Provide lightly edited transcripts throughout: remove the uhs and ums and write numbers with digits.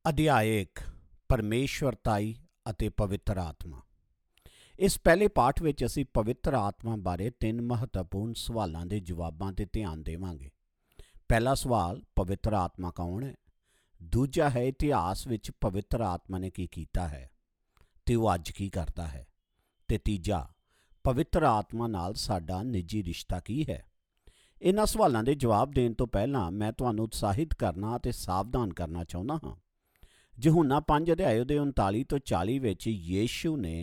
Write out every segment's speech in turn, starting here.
ਅਧਿਆਇਕ ਪਰਮੇਸ਼ਵਰਤਾਈ ਅਤੇ ਪਵਿੱਤਰ ਆਤਮਾ। ਇਸ ਪਹਿਲੇ ਪਾਠ ਵਿੱਚ ਅਸੀਂ ਪਵਿੱਤਰ ਆਤਮਾ ਬਾਰੇ 3 ਮਹੱਤਵਪੂਰਨ ਸਵਾਲਾਂ ਦੇ ਜਵਾਬਾਂ 'ਤੇ ਧਿਆਨ ਦੇਵਾਂਗੇ। ਪਹਿਲਾ ਸਵਾਲ, ਪਵਿੱਤਰ ਆਤਮਾ ਕੌਣ ਹੈ? ਦੂਜਾ ਹੈ, ਇਤਿਹਾਸ ਵਿੱਚ ਪਵਿੱਤਰ ਆਤਮਾ ਨੇ ਕੀ ਕੀਤਾ ਹੈ ਤੇ ਉਹ ਅੱਜ ਕੀ ਕਰਦਾ ਹੈ। ਤੇ ਤੀਜਾ, ਪਵਿੱਤਰ ਆਤਮਾ ਨਾਲ ਸਾਡਾ ਨਿੱਜੀ ਰਿਸ਼ਤਾ ਕੀ ਹੈ। ਇਹਨਾਂ ਸਵਾਲਾਂ ਦੇ ਜਵਾਬ ਦੇਣ ਤੋਂ ਪਹਿਲਾਂ ਮੈਂ ਤੁਹਾਨੂੰ ਉਤਸ਼ਾਹਿਤ ਕਰਨਾ ਅਤੇ ਸਾਵਧਾਨ ਕਰਨਾ ਚਾਹੁੰਦਾ ਹਾਂ। ਯਹੂਨਾ 5 ਅਧਿਆਇ ਦੇ 39 ਤੋਂ 40 ਵਿੱਚ ਯੀਸ਼ੂ ਨੇ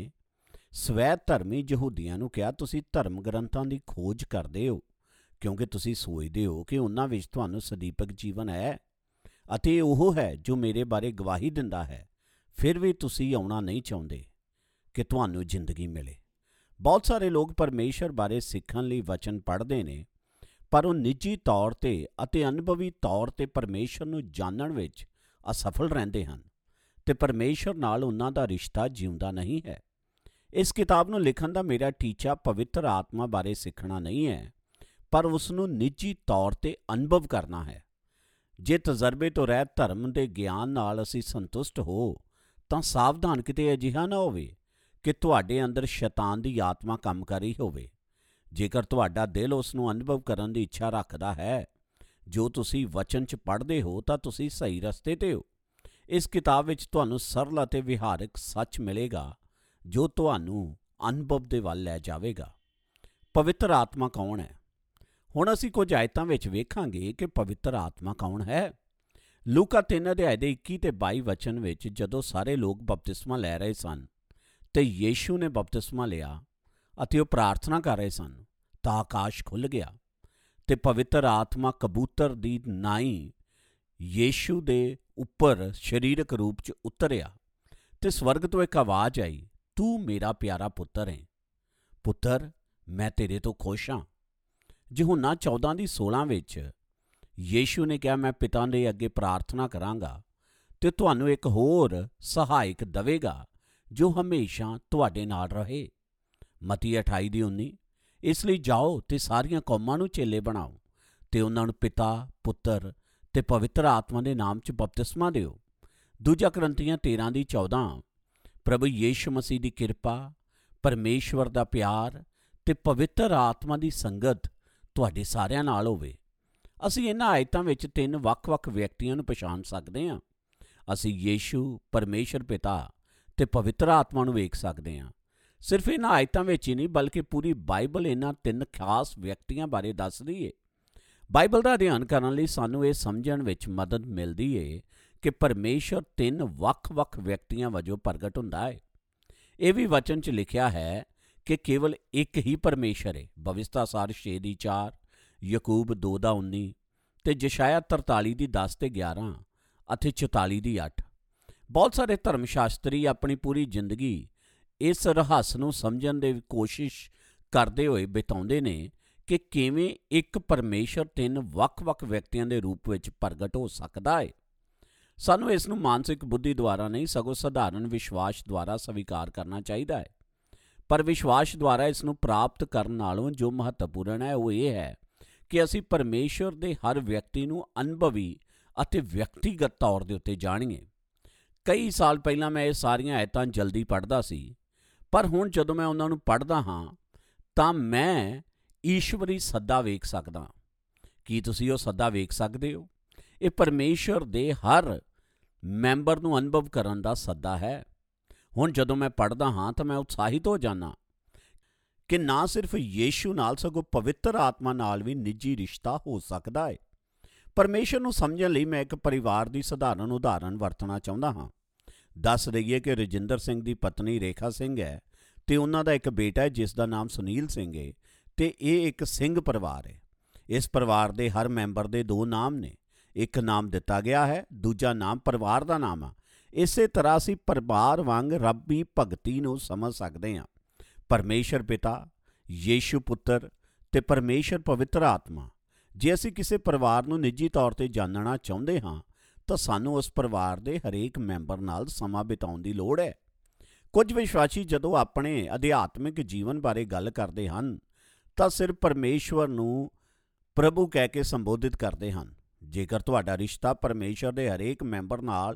ਸਵੈ ਧਰਮੀ ਯਹੂਦੀਆਂ ਨੂੰ ਕਿਹਾ, ਤੁਸੀਂ ਧਰਮ ਗ੍ਰੰਥਾਂ ਦੀ ਖੋਜ ਕਰਦੇ ਹੋ ਕਿਉਂਕਿ ਤੁਸੀਂ ਸੋਚਦੇ ਹੋ ਕਿ ਉਹਨਾਂ ਵਿੱਚ ਤੁਹਾਨੂੰ ਸਦੀਪਕ ਜੀਵਨ ਹੈ ਅਤੇ ਉਹ ਹੈ ਜੋ ਮੇਰੇ ਬਾਰੇ ਗਵਾਹੀ ਦਿੰਦਾ ਹੈ। ਫਿਰ ਵੀ ਤੁਸੀਂ ਆਉਣਾ ਨਹੀਂ ਚਾਹੁੰਦੇ ਕਿ ਤੁਹਾਨੂੰ ਜ਼ਿੰਦਗੀ ਮਿਲੇ। ਬਹੁਤ ਸਾਰੇ ਲੋਕ ਪਰਮੇਸ਼ਰ ਬਾਰੇ ਸਿੱਖਣ ਲਈ ਵਚਨ ਪੜ੍ਹਦੇ ਨੇ, ਪਰ ਉਹ ਨਿੱਜੀ ਤੌਰ 'ਤੇ ਅਤੇ ਅਨੁਭਵੀ ਤੌਰ 'ਤੇ ਪਰਮੇਸ਼ਰ ਨੂੰ ਜਾਣਨ ਵਿੱਚ ਅਸਫਲ ਰਹਿੰਦੇ ਹਨ ਤੇ ਪਰਮੇਸ਼ਰ ਨਾਲ ਉਹਨਾਂ ਦਾ ਰਿਸ਼ਤਾ ਜਿਉਂਦਾ ਨਹੀਂ ਹੈ। ਇਸ ਕਿਤਾਬ ਨੂੰ ਲਿਖਣ ਦਾ ਮੇਰਾ ਟੀਚਾ ਪਵਿੱਤਰ ਆਤਮਾ ਬਾਰੇ ਸਿੱਖਣਾ ਨਹੀਂ ਹੈ, ਪਰ ਉਸ ਨੂੰ ਨਿੱਜੀ ਤੌਰ 'ਤੇ ਅਨੁਭਵ ਕਰਨਾ ਹੈ। ਜੇ ਤਜਰਬੇ ਤੋਂ ਰਹਿਤ ਧਰਮ ਦੇ ਗਿਆਨ ਨਾਲ ਅਸੀਂ ਸੰਤੁਸ਼ਟ ਹੋ ਤਾਂ ਸਾਵਧਾਨ ਕਿਤੇ ਅਜਿਹਾ ਨਾ ਹੋਵੇ ਕਿ ਤੁਹਾਡੇ ਅੰਦਰ ਸ਼ੈਤਾਨ ਦੀ ਆਤਮਾ ਕੰਮ ਕਰ ਰਹੀ ਹੋਵੇ। ਜੇਕਰ ਤੁਹਾਡਾ ਦਿਲ ਉਸ ਨੂੰ ਅਨੁਭਵ ਕਰਨ ਦੀ ਇੱਛਾ ਰੱਖਦਾ ਹੈ ਜੋ ਤੁਸੀਂ ਵਚਨ 'ਚ ਪੜ੍ਹਦੇ ਹੋ, ਤਾਂ ਤੁਸੀਂ ਸਹੀ ਰਸਤੇ 'ਤੇ ਹੋ। ਇਸ ਕਿਤਾਬ ਵਿੱਚ ਤੁਹਾਨੂੰ ਸਰਲ ਅਤੇ ਵਿਹਾਰਕ ਸੱਚ ਮਿਲੇਗਾ ਜੋ ਤੁਹਾਨੂੰ ਅਨੁਭਵ ਦੇ ਵੱਲ ਲੈ ਜਾਵੇਗਾ। ਪਵਿੱਤਰ ਆਤਮਾ ਕੌਣ ਹੈ? ਹੁਣ ਅਸੀਂ ਕੁਝ ਆਇਤਾਂ ਵਿੱਚ ਵੇਖਾਂਗੇ ਕਿ ਪਵਿੱਤਰ ਆਤਮਾ ਕੌਣ ਹੈ। ਲੂਕਾ 3 ਅਧਿਆਇ ਦੇ 21 ਤੇ 22 ਵਚਨ ਵਿੱਚ ਜਦੋਂ ਸਾਰੇ ਲੋਕ ਬਪਤਿਸਮਾ ਲੈ ਰਹੇ ਸਨ ਤੇ ਯੀਸ਼ੂ ਨੇ ਬਪਤਿਸਮਾ ਲਿਆ ਅਤੇ ਉਹ ਪ੍ਰਾਰਥਨਾ ਕਰ ਰਹੇ ਸਨ, ਤਾਂ ਆਕਾਸ਼ ਖੁੱਲ੍ਹ ਗਿਆ ਤੇ ਪਵਿੱਤਰ ਆਤਮਾ ਕਬੂਤਰ ਦੀ ਨਾਈ ਯੀਸ਼ੂ ਦੇ ਉੱਪਰ ਸਰੀਰਕ ਰੂਪ 'ਚ ਉਤਰਿਆ ਤੇ ਸਵਰਗ ਤੋਂ ਇੱਕ ਆਵਾਜ਼ ਆਈ, ਤੂੰ ਮੇਰਾ ਪਿਆਰਾ ਪੁੱਤਰ ਹੈ, ਪੁੱਤਰ ਮੈਂ ਤੇਰੇ ਤੋਂ ਖੁਸ਼ ਹਾਂ। ਯਹੂਨਾ 14 ਦੀ 16 ਵਿੱਚ ਯੀਸ਼ੂ ਨੇ ਕਿਹਾ, ਮੈਂ ਪਿਤਾ ਦੇ ਅੱਗੇ ਪ੍ਰਾਰਥਨਾ ਕਰਾਂਗਾ ਤੇ ਤੁਹਾਨੂੰ ਇੱਕ ਹੋਰ ਸਹਾਇਕ ਦੇਵੇਗਾ ਜੋ ਹਮੇਸ਼ਾ ਤੁਹਾਡੇ ਨਾਲ ਰਹੇ। ਮਤੀ 28 ਦੀ 19। ਇਸ ਲਈ ਜਾਓ ਤੇ ਸਾਰੀਆਂ ਕੌਮਾਂ ਨੂੰ ਚੇਲੇ ਬਣਾਓ ਤੇ ਉਹਨਾਂ ਨੂੰ ਪਿਤਾ, ਪੁੱਤਰ ਤੇ ਪਵਿੱਤਰ ਆਤਮਾ ਦੇ ਨਾਮ 'ਚ ਬਪਤਿਸਮਾ ਦਿਓ। ਦੂਜਾ ਕਰੰਥੀਆਂ 13 ਦੀ 14। ਪ੍ਰਭੂ ਯੀਸ਼ੂ ਮਸੀਹ ਦੀ ਕਿਰਪਾ, ਪਰਮੇਸ਼ਵਰ ਦਾ ਪਿਆਰ ਤੇ ਪਵਿੱਤਰ ਆਤਮਾ ਦੀ ਸੰਗਤ ਤੁਹਾਡੇ ਸਾਰਿਆਂ ਨਾਲ ਹੋਵੇ। ਅਸੀਂ ਇਹਨਾਂ ਆਇਤਾਂ ਵਿੱਚ 3 ਵੱਖ-ਵੱਖ ਵਿਅਕਤੀਆਂ ਨੂੰ ਪਛਾਣ ਸਕਦੇ ਹਾਂ। ਅਸੀਂ ਯੀਸ਼ੂ, ਪਰਮੇਸ਼ਰ ਪਿਤਾ ਤੇ ਪਵਿੱਤਰ ਆਤਮਾ ਨੂੰ ਵੇਖ ਸਕਦੇ ਹਾਂ। ਸਿਰਫ ਇਹਨਾਂ ਆਇਤਾਂ ਵਿੱਚ ਹੀ ਨਹੀਂ, ਬਲਕਿ ਪੂਰੀ ਬਾਈਬਲ ਇਹਨਾਂ 3 ਖਾਸ ਵਿਅਕਤੀਆਂ ਬਾਰੇ ਦੱਸਦੀ ਏ। ਬਾਈਬਲ ਦਾ ਅਧਿਐਨ ਕਰਨ ਲਈ ਸਾਨੂੰ ਇਹ ਸਮਝਣ ਵਿੱਚ ਮਦਦ ਮਿਲਦੀ ਏ ਕਿ ਪਰਮੇਸ਼ਰ 3 ਵੱਖ-ਵੱਖ ਵਿਅਕਤੀਆਂ ਵਜੋਂ ਪ੍ਰਗਟ ਹੁੰਦਾ ਹੈ। ਇਹ ਵੀ ਵਚਨ 'ਚ ਲਿਖਿਆ ਹੈ ਕਿ ਕੇਵਲ ਇੱਕ ਹੀ ਪਰਮੇਸ਼ਰ ਹੈ। ਭਵਿਸ਼ਤਾਸਾਰ 6 ਦੀ 4, ਯਕੂਬ 2 ਦਾ 19 ਤੇ ਯਸ਼ਾਇਆ 43 ਦੀ 10 ਤੇ 11 ਅਤੇ 44 ਦੀ 8। ਬਹੁਤ ਸਾਰੇ ਧਰਮ ਸ਼ਾਸਤਰੀ ਆਪਣੀ ਪੂਰੀ ਜ਼ਿੰਦਗੀ ਇਸ ਰਹੱਸ ਨੂੰ ਸਮਝਣ ਦੀ ਕੋਸ਼ਿਸ਼ ਕਰਦੇ ਹੋਏ ਬਿਤਾਉਂਦੇ ਨੇ ਕਿ ਕਿਵੇਂ ਇੱਕ ਪਰਮੇਸ਼ਰ 3 ਵੱਖ-ਵੱਖ ਵਿਅਕਤੀਆਂ ਦੇ ਰੂਪ ਵਿੱਚ ਪ੍ਰਗਟ ਹੋ ਸਕਦਾ ਹੈ। ਸਾਨੂੰ ਇਸ ਨੂੰ ਮਾਨਸਿਕ ਬੁੱਧੀ ਦੁਆਰਾ ਨਹੀਂ, ਸਗੋਂ ਸਧਾਰਨ ਵਿਸ਼ਵਾਸ ਦੁਆਰਾ ਸਵੀਕਾਰ ਕਰਨਾ ਚਾਹੀਦਾ ਹੈ। ਪਰ ਵਿਸ਼ਵਾਸ ਦੁਆਰਾ ਇਸ ਨੂੰ ਪ੍ਰਾਪਤ ਕਰਨ ਨਾਲੋਂ ਜੋ ਮਹੱਤਵਪੂਰਨ ਹੈ ਉਹ ਇਹ ਹੈ ਕਿ ਅਸੀਂ ਪਰਮੇਸ਼ਰ ਦੇ ਹਰ ਵਿਅਕਤੀ ਨੂੰ ਅਨੁਭਵੀ ਅਤੇ ਵਿਅਕਤੀਗਤ ਤੌਰ ਦੇ ਉੱਤੇ ਜਾਣੀਏ। ਕਈ ਸਾਲ ਪਹਿਲਾਂ ਮੈਂ ਇਹ ਸਾਰੀਆਂ ਆਇਤਾਂ ਜਲਦੀ ਪੜ੍ਹਦਾ ਸੀ, ਪਰ ਹੁਣ ਜਦੋਂ ਮੈਂ ਉਹਨਾਂ ਨੂੰ ਪੜ੍ਹਦਾ ਹਾਂ ਤਾਂ ਮੈਂ ਈਸ਼ਵਰੀ ਸੱਦਾ ਵੇਖ ਸਕਦਾ। ਕੀ ਤੁਸੀਂ ਉਹ ਸੱਦਾ ਵੇਖ ਸਕਦੇ ਹੋ? ਇਹ ਪਰਮੇਸ਼ਰ ਦੇ ਹਰ ਮੈਂਬਰ ਨੂੰ ਅਨੁਭਵ ਕਰਨ ਦਾ ਸੱਦਾ ਹੈ। ਹੁਣ ਜਦੋਂ ਮੈਂ ਪੜ੍ਹਦਾ ਹਾਂ ਤਾਂ ਮੈਂ ਉਤਸ਼ਾਹਿਤ ਹੋ ਜਾਂਦਾ ਕਿ ਨਾ ਸਿਰਫ ਯੀਸ਼ੂ ਨਾਲ, ਸਗੋਂ ਪਵਿੱਤਰ ਆਤਮਾ ਨਾਲ ਵੀ ਨਿੱਜੀ ਰਿਸ਼ਤਾ ਹੋ ਸਕਦਾ ਹੈ। ਪਰਮੇਸ਼ਰ ਨੂੰ ਸਮਝਣ ਲਈ ਮੈਂ ਇੱਕ ਪਰਿਵਾਰ ਦੀ ਸਧਾਰਨ ਉਦਾਹਰਣ ਵਰਤਣਾ ਚਾਹੁੰਦਾ ਹਾਂ। ਦੱਸ ਦਈਏ ਕਿ ਰਜਿੰਦਰ ਸਿੰਘ ਦੀ ਪਤਨੀ ਰੇਖਾ ਸਿੰਘ ਹੈ ਤੇ ਉਹਨਾਂ ਦਾ ਇੱਕ ਬੇਟਾ ਹੈ ਜਿਸ ਦਾ ਨਾਮ ਸੁਨੀਲ ਸਿੰਘ ਹੈ ਤੇ ਇਹ ਇੱਕ ਸਿੰਘ ਪਰਿਵਾਰ ਹੈ। ਇਸ ਪਰਿਵਾਰ ਦੇ ਹਰ ਮੈਂਬਰ ਦੇ 2 ਨਾਮ ਨੇ। ਇੱਕ ਨਾਮ ਦਿੱਤਾ ਗਿਆ ਹੈ, ਦੂਜਾ ਨਾਮ ਪਰਿਵਾਰ ਦਾ ਨਾਮ ਆ। ਇਸੇ ਤਰ੍ਹਾਂ ਅਸੀਂ ਪਰਿਵਾਰ ਵਾਂਗ ਰੱਬੀ ਭਗਤੀ ਨੂੰ ਸਮਝ ਸਕਦੇ ਹਾਂ। ਪਰਮੇਸ਼ਰ ਪਿਤਾ, ਯੀਸ਼ੂ ਪੁੱਤਰ ਤੇ ਪਰਮੇਸ਼ਰ ਪਵਿੱਤਰ ਆਤਮਾ। ਜੇ ਅਸੀਂ ਕਿਸੇ ਪਰਿਵਾਰ ਨੂੰ ਨਿੱਜੀ ਤੌਰ 'ਤੇ ਜਾਣਨਾ ਚਾਹੁੰਦੇ ਹਾਂ ਤਾਂ ਸਾਨੂੰ ਉਸ ਪਰਿਵਾਰ ਦੇ ਹਰੇਕ ਮੈਂਬਰ ਨਾਲ ਸਮਾਂ ਬਿਤਾਉਣ ਦੀ ਲੋੜ ਹੈ। ਕੁਝ ਵਿਸ਼ਵਾਸੀ ਜਦੋਂ ਆਪਣੇ ਅਧਿਆਤਮਿਕ ਜੀਵਨ ਬਾਰੇ ਗੱਲ ਕਰਦੇ ਹਨ ਤਾਂ ਸਿਰਫ ਪਰਮੇਸ਼ਵਰ ਨੂੰ ਪ੍ਰਭੂ ਕਹਿ ਕੇ ਸੰਬੋਧਿਤ ਕਰਦੇ ਹਨ। ਜੇਕਰ ਤੁਹਾਡਾ ਰਿਸ਼ਤਾ ਪਰਮੇਸ਼ਰ ਦੇ ਹਰੇਕ ਮੈਂਬਰ ਨਾਲ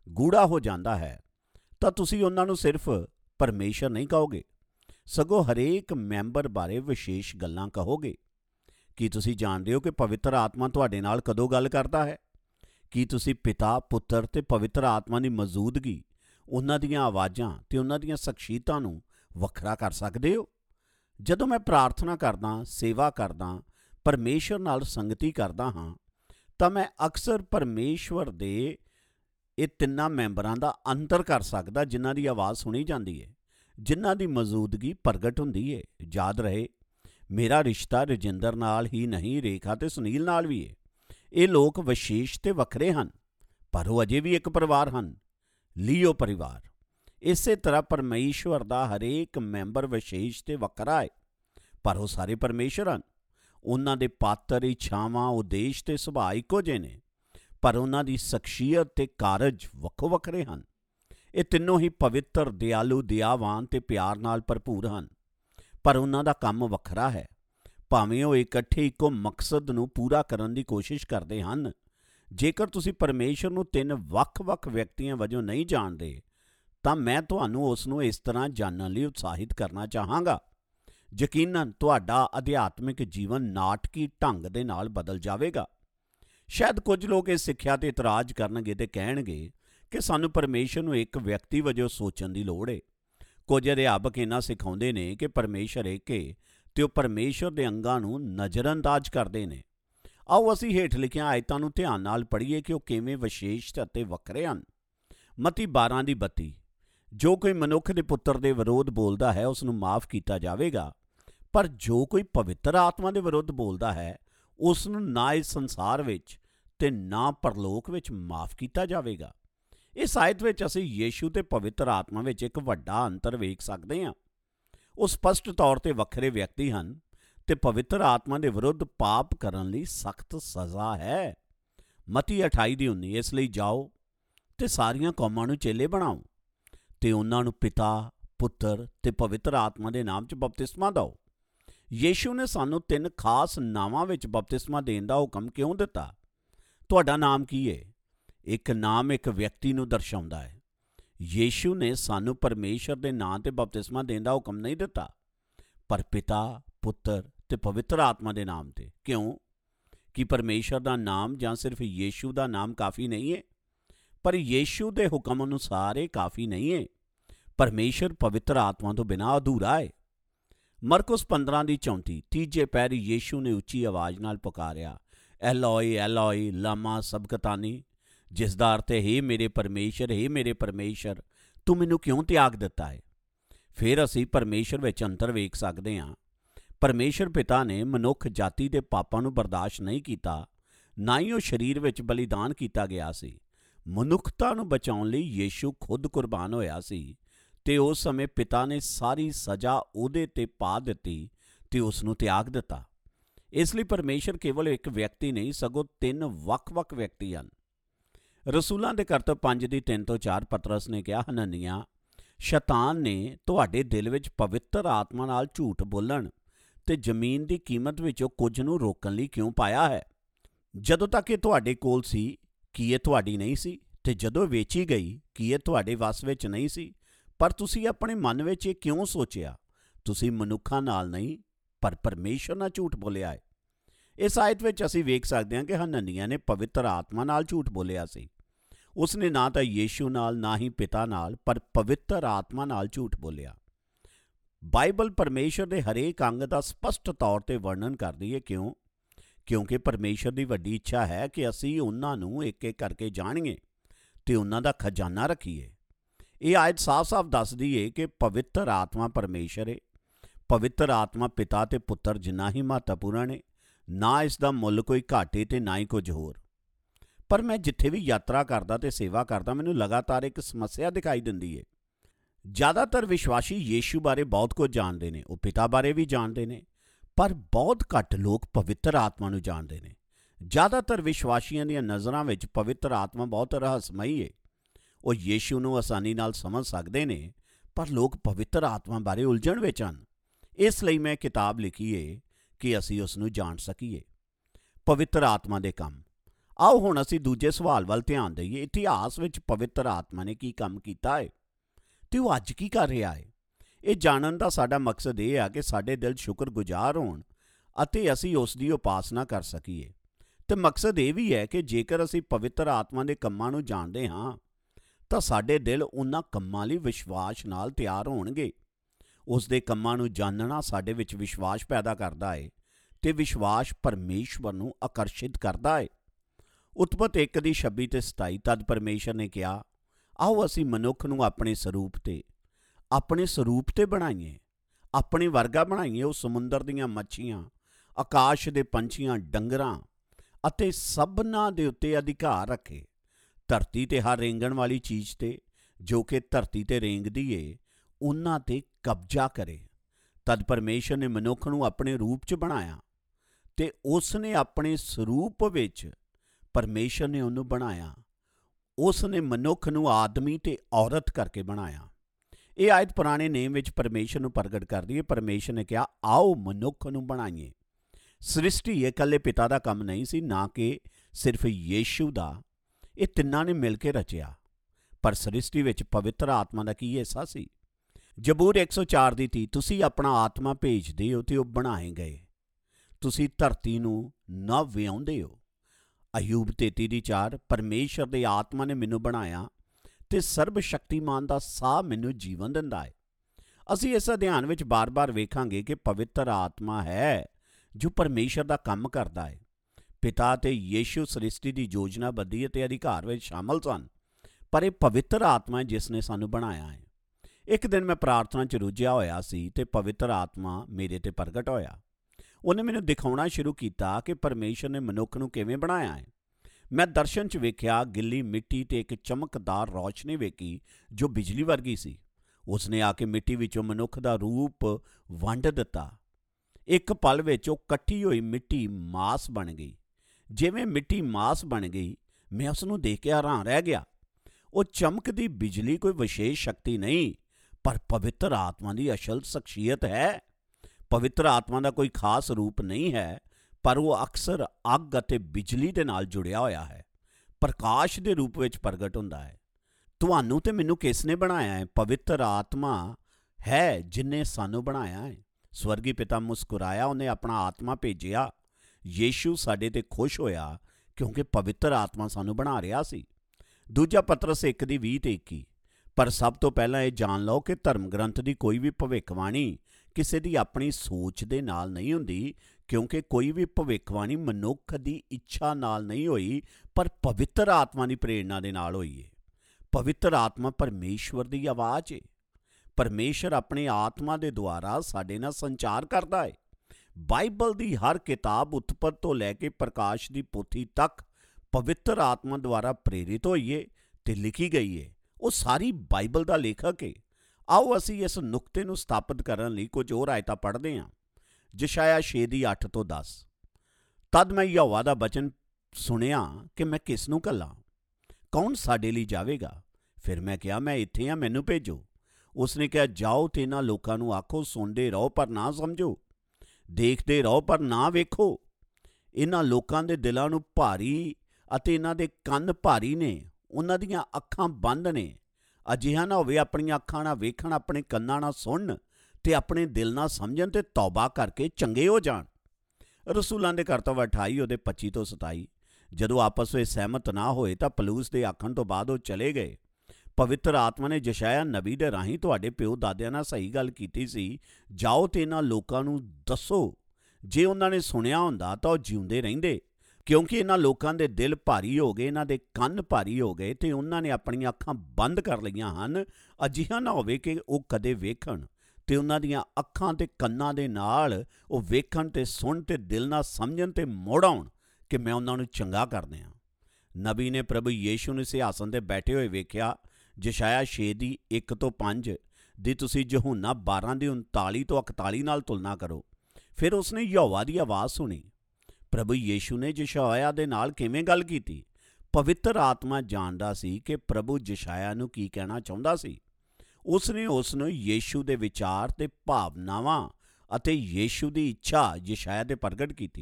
ਗੂੜਾ ਹੋ ਜਾਂਦਾ ਹੈ ਤਾਂ ਤੁਸੀਂ ਉਹਨਾਂ ਨੂੰ ਸਿਰਫ ਪਰਮੇਸ਼ਰ ਨਹੀਂ ਕਹੋਗੇ, ਸਗੋਂ ਹਰੇਕ ਮੈਂਬਰ ਬਾਰੇ ਵਿਸ਼ੇਸ਼ ਗੱਲਾਂ ਕਹੋਗੇ। ਕੀ ਤੁਸੀਂ ਜਾਣਦੇ ਹੋ ਕਿ ਪਵਿੱਤਰ ਆਤਮਾ ਤੁਹਾਡੇ ਨਾਲ ਕਦੋਂ ਗੱਲ ਕਰਦਾ ਹੈ? ਕੀ ਤੁਸੀਂ ਪਿਤਾ, ਪੁੱਤਰ ਤੇ ਪਵਿੱਤਰ ਆਤਮਾ ਦੀ ਮੌਜੂਦਗੀ, ਉਹਨਾਂ ਦੀਆਂ ਆਵਾਜ਼ਾਂ ਤੇ ਉਹਨਾਂ ਦੀਆਂ ਸ਼ਖਸੀਅਤਾਂ ਨੂੰ ਵੱਖਰਾ ਕਰ ਸਕਦੇ ਹੋ? ਜਦੋਂ ਮੈਂ ਪ੍ਰਾਰਥਨਾ ਕਰਦਾ, ਸੇਵਾ ਕਰਦਾ, ਪਰਮੇਸ਼ਰ ਨਾਲ ਸੰਗਤੀ ਕਰਦਾ ਹਾਂ, ਤਾਂ ਮੈਂ ਅਕਸਰ ਪਰਮੇਸ਼ਵਰ ਦੇ ਇਹ ਤਿੰਨਾਂ ਮੈਂਬਰਾਂ ਦਾ ਅੰਤਰ ਕਰ ਸਕਦਾ, ਜਿਨ੍ਹਾਂ ਦੀ ਆਵਾਜ਼ ਸੁਣੀ ਜਾਂਦੀ ਹੈ, ਜਿਨ੍ਹਾਂ ਦੀ ਮੌਜੂਦਗੀ ਪ੍ਰਗਟ ਹੁੰਦੀ ਹੈ। ਯਾਦ ਰਹੇ, ਮੇਰਾ ਰਿਸ਼ਤਾ ਰਜਿੰਦਰ ਨਾਲ ਹੀ ਨਹੀਂ, ਰੇਖਾ ਤੇ ਸੁਨੀਲ ਨਾਲ ਵੀ ਹੈ। ਇਹ ਲੋਕ ਵਿਸ਼ੇਸ਼ ਤੇ ਵੱਖਰੇ ਹਨ, ਪਰ ਉਹ ਅਜੇ ਵੀ ਇੱਕ ਪਰਿਵਾਰ ਹਨ, ਲੀਓ ਪਰਿਵਾਰ। ਇਸੇ ਤਰ੍ਹਾਂ ਪਰਮੇਸ਼ਵਰ ਦਾ ਹਰੇਕ ਮੈਂਬਰ ਵਿਸ਼ੇਸ਼ ਤੇ ਵੱਖਰਾ ਹੈ, ਪਰ ਉਹ ਸਾਰੇ ਪਰਮੇਸ਼ਰ ਹਨ। ਉਹਨਾਂ ਦੇ ਪਾਤਰ, ਇੱਛਾਵਾਂ, ਉਦੇਸ਼ ਤੇ ਸੁਭਾਅ ਇੱਕੋ ਜਿਹੇ ਨੇ, ਪਰ ਉਹਨਾਂ ਦੀ ਸ਼ਖਸੀਅਤ ਤੇ ਕਾਰਜ ਵੱਖੋ ਵੱਖਰੇ ਹਨ। ਇਹ ਤਿੰਨੋਂ ਹੀ ਪਵਿੱਤਰ, ਦਿਆਲੂ, ਦਇਆਵਾਨ ਤੇ ਪਿਆਰ ਨਾਲ ਭਰਪੂਰ ਹਨ, ਪਰ ਉਹਨਾਂ ਦਾ ਕੰਮ ਵੱਖਰਾ ਹੈ। ਭਾਵੇਂ ਉਹ ਇਕੱਠੇ ਇੱਕੋ ਮਕਸਦ ਨੂੰ ਪੂਰਾ ਕਰਨ ਦੀ ਕੋਸ਼ਿਸ਼ ਕਰਦੇ ਹਨ। ਜੇਕਰ ਤੁਸੀਂ ਪਰਮੇਸ਼ਰ ਨੂੰ ਤਿੰਨ ਵੱਖ-ਵੱਖ ਵਿਅਕਤੀਆਂ ਵਜੋਂ ਨਹੀਂ ਜਾਣਦੇ, ਤਾਂ ਮੈਂ ਤੁਹਾਨੂੰ ਉਸ ਨੂੰ ਇਸ ਤਰ੍ਹਾਂ ਜਾਣਨ ਲਈ ਉਤਸ਼ਾਹਿਤ ਕਰਨਾ ਚਾਹਾਂਗਾ। ਯਕੀਨਨ ਤੁਹਾਡਾ ਅਧਿਆਤਮਿਕ ਜੀਵਨ ਨਾਟਕੀ ਢੰਗ ਦੇ ਨਾਲ ਬਦਲ ਜਾਵੇਗਾ। ਸ਼ਾਇਦ ਕੁਝ ਲੋਕ ਇਸ ਸਿੱਖਿਆ ਤੇ ਇਤਰਾਜ਼ ਕਰਨਗੇ ਤੇ ਕਹਿਣਗੇ ਕਿ ਸਾਨੂੰ ਪਰਮੇਸ਼ਰ ਨੂੰ ਇੱਕ ਵਿਅਕਤੀ ਵਜੋਂ ਸੋਚਣ ਦੀ ਲੋੜ ਹੈ। ਕੁਝ ਅਧਿਆਪਕ ਇਹਨਾਂ ਸਿਖਾਉਂਦੇ ਨੇ ਕਿ ਪਰਮੇਸ਼ਰ ਇੱਕ ਹੈ ਤੇ ਉਹ ਪਰਮੇਸ਼ਰ ਦੇ ਅੰਗਾਂ ਨੂੰ ਨਜ਼ਰਅੰਦਾਜ਼ ਕਰਦੇ ਨੇ। ਆਓ ਅਸੀਂ ਹੇਠ ਲਿਖੀਆਂ ਆਇਤਾਂ ਨੂੰ ਧਿਆਨ ਨਾਲ ਪੜ੍ਹੀਏ ਕਿ ਉਹ ਕਿਵੇਂ ਵਿਸ਼ੇਸ਼ ਅਤੇ ਵੱਖਰੇ ਹਨ। ਮਤੀ 12:32, ਜੋ ਕੋਈ ਮਨੁੱਖ ਦੇ ਪੁੱਤਰ ਦੇ ਵਿਰੋਧ ਬੋਲਦਾ ਹੈ, ਉਸ ਨੂੰ ਮਾਫ ਕੀਤਾ ਜਾਵੇਗਾ, ਪਰ ਜੋ ਕੋਈ ਪਵਿੱਤਰ ਆਤਮਾ ਦੇ ਵਿਰੁੱਧ ਬੋਲਦਾ ਹੈ, ਉਸ ਨੂੰ ਨਾ ਇਸ ਸੰਸਾਰ ਵਿੱਚ ਤੇ ਨਾ ਪਰਲੋਕ ਵਿੱਚ ਮਾਫ ਕੀਤਾ ਜਾਵੇਗਾ। ਇਸ ਆਇਤ ਵਿੱਚ ਅਸੀਂ ਯੀਸ਼ੂ ਤੇ ਪਵਿੱਤਰ ਆਤਮਾ ਵਿੱਚ ਇੱਕ ਵੱਡਾ ਅੰਤਰ ਵੇਖ ਸਕਦੇ ਹਾਂ। ਉਹ ਸਪਸ਼ਟ ਤੌਰ ਤੇ ਵੱਖਰੇ ਵਿਅਕਤੀ ਹਨ ਤੇ ਪਵਿੱਤਰ ਆਤਮਾ ਦੇ ਵਿਰੁੱਧ ਪਾਪ ਕਰਨ ਲਈ ਸਖਤ ਸਜ਼ਾ ਹੈ। ਮਤੀ 28:19, ਇਸ ਲਈ ਜਾਓ ਤੇ ਸਾਰੀਆਂ ਕੌਮਾਂ ਨੂੰ ਚੇਲੇ ਬਣਾਓ ਤੇ ਉਹਨਾਂ ਨੂੰ ਪਿਤਾ, ਪੁੱਤਰ ਤੇ ਪਵਿੱਤਰ ਆਤਮਾ ਦੇ ਨਾਮ 'ਚ ਬਪਤਿਸਮਾ ਦਿਓ। ਯੀਸ਼ੂ ਨੇ ਸਾਨੂੰ ਤਿੰਨ ਖਾਸ ਨਾਵਾਂ ਵਿੱਚ ਬਪਤਿਸਮਾ ਦੇਣ ਦਾ ਹੁਕਮ ਕਿਉਂ ਦਿੱਤਾ? ਤੁਹਾਡਾ ਨਾਮ ਕੀ ਹੈ? ਇੱਕ ਨਾਮ ਇੱਕ ਵਿਅਕਤੀ ਨੂੰ ਦਰਸਾਉਂਦਾ ਹੈ। ਯੀਸ਼ੂ ਨੇ ਸਾਨੂੰ ਪਰਮੇਸ਼ਰ ਦੇ ਨਾਂ ਤੇ ਬਪਤਿਸਮਾ ਦੇਣ ਦਾ ਹੁਕਮ ਨਹੀਂ ਦਿੱਤਾ, ਪਰ ਪਿਤਾ, ਪੁੱਤਰ ਤੇ ਪਵਿੱਤਰ ਆਤਮਾ ਦੇ ਨਾਮ ਤੇ। ਕਿਉਂ? ਕਿ ਪਰਮੇਸ਼ਰ ਦਾ ਨਾਮ ਜਾਂ ਸਿਰਫ ਯੀਸ਼ੂ ਦਾ ਨਾਮ ਕਾਫੀ ਨਹੀਂ ਹੈ? ਪਰ ਯੀਸ਼ੂ ਦੇ ਹੁਕਮ ਅਨੁਸਾਰ ਇਹ ਕਾਫੀ ਨਹੀਂ ਹੈ। ਪਰਮੇਸ਼ਰ ਪਵਿੱਤਰ ਆਤਮਾ ਤੋਂ ਬਿਨਾਂ ਅਧੂਰਾ ਹੈ। ਮਰਕੁਸ 15:34, ਤੀਜੇ ਪਹਿਰ ਯੀਸ਼ੂ ਨੇ ਉੱਚੀ ਆਵਾਜ਼ ਨਾਲ ਪੁਕਾਰਿਆ, ਐਲੋਈ ਐਲੋਈ ਲਾਮਾ ਸਬਕਤਾਨੀ, ਜਿਸ ਦਾ ਅਰਥ ਹੈ, ਹੇ ਮੇਰੇ ਪਰਮੇਸ਼ਰ, ਤੂੰ ਮੈਨੂੰ ਕਿਉਂ ਤਿਆਗ ਦਿੱਤਾ ਹੈ? ਫਿਰ ਅਸੀਂ ਪਰਮੇਸ਼ਰ ਵਿੱਚ ਅੰਤਰ ਵੇਖ ਸਕਦੇ ਹਾਂ। ਪਰਮੇਸ਼ਰ ਪਿਤਾ ਨੇ ਮਨੁੱਖ ਜਾਤੀ ਦੇ ਪਾਪਾਂ ਨੂੰ ਬਰਦਾਸ਼ਤ ਨਹੀਂ ਕੀਤਾ, ਨਾ ਹੀ ਉਹ ਸਰੀਰ ਵਿੱਚ ਬਲੀਦਾਨ ਕੀਤਾ ਗਿਆ ਸੀ। ਮਨੁੱਖਤਾ ਨੂੰ ਬਚਾਉਣ ਲਈ ਯੀਸ਼ੂ ਖੁਦ ਕੁਰਬਾਨ ਹੋਇਆ ਸੀ ਤੇ ਉਸ ਸਮੇਂ ਪਿਤਾ ਨੇ ਸਾਰੀ ਸਜ਼ਾ ਉਹਦੇ ਤੇ ਪਾ ਦਿੱਤੀ ਤੇ ਉਸ ਨੂੰ ਤਿਆਗ ਦਿੱਤਾ। ਇਸ ਲਈ ਪਰਮੇਸ਼ਰ ਕੇਵਲ ਇੱਕ ਵਿਅਕਤੀ ਨਹੀਂ, ਸਗੋਂ ਤਿੰਨ ਵੱਖ-ਵੱਖ ਵਿਅਕਤੀ ਹਨ। ਰਸੂਲਾਂ ਦੇ ਕਰਤੱਵ 5:3-4 ਪਤਰਸ ਨੇ ਕਿਹਾ, ਹਨਨਿਆ, ਸ਼ੈਤਾਨ ਨੇ ਤੁਹਾਡੇ ਦਿਲ ਵਿੱਚ ਪਵਿੱਤਰ ਆਤਮਾ ਨਾਲ ਝੂਠ ਬੋਲਣ ਤੇ ਜ਼ਮੀਨ ਦੀ ਕੀਮਤ ਵਿੱਚੋਂ ਕੁਝ ਨੂੰ ਰੋਕਣ ਲਈ ਕਿਉਂ ਪਾਇਆ ਹੈ? ਜਦੋਂ ਤੱਕ ਇਹ ਤੁਹਾਡੇ ਕੋਲ ਸੀ, ਕੀ ਇਹ ਤੁਹਾਡੀ ਨਹੀਂ ਸੀ? ਤੇ ਜਦੋਂ ਵੇਚੀ ਗਈ, ਕੀ ਇਹ ਤੁਹਾਡੇ ਵੱਸ ਵਿੱਚ ਨਹੀਂ ਸੀ? ਪਰ ਤੁਸੀਂ ਆਪਣੇ ਮਨ ਵਿੱਚ ਇਹ ਕਿਉਂ ਸੋਚਿਆ? ਤੁਸੀਂ ਮਨੁੱਖਾਂ ਨਾਲ ਨਹੀਂ, ਪਰ ਪਰਮੇਸ਼ਰ ਨਾਲ ਝੂਠ ਬੋਲਿਆ ਹੈ। ਇਸ ਆਇਤ ਵਿੱਚ ਅਸੀਂ ਵੇਖ ਸਕਦੇ ਹਾਂ ਕਿ ਹਨਨਿਆ ਨੇ ਪਵਿੱਤਰ ਆਤਮਾ ਨਾਲ ਝੂਠ ਬੋਲਿਆ ਸੀ। ਉਸਨੇ ਨਾ ਤਾਂ ਯੀਸ਼ੂ ਨਾਲ, ਨਾ ਹੀ ਪਿਤਾ ਨਾਲ, ਪਰ ਪਵਿੱਤਰ ਆਤਮਾ ਨਾਲ ਝੂਠ ਬੋਲਿਆ। ਬਾਈਬਲ ਪਰਮੇਸ਼ਰ ਦੇ ਹਰੇਕ ਅੰਗ ਦਾ ਸਪਸ਼ਟ ਤੌਰ ਤੇ ਵਰਣਨ ਕਰਦੀ ਹੈ। ਕਿਉਂ? ਕਿਉਂਕਿ ਪਰਮੇਸ਼ਰ ਦੀ ਵੱਡੀ ਇੱਛਾ ਹੈ ਕਿ ਅਸੀਂ ਉਹਨਾਂ ਨੂੰ ਇੱਕ-ਇੱਕ ਕਰਕੇ ਜਾਣੀਏ ਤੇ ਉਹਨਾਂ ਦਾ ਖਜ਼ਾਨਾ ਰੱਖੀਏ। ਇਹ ਆਇਤ ਸਾਫ਼-ਸਾਫ਼ ਦੱਸਦੀ ਹੈ ਕਿ ਪਵਿੱਤਰ ਆਤਮਾ ਪਰਮੇਸ਼ਰ ਹੈ। ਪਵਿੱਤਰ ਆਤਮਾ ਪਿਤਾ ਤੇ ਪੁੱਤਰ ਜਿੰਨਾ ਹੀ ਮਹੱਤਵਪੂਰਨ ਹੈ, ਨਾ ਇਸ ਦਾ ਮੁੱਲ ਕੋਈ ਘੱਟ ਹੈ ਤੇ ਨਾ ਹੀ ਕੁਝ ਹੋਰ। ਪਰ ਮੈਂ ਜਿੱਥੇ ਵੀ ਯਾਤਰਾ ਕਰਦਾ ਤੇ ਸੇਵਾ ਕਰਦਾ, ਮੈਨੂੰ ਲਗਾਤਾਰ ਇੱਕ ਸਮੱਸਿਆ ਦਿਖਾਈ ਦਿੰਦੀ ਹੈ। ਜ਼ਿਆਦਾਤਰ ਵਿਸ਼ਵਾਸੀ ਯੀਸ਼ੂ ਬਾਰੇ ਬਹੁਤ ਕੁਝ ਜਾਣਦੇ ਨੇ, ਉਹ ਪਿਤਾ ਬਾਰੇ ਵੀ ਜਾਣਦੇ ਨੇ, ਪਰ ਬਹੁਤ ਘੱਟ ਲੋਕ ਪਵਿੱਤਰ ਆਤਮਾ ਨੂੰ ਜਾਣਦੇ ਨੇ। ਜ਼ਿਆਦਾਤਰ ਵਿਸ਼ਵਾਸੀਆਂ ਦੀਆਂ ਨਜ਼ਰਾਂ ਵਿੱਚ ਪਵਿੱਤਰ ਆਤਮਾ ਬਹੁਤ ਰਹੱਸਮਈ ਹੈ। ਉਹ ਯੀਸ਼ੂ ਨੂੰ ਆਸਾਨੀ ਨਾਲ ਸਮਝ ਸਕਦੇ ਨੇ, ਪਰ ਲੋਕ ਪਵਿੱਤਰ ਆਤਮਾ ਬਾਰੇ ਉਲਝਣ ਵਿੱਚ ਹਨ। ਇਸ ਲਈ ਮੈਂ ਕਿਤਾਬ ਲਿਖੀ ਹੈ ਕਿ ਅਸੀਂ ਉਸ ਨੂੰ ਜਾਣ ਸਕੀਏ। ਪਵਿੱਤਰ ਆਤਮਾ ਦੇ ਕੰਮ। ਆਓ ਹੁਣ ਅਸੀਂ ਦੂਜੇ ਸਵਾਲ ਵੱਲ ਧਿਆਨ ਦੇਈਏ। ਇਤਿਹਾਸ ਵਿੱਚ ਪਵਿੱਤਰ ਆਤਮਾ ਨੇ ਕੀ ਕੰਮ ਕੀਤਾ ਹੈ ਤੇ ਉਹ ਅੱਜ ਕੀ ਕਰ ਰਿਹਾ ਹੈ? ਇਹ ਜਾਣਨ ਦਾ ਸਾਡਾ ਮਕਸਦ ਇਹ ਆ ਕਿ ਸਾਡੇ ਦਿਲ ਸ਼ੁਕਰਗੁਜ਼ਾਰ ਹੋਣ ਅਤੇ ਅਸੀਂ ਉਸ ਦੀ ਉਪਾਸਨਾ ਕਰ ਸਕੀਏ। ਤੇ ਮਕਸਦ ਇਹ ਵੀ ਹੈ ਕਿ ਜੇਕਰ ਅਸੀਂ ਪਵਿੱਤਰ ਆਤਮਾ ਦੇ ਕੰਮਾਂ ਨੂੰ ਜਾਣਦੇ ਹਾਂ ਤਾਂ ਸਾਡੇ ਦਿਲ ਉਹਨਾਂ ਕੰਮਾਂ ਲਈ ਵਿਸ਼ਵਾਸ ਨਾਲ ਤਿਆਰ ਹੋਣਗੇ। ਉਸ ਦੇ ਕੰਮਾਂ ਨੂੰ ਜਾਣਨਾ ਸਾਡੇ ਵਿੱਚ ਵਿਸ਼ਵਾਸ ਪੈਦਾ ਕਰਦਾ ਹੈ ਤੇ ਵਿਸ਼ਵਾਸ ਪਰਮੇਸ਼ਵਰ ਨੂੰ ਆਕਰਸ਼ਿਤ ਕਰਦਾ ਹੈ। ਉਤਪਤ 1 ਦੀ 26 ਤੇ 27 ਤਦ ਪਰਮੇਸ਼ਰ ਨੇ ਕਿਹਾ, ਆਓ ਅਸੀਂ ਮਨੁੱਖ ਨੂੰ ਆਪਣੇ ਸਰੂਪ ਤੇ ਬਣਾਈਏ, ਆਪਣੇ ਵਰਗਾ ਬਣਾਈਏ। ਉਹ ਸਮੁੰਦਰ ਦੀਆਂ ਮੱਛੀਆਂ, ਆਕਾਸ਼ ਦੇ ਪੰਛੀਆਂ, ਡੰਗਰਾਂ ਅਤੇ ਸਭਨਾਂ ਦੇ ਉੱਤੇ ਅਧਿਕਾਰ ਰੱਖੇ। ਧਰਤੀ ਤੇ ਹਰ ਰੇਂਗਣ ਵਾਲੀ ਚੀਜ਼ ਤੇ ਜੋ ਕਿ ਧਰਤੀ ਤੇ ਰੇਂਗਦੀ ਏ ਉਹਨਾਂ ਤੇ ਕਬਜ਼ਾ ਕਰੇ। ਤਦ ਪਰਮੇਸ਼ਰ ਨੇ ਮਨੁੱਖ ਨੂੰ ਆਪਣੇ ਰੂਪ 'ਚ ਬਣਾਇਆ ਤੇ ਉਸ ਨੇ ਆਪਣੇ ਸਰੂਪ ਵਿੱਚ ਪਰਮੇਸ਼ਰ ਨੇ ਉਹਨੂੰ ਬਣਾਇਆ। ਉਸ ਨੇ ਮਨੁੱਖ ਨੂੰ ਆਦਮੀ ਤੇ ਔਰਤ ਕਰਕੇ ਬਣਾਇਆ। ਇਹ ਆਇਤ ਪੁਰਾਣੇ ਨੇਮ ਵਿੱਚ ਪਰਮੇਸ਼ਰ ਨੂੰ ਪ੍ਰਗਟ ਕਰਦੀ ਹੈ। ਪਰਮੇਸ਼ਰ ਨੇ ਕਿਹਾ, ਆਓ ਮਨੁੱਖ ਨੂੰ ਬਣਾਈਏ। ਸ੍ਰਿਸ਼ਟੀ ਇਹ ਇਕੱਲੇ ਪਿਤਾ ਦਾ ਕੰਮ ਨਹੀਂ ਸੀ, ਨਾ ਕਿ ਸਿਰਫ ਯੇਸ਼ੂ ਦਾ। ਇਹ ਤਿੰਨਾਂ ਨੇ ਮਿਲ ਕੇ ਰਚਿਆ। ਪਰ ਸ੍ਰਿਸ਼ਟੀ ਵਿੱਚ ਪਵਿੱਤਰ ਆਤਮਾ ਦਾ ਕੀ ਹਿੱਸਾ ਸੀ? ਜ਼ਬੂਰ 104 ਦੀ 30, ਤੁਸੀਂ ਆਪਣਾ ਆਤਮਾ ਭੇਜਦੇ ਹੋ ਤੇ ਉਹ ਬਣਾਏ ਗਏ। ਤੁਸੀਂ ਧਰਤੀ ਨੂੰ ਨਾ ਵਿਆਉਂਦੇ ਹੋ। ਅਯੂਬ 33 ਦੀ 4, ਪਰਮੇਸ਼ਰ ਦੇ ਆਤਮਾ ਨੇ ਮੈਨੂੰ ਬਣਾਇਆ ਤੇ ਸਰਬ ਸ਼ਕਤੀਮਾਨ ਦਾ ਸਾਹ ਮੈਨੂੰ ਜੀਵਨ ਦਿੰਦਾ ਹੈ। ਅਸੀਂ ਇਸ ਅਧਿਐਨ ਵਿੱਚ ਬਾਰ-ਬਾਰ ਵੇਖਾਂਗੇ ਕਿ ਪਵਿੱਤਰ ਆਤਮਾ ਹੈ ਜੋ ਪਰਮੇਸ਼ਰ ਦਾ ਕੰਮ ਕਰਦਾ ਹੈ। ਪਿਤਾ ਤੇ ਯੇਸ਼ੂ ਸ੍ਰਿਸ਼ਟੀ ਦੀ ਯੋਜਨਾਬੰਦੀ ਅਤੇ ਅਧਿਕਾਰ ਵਿੱਚ ਸ਼ਾਮਲ ਸਨ, ਪਰ ਇਹ ਪਵਿੱਤਰ ਆਤਮਾ ਜਿਸ ਨੇ ਸਾਨੂੰ ਬਣਾਇਆ ਹੈ। ਇੱਕ ਦਿਨ ਮੈਂ ਪ੍ਰਾਰਥਨਾ 'ਚ ਰੁੱਝਿਆ ਹੋਇਆ ਸੀ ਤੇ ਪਵਿੱਤਰ ਆਤਮਾ ਮੇਰੇ ਤੇ ਪ੍ਰਗਟ ਹੋਇਆ। ਉਹਨੇ ਮੈਨੂੰ ਦਿਖਾਉਣਾ ਸ਼ੁਰੂ ਕੀਤਾ ਕਿ ਪਰਮੇਸ਼ਰ ਨੇ ਮਨੁੱਖ ਨੂੰ ਕਿਵੇਂ ਬਣਾਇਆ ਹੈ। ਮੈਂ ਦਰਸ਼ਨ 'ਚ ਵੇਖਿਆ ਗਿੱਲੀ ਮਿੱਟੀ ਤੇ ਇੱਕ ਚਮਕਦਾਰ ਰੌਸ਼ਨੀ ਵੇਖੀ ਜੋ ਬਿਜਲੀ ਵਰਗੀ ਸੀ। ਉਸਨੇ ਆ ਕੇ ਮਿੱਟੀ ਵਿੱਚੋਂ ਮਨੁੱਖ ਦਾ ਰੂਪ ਵੰਡ ਦਿੱਤਾ। ਇੱਕ ਪਲ ਵਿੱਚ ਉਹ ਇਕੱਠੀ ਹੋਈ ਮਿੱਟੀ ਮਾਸ ਬਣ ਗਈ। ਜਿਵੇਂ ਮਿੱਟੀ ਮਾਸ ਬਣ ਗਈ, ਮੈਂ ਉਸ ਨੂੰ ਦੇਖ ਕੇ ਹੈਰਾਨ ਰਹਿ ਗਿਆ। ਉਹ ਚਮਕਦੀ ਬਿਜਲੀ ਕੋਈ ਵਿਸ਼ੇਸ਼ ਸ਼ਕਤੀ ਨਹੀਂ, ਪਰ ਪਵਿੱਤਰ ਆਤਮਾ ਦੀ ਅਸਲ ਸ਼ਖਸੀਅਤ ਹੈ। ਪਵਿੱਤਰ ਆਤਮਾ ਦਾ ਕੋਈ ਖਾਸ ਰੂਪ ਨਹੀਂ ਹੈ, ਪਰ ਉਹ ਅਕਸਰ ਅੱਗ ਅਤੇ ਬਿਜਲੀ ਦੇ ਨਾਲ ਜੁੜਿਆ ਹੋਇਆ ਹੈ। ਪ੍ਰਕਾਸ਼ ਦੇ ਰੂਪ ਵਿੱਚ ਪ੍ਰਗਟ ਹੁੰਦਾ ਹੈ। ਤੁਹਾਨੂੰ ਤੇ ਮੈਨੂੰ ਕਿਸ ਨੇ ਬਣਾਇਆ ਹੈ? ਪਵਿੱਤਰ ਆਤਮਾ ਹੈ ਜਿਨਨੇ ਸਾਨੂੰ ਬਣਾਇਆ ਹੈ। ਸਵਰਗੀ ਪਿਤਾ ਮੁਸਕਰਾਇਆ, ਉਹਨੇ ਆਪਣਾ ਆਤਮਾ ਭੇਜਿਆ। ਯੇਸ਼ੂ ਸਾਡੇ ਤੇ ਖੁਸ਼ ਹੋਇਆ ਕਿਉਂਕਿ ਪਵਿੱਤਰ ਆਤਮਾ ਸਾਨੂੰ ਬਣਾ ਰਿਹਾ ਸੀ। ਦੂਜਾ ਪਤਰਸ 1 ਦੀ 20 ਤੇ 21, ਪਰ ਸਭ ਤੋਂ ਪਹਿਲਾਂ ਇਹ ਜਾਣ ਲਓ ਕਿ ਧਰਮ ਗ੍ਰੰਥ ਦੀ ਕੋਈ ਵੀ ਭਵਿੱਖਬਾਣੀ ਕਿਸੇ ਦੀ ਆਪਣੀ ਸੋਚ ਦੇ ਨਾਲ ਨਹੀਂ ਹੁੰਦੀ, ਕਿਉਂਕਿ ਕੋਈ ਵੀ ਭਵਿੱਖਬਾਣੀ ਮਨੁੱਖ ਦੀ ਇੱਛਾ ਨਾਲ ਨਹੀਂ ਹੋਈ, ਪਰ ਪਵਿੱਤਰ ਆਤਮਾ ਦੀ ਪ੍ਰੇਰਣਾ ਦੇ ਨਾਲ ਹੋਈ ਹੈ। ਪਵਿੱਤਰ ਆਤਮਾ ਪਰਮੇਸ਼ਵਰ ਦੀ ਆਵਾਜ਼ ਹੈ। ਪਰਮੇਸ਼ਰ ਆਪਣੇ ਆਤਮਾ ਦੇ ਦੁਆਰਾ ਸਾਡੇ ਨਾਲ ਸੰਚਾਰ ਕਰਦਾ ਹੈ। ਬਾਈਬਲ ਦੀ ਹਰ ਕਿਤਾਬ ਉਤਪਤ ਤੋਂ ਲੈ ਕੇ ਪ੍ਰਕਾਸ਼ ਦੀ ਪੋਥੀ ਤੱਕ ਪਵਿੱਤਰ ਆਤਮਾ ਦੁਆਰਾ ਪ੍ਰੇਰਿਤ ਹੋਈ ਹੈ ਤੇ ਲਿਖੀ ਗਈ ਹੈ। ਉਹ ਸਾਰੀ ਬਾਈਬਲ ਦਾ ਲੇਖਕ ਹੈ। ਆਓ ਅਸੀਂ ਇਸ ਨੁਕਤੇ ਨੂੰ ਸਥਾਪਿਤ ਕਰਨ ਲਈ ਕੁਝ ਹੋਰ ਆਇਤਾਂ ਪੜ੍ਹਦੇ ਹਾਂ। ਯਸ਼ਾਇਆ 6 ਦੀ 8 ਤੋਂ 10, ਤਦ ਮੈਂ ਯਹੋਵਾ ਦਾ ਬਚਨ ਸੁਣਿਆ ਕਿ ਮੈਂ ਕਿਸ ਨੂੰ ਘੱਲਾਂ? ਕੌਣ ਸਾਡੇ ਲਈ ਜਾਵੇਗਾ? ਫਿਰ ਮੈਂ ਕਿਹਾ, ਮੈਂ ਇੱਥੇ ਹਾਂ, ਮੈਨੂੰ ਭੇਜੋ। ਉਸਨੇ ਕਿਹਾ, ਜਾਓ ਤੇ ਇਹਨਾਂ ਲੋਕਾਂ ਨੂੰ ਆਖੋ, ਸੁਣਦੇ ਰਹੋ ਪਰ ਨਾ ਸਮਝੋ, ਦੇਖਦੇ ਰਹੋ ਪਰ ਨਾ ਵੇਖੋ। ਇਹਨਾਂ ਲੋਕਾਂ ਦੇ ਦਿਲਾਂ ਨੂੰ ਭਾਰੀ ਅਤੇ ਇਹਨਾਂ ਦੇ ਕੰਨ ਭਾਰੀ ਨੇ, ਉਹਨਾਂ ਦੀਆਂ ਅੱਖਾਂ ਬੰਦ ਨੇ। ਅਜਿਹਾ ਨਾ ਹੋਵੇ ਆਪਣੀਆਂ ਅੱਖਾਂ ਨਾਲ ਵੇਖਣ, ਆਪਣੇ ਕੰਨਾਂ ਨਾਲ ਸੁਣਨ ਤੇ ਆਪਣੇ ਦਿਲ ਨਾਲ ਸਮਝਣ ਤੇ ਤੌਬਾ ਕਰਕੇ ਚੰਗੇ ਹੋ ਜਾਣ। ਰਸੂਲਾਂ ਦੇ ਕਰਤੱਵ 28 ਉਹਦੇ 25 ਤੋਂ 27, ਜਦੋਂ ਆਪਸ ਵਿੱਚ ਸਹਿਮਤ ਨਾ ਹੋਏ ਤਾਂ ਪਲੂਸ ਦੇ ਆਖਣ ਤੋਂ ਬਾਅਦ ਉਹ ਚਲੇ ਗਏ। ਪਵਿੱਤਰ ਆਤਮਾ ਨੇ ਯਸ਼ਾਇਆ ਨਬੀ ਦੇ ਰਾਹੀਂ ਤੁਹਾਡੇ ਪਿਓ ਦਾਦਿਆਂ ਨਾਲ ਸਹੀ ਗੱਲ ਕੀਤੀ ਸੀ। ਜਾਓ ਤੇ ਇਹਨਾਂ ਲੋਕਾਂ ਨੂੰ ਦੱਸੋ, ਜੇ ਉਹਨਾਂ ਨੇ ਸੁਣਿਆ ਹੁੰਦਾ ਤਾਂ ਉਹ ਜਿਉਂਦੇ ਰਹਿੰਦੇ, ਕਿਉਂਕਿ ਇਹਨਾਂ ਲੋਕਾਂ ਦੇ ਦਿਲ ਭਾਰੀ ਹੋ ਗਏ, ਇਹਨਾਂ ਦੇ ਕੰਨ ਭਾਰੀ ਹੋ ਗਏ ਤੇ ਉਹਨਾਂ ਨੇ ਆਪਣੀਆਂ ਅੱਖਾਂ ਬੰਦ ਕਰ ਲਈਆਂ ਹਨ। ਅਜਿਹਾ ਨਾ ਹੋਵੇ ਕਿ ਉਹ ਕਦੇ ਵੇਖਣ ਤੇ ਉਹਨਾਂ ਦੀਆਂ ਅੱਖਾਂ ਤੇ ਕੰਨਾਂ ਦੇ ਨਾਲ ਉਹ ਵੇਖਣ ਤੇ ਸੁਣ ਤੇ ਦਿਲ ਨਾਲ ਸਮਝਣ ਤੇ ਮੁੜ ਆਉਣ ਕਿ ਮੈਂ ਉਹਨਾਂ ਨੂੰ ਚੰਗਾ ਕਰ ਦਿਆਂ। ਨਬੀ ਨੇ ਪ੍ਰਭੂ ਯੇਸ਼ੂ ਨੂੰ ਸਿੰਘਾਸਨ ਤੇ ਬੈਠੇ ਹੋਏ ਵੇਖਿਆ। ਯਸ਼ਾਇਆ 6 ਦੀ 1 ਤੋਂ 5 ਦੀ ਤੁਸੀਂ ਯਹੂਨਾ 12 ਦੀ 39 ਤੋਂ 41 ਨਾਲ ਤੁਲਨਾ ਕਰੋ। ਫਿਰ ਉਸਨੇ ਯਹੋਵਾ ਦੀ ਆਵਾਜ਼ ਸੁਣੀ। ਪ੍ਰਭੂ ਯੇਸ਼ੂ ਨੇ ਯਸ਼ਾਇਆ ਦੇ ਨਾਲ ਕਿਵੇਂ ਗੱਲ ਕੀਤੀ? ਪਵਿੱਤਰ ਆਤਮਾ ਜਾਣਦਾ ਸੀ ਕਿ ਪ੍ਰਭੂ ਯਸ਼ਾਇਆ ਨੂੰ ਕੀ ਕਹਿਣਾ ਚਾਹੁੰਦਾ ਸੀ। ਉਸਨੇ ਉਸ ਨੂੰ ਯੇਸ਼ੂ ਦੇ ਵਿਚਾਰ ਤੇ ਭਾਵਨਾਵਾਂ ਅਤੇ ਯੇਸ਼ੂ ਦੀ ਇੱਛਾ ਯਸ਼ਾਇਆ ਤੇ ਪ੍ਰਗਟ ਕੀਤੀ।